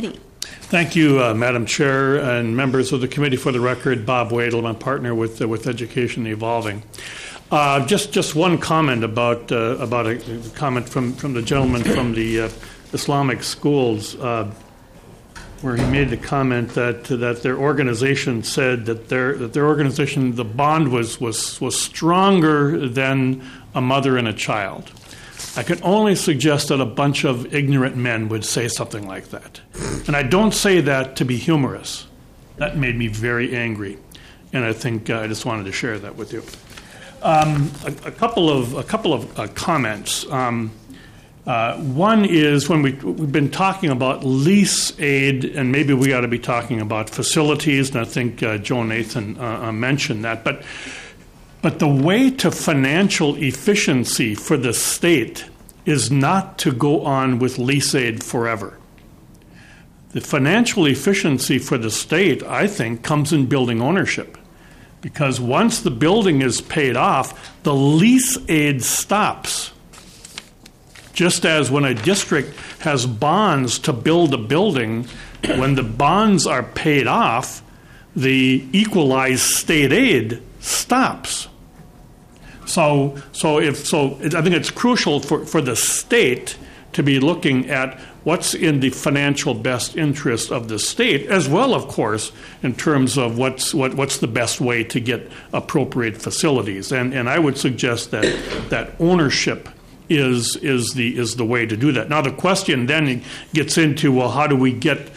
Thank you, Madam Chair and members of the committee. For the record, Bob Wadel, my partner with Education Evolving. Just one comment about a comment from the gentleman from the Islamic schools, where he made the comment that their organization said that their organization, the bond was stronger than a mother and a child. I can only suggest that a bunch of ignorant men would say something like that. And I don't say that to be humorous. That made me very angry, and I think I just wanted to share that with you. A couple of comments. One is when we've been talking about lease aid, and maybe we ought to be talking about facilities, and I think Joe Nathan mentioned that. But the way to financial efficiency for the state is not to go on with lease aid forever. The financial efficiency for the state, I think, comes in building ownership. Because once the building is paid off, the lease aid stops. Just as when a district has bonds to build a building, when the bonds are paid off, the equalized state aid stops. So I think it's crucial for the state to be looking at what's in the financial best interest of the state, as well, of course, in terms of what's the best way to get appropriate facilities. And I would suggest that ownership is the way to do that. Now the question then gets into, well, how do we get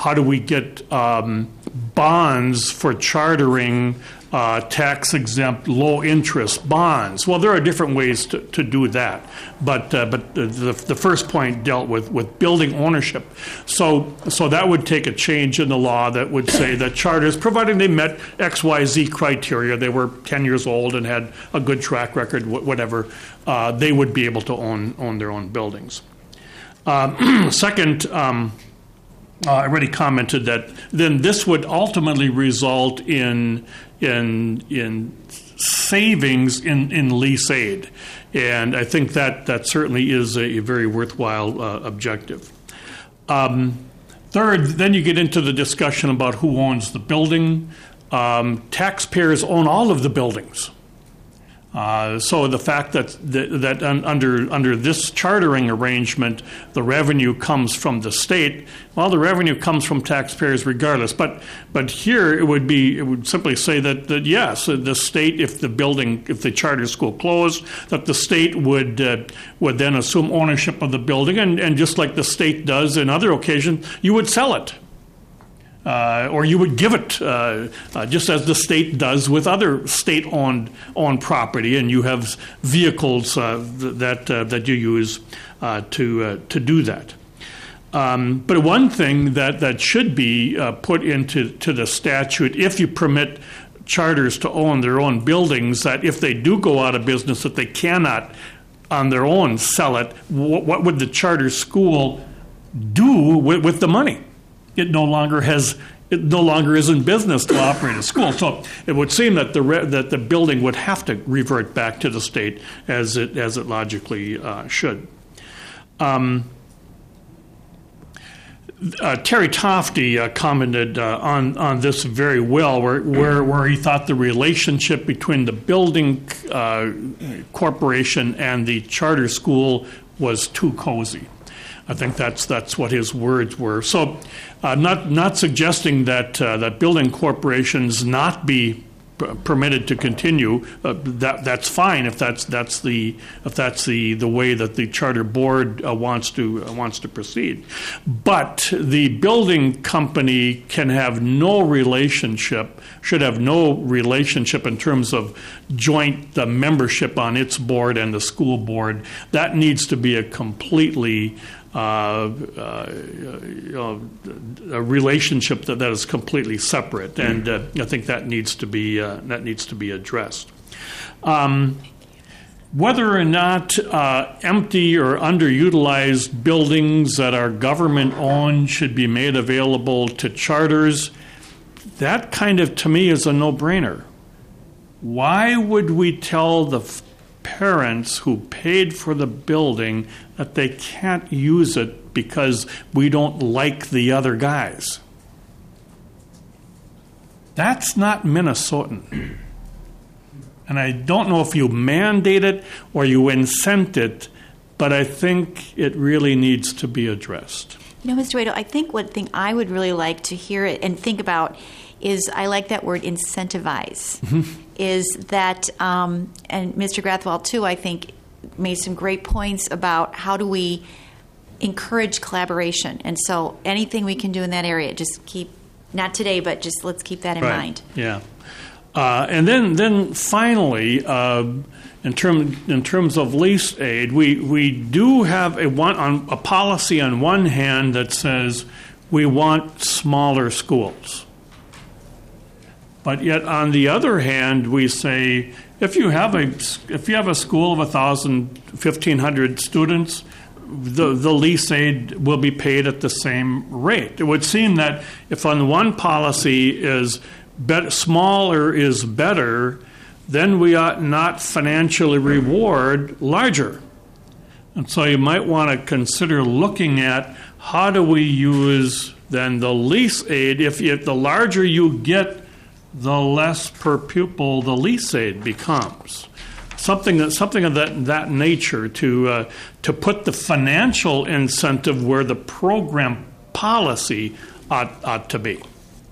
bonds for chartering tax-exempt, low-interest bonds? Well, there are different ways to do that, but the first point dealt with building ownership. So that would take a change in the law that would say that charters, providing they met XYZ criteria, they were 10 years old and had a good track record, whatever, they would be able to own their own buildings. Second, I already commented that then this would ultimately result in savings in lease aid, and I think that certainly is a very worthwhile objective. Third, then you get into the discussion about who owns the building. Taxpayers own all of the buildings. So the fact that under this chartering arrangement, the revenue comes from the state. Well, the revenue comes from taxpayers regardless. But here it would simply say that yes, the state, if the charter school closed, that the state would then assume ownership of the building, and just like the state does in other occasions, you would sell it. Or you would give it, just as the state does with other state-owned property, and you have vehicles that you use to do that. But one thing that should be put into the statute, if you permit charters to own their own buildings, that if they do go out of business, that they cannot on their own sell it, what would the charter school do with the money? It no longer is in business to operate a school. So it would seem that the building would have to revert back to the state as it logically should. Terry Tofty commented on this very well, where he thought the relationship between the building corporation and the charter school was too cozy. I think that's what his words were. So, not suggesting that building corporations not be permitted to continue. That's fine if that's the way that the charter board wants to proceed. But the building company should have no relationship in terms of joint membership on its board and the school board. That needs to be a completely a relationship that is completely separate, and I think that needs to be addressed. Whether or not empty or underutilized buildings that are government-owned should be made available to charters, that kind of, to me, is a no-brainer. Why would we tell the parents who paid for the building that they can't use it because we don't like the other guys. That's not Minnesotan. And I don't know if you mandate it or you incent it, but I think it really needs to be addressed. You know, Mr. Wade, I think one thing I would really like to hear it and think about is, I like that word, incentivize. Is that, and Mr. Grathwohl too, I think, made some great points about how do we encourage collaboration. And so anything we can do in that area, just keep, not today, but just let's keep that in mind. Yeah. And then finally, in terms of lease aid, we do have a policy on one hand that says we want smaller schools. But yet, on the other hand, we say if you have a school of 1,500 students, the lease aid will be paid at the same rate. It would seem that if on one policy is smaller is better, then we ought not financially reward larger. And so you might want to consider looking at how do we use then the lease aid. If the larger you get, the less per pupil the lease aid becomes. Something of that nature to put the financial incentive where the program policy ought to be.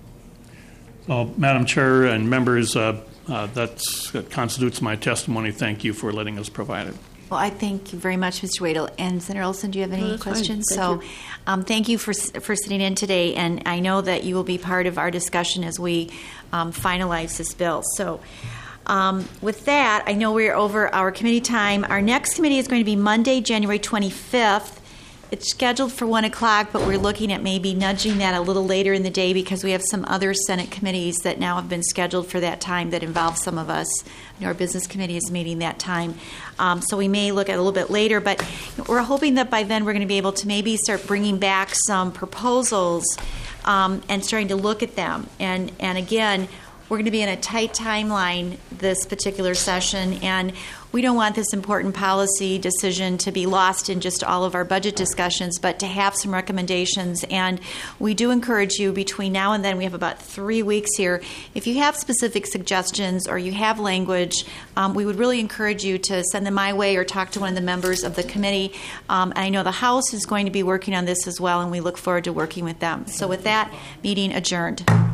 So, Madam Chair and members, that constitutes my testimony. Thank you for letting us provide it. Well, I thank you very much, Mr. Wadel. And Senator Olson, do you have any questions? Thank you for sitting in today, and I know that you will be part of our discussion as we finalize this bill. So with that, I know we're over our committee time. Our next committee is going to be Monday, January 25th. It's scheduled for 1 o'clock, but we're looking at maybe nudging that a little later in the day because we have some other Senate committees that now have been scheduled for that time that involve some of us. Our business committee is meeting that time. So we may look at a little bit later, but we're hoping that by then we're going to be able to maybe start bringing back some proposals and starting to look at them. And again, we're going to be in a tight timeline this particular session, and we don't want this important policy decision to be lost in just all of our budget discussions, but to have some recommendations. And we do encourage you between now and then, we have about 3 weeks here. If you have specific suggestions or you have language, we would really encourage you to send them my way or talk to one of the members of the committee. I know the House is going to be working on this as well, and we look forward to working with them. So with that, meeting adjourned.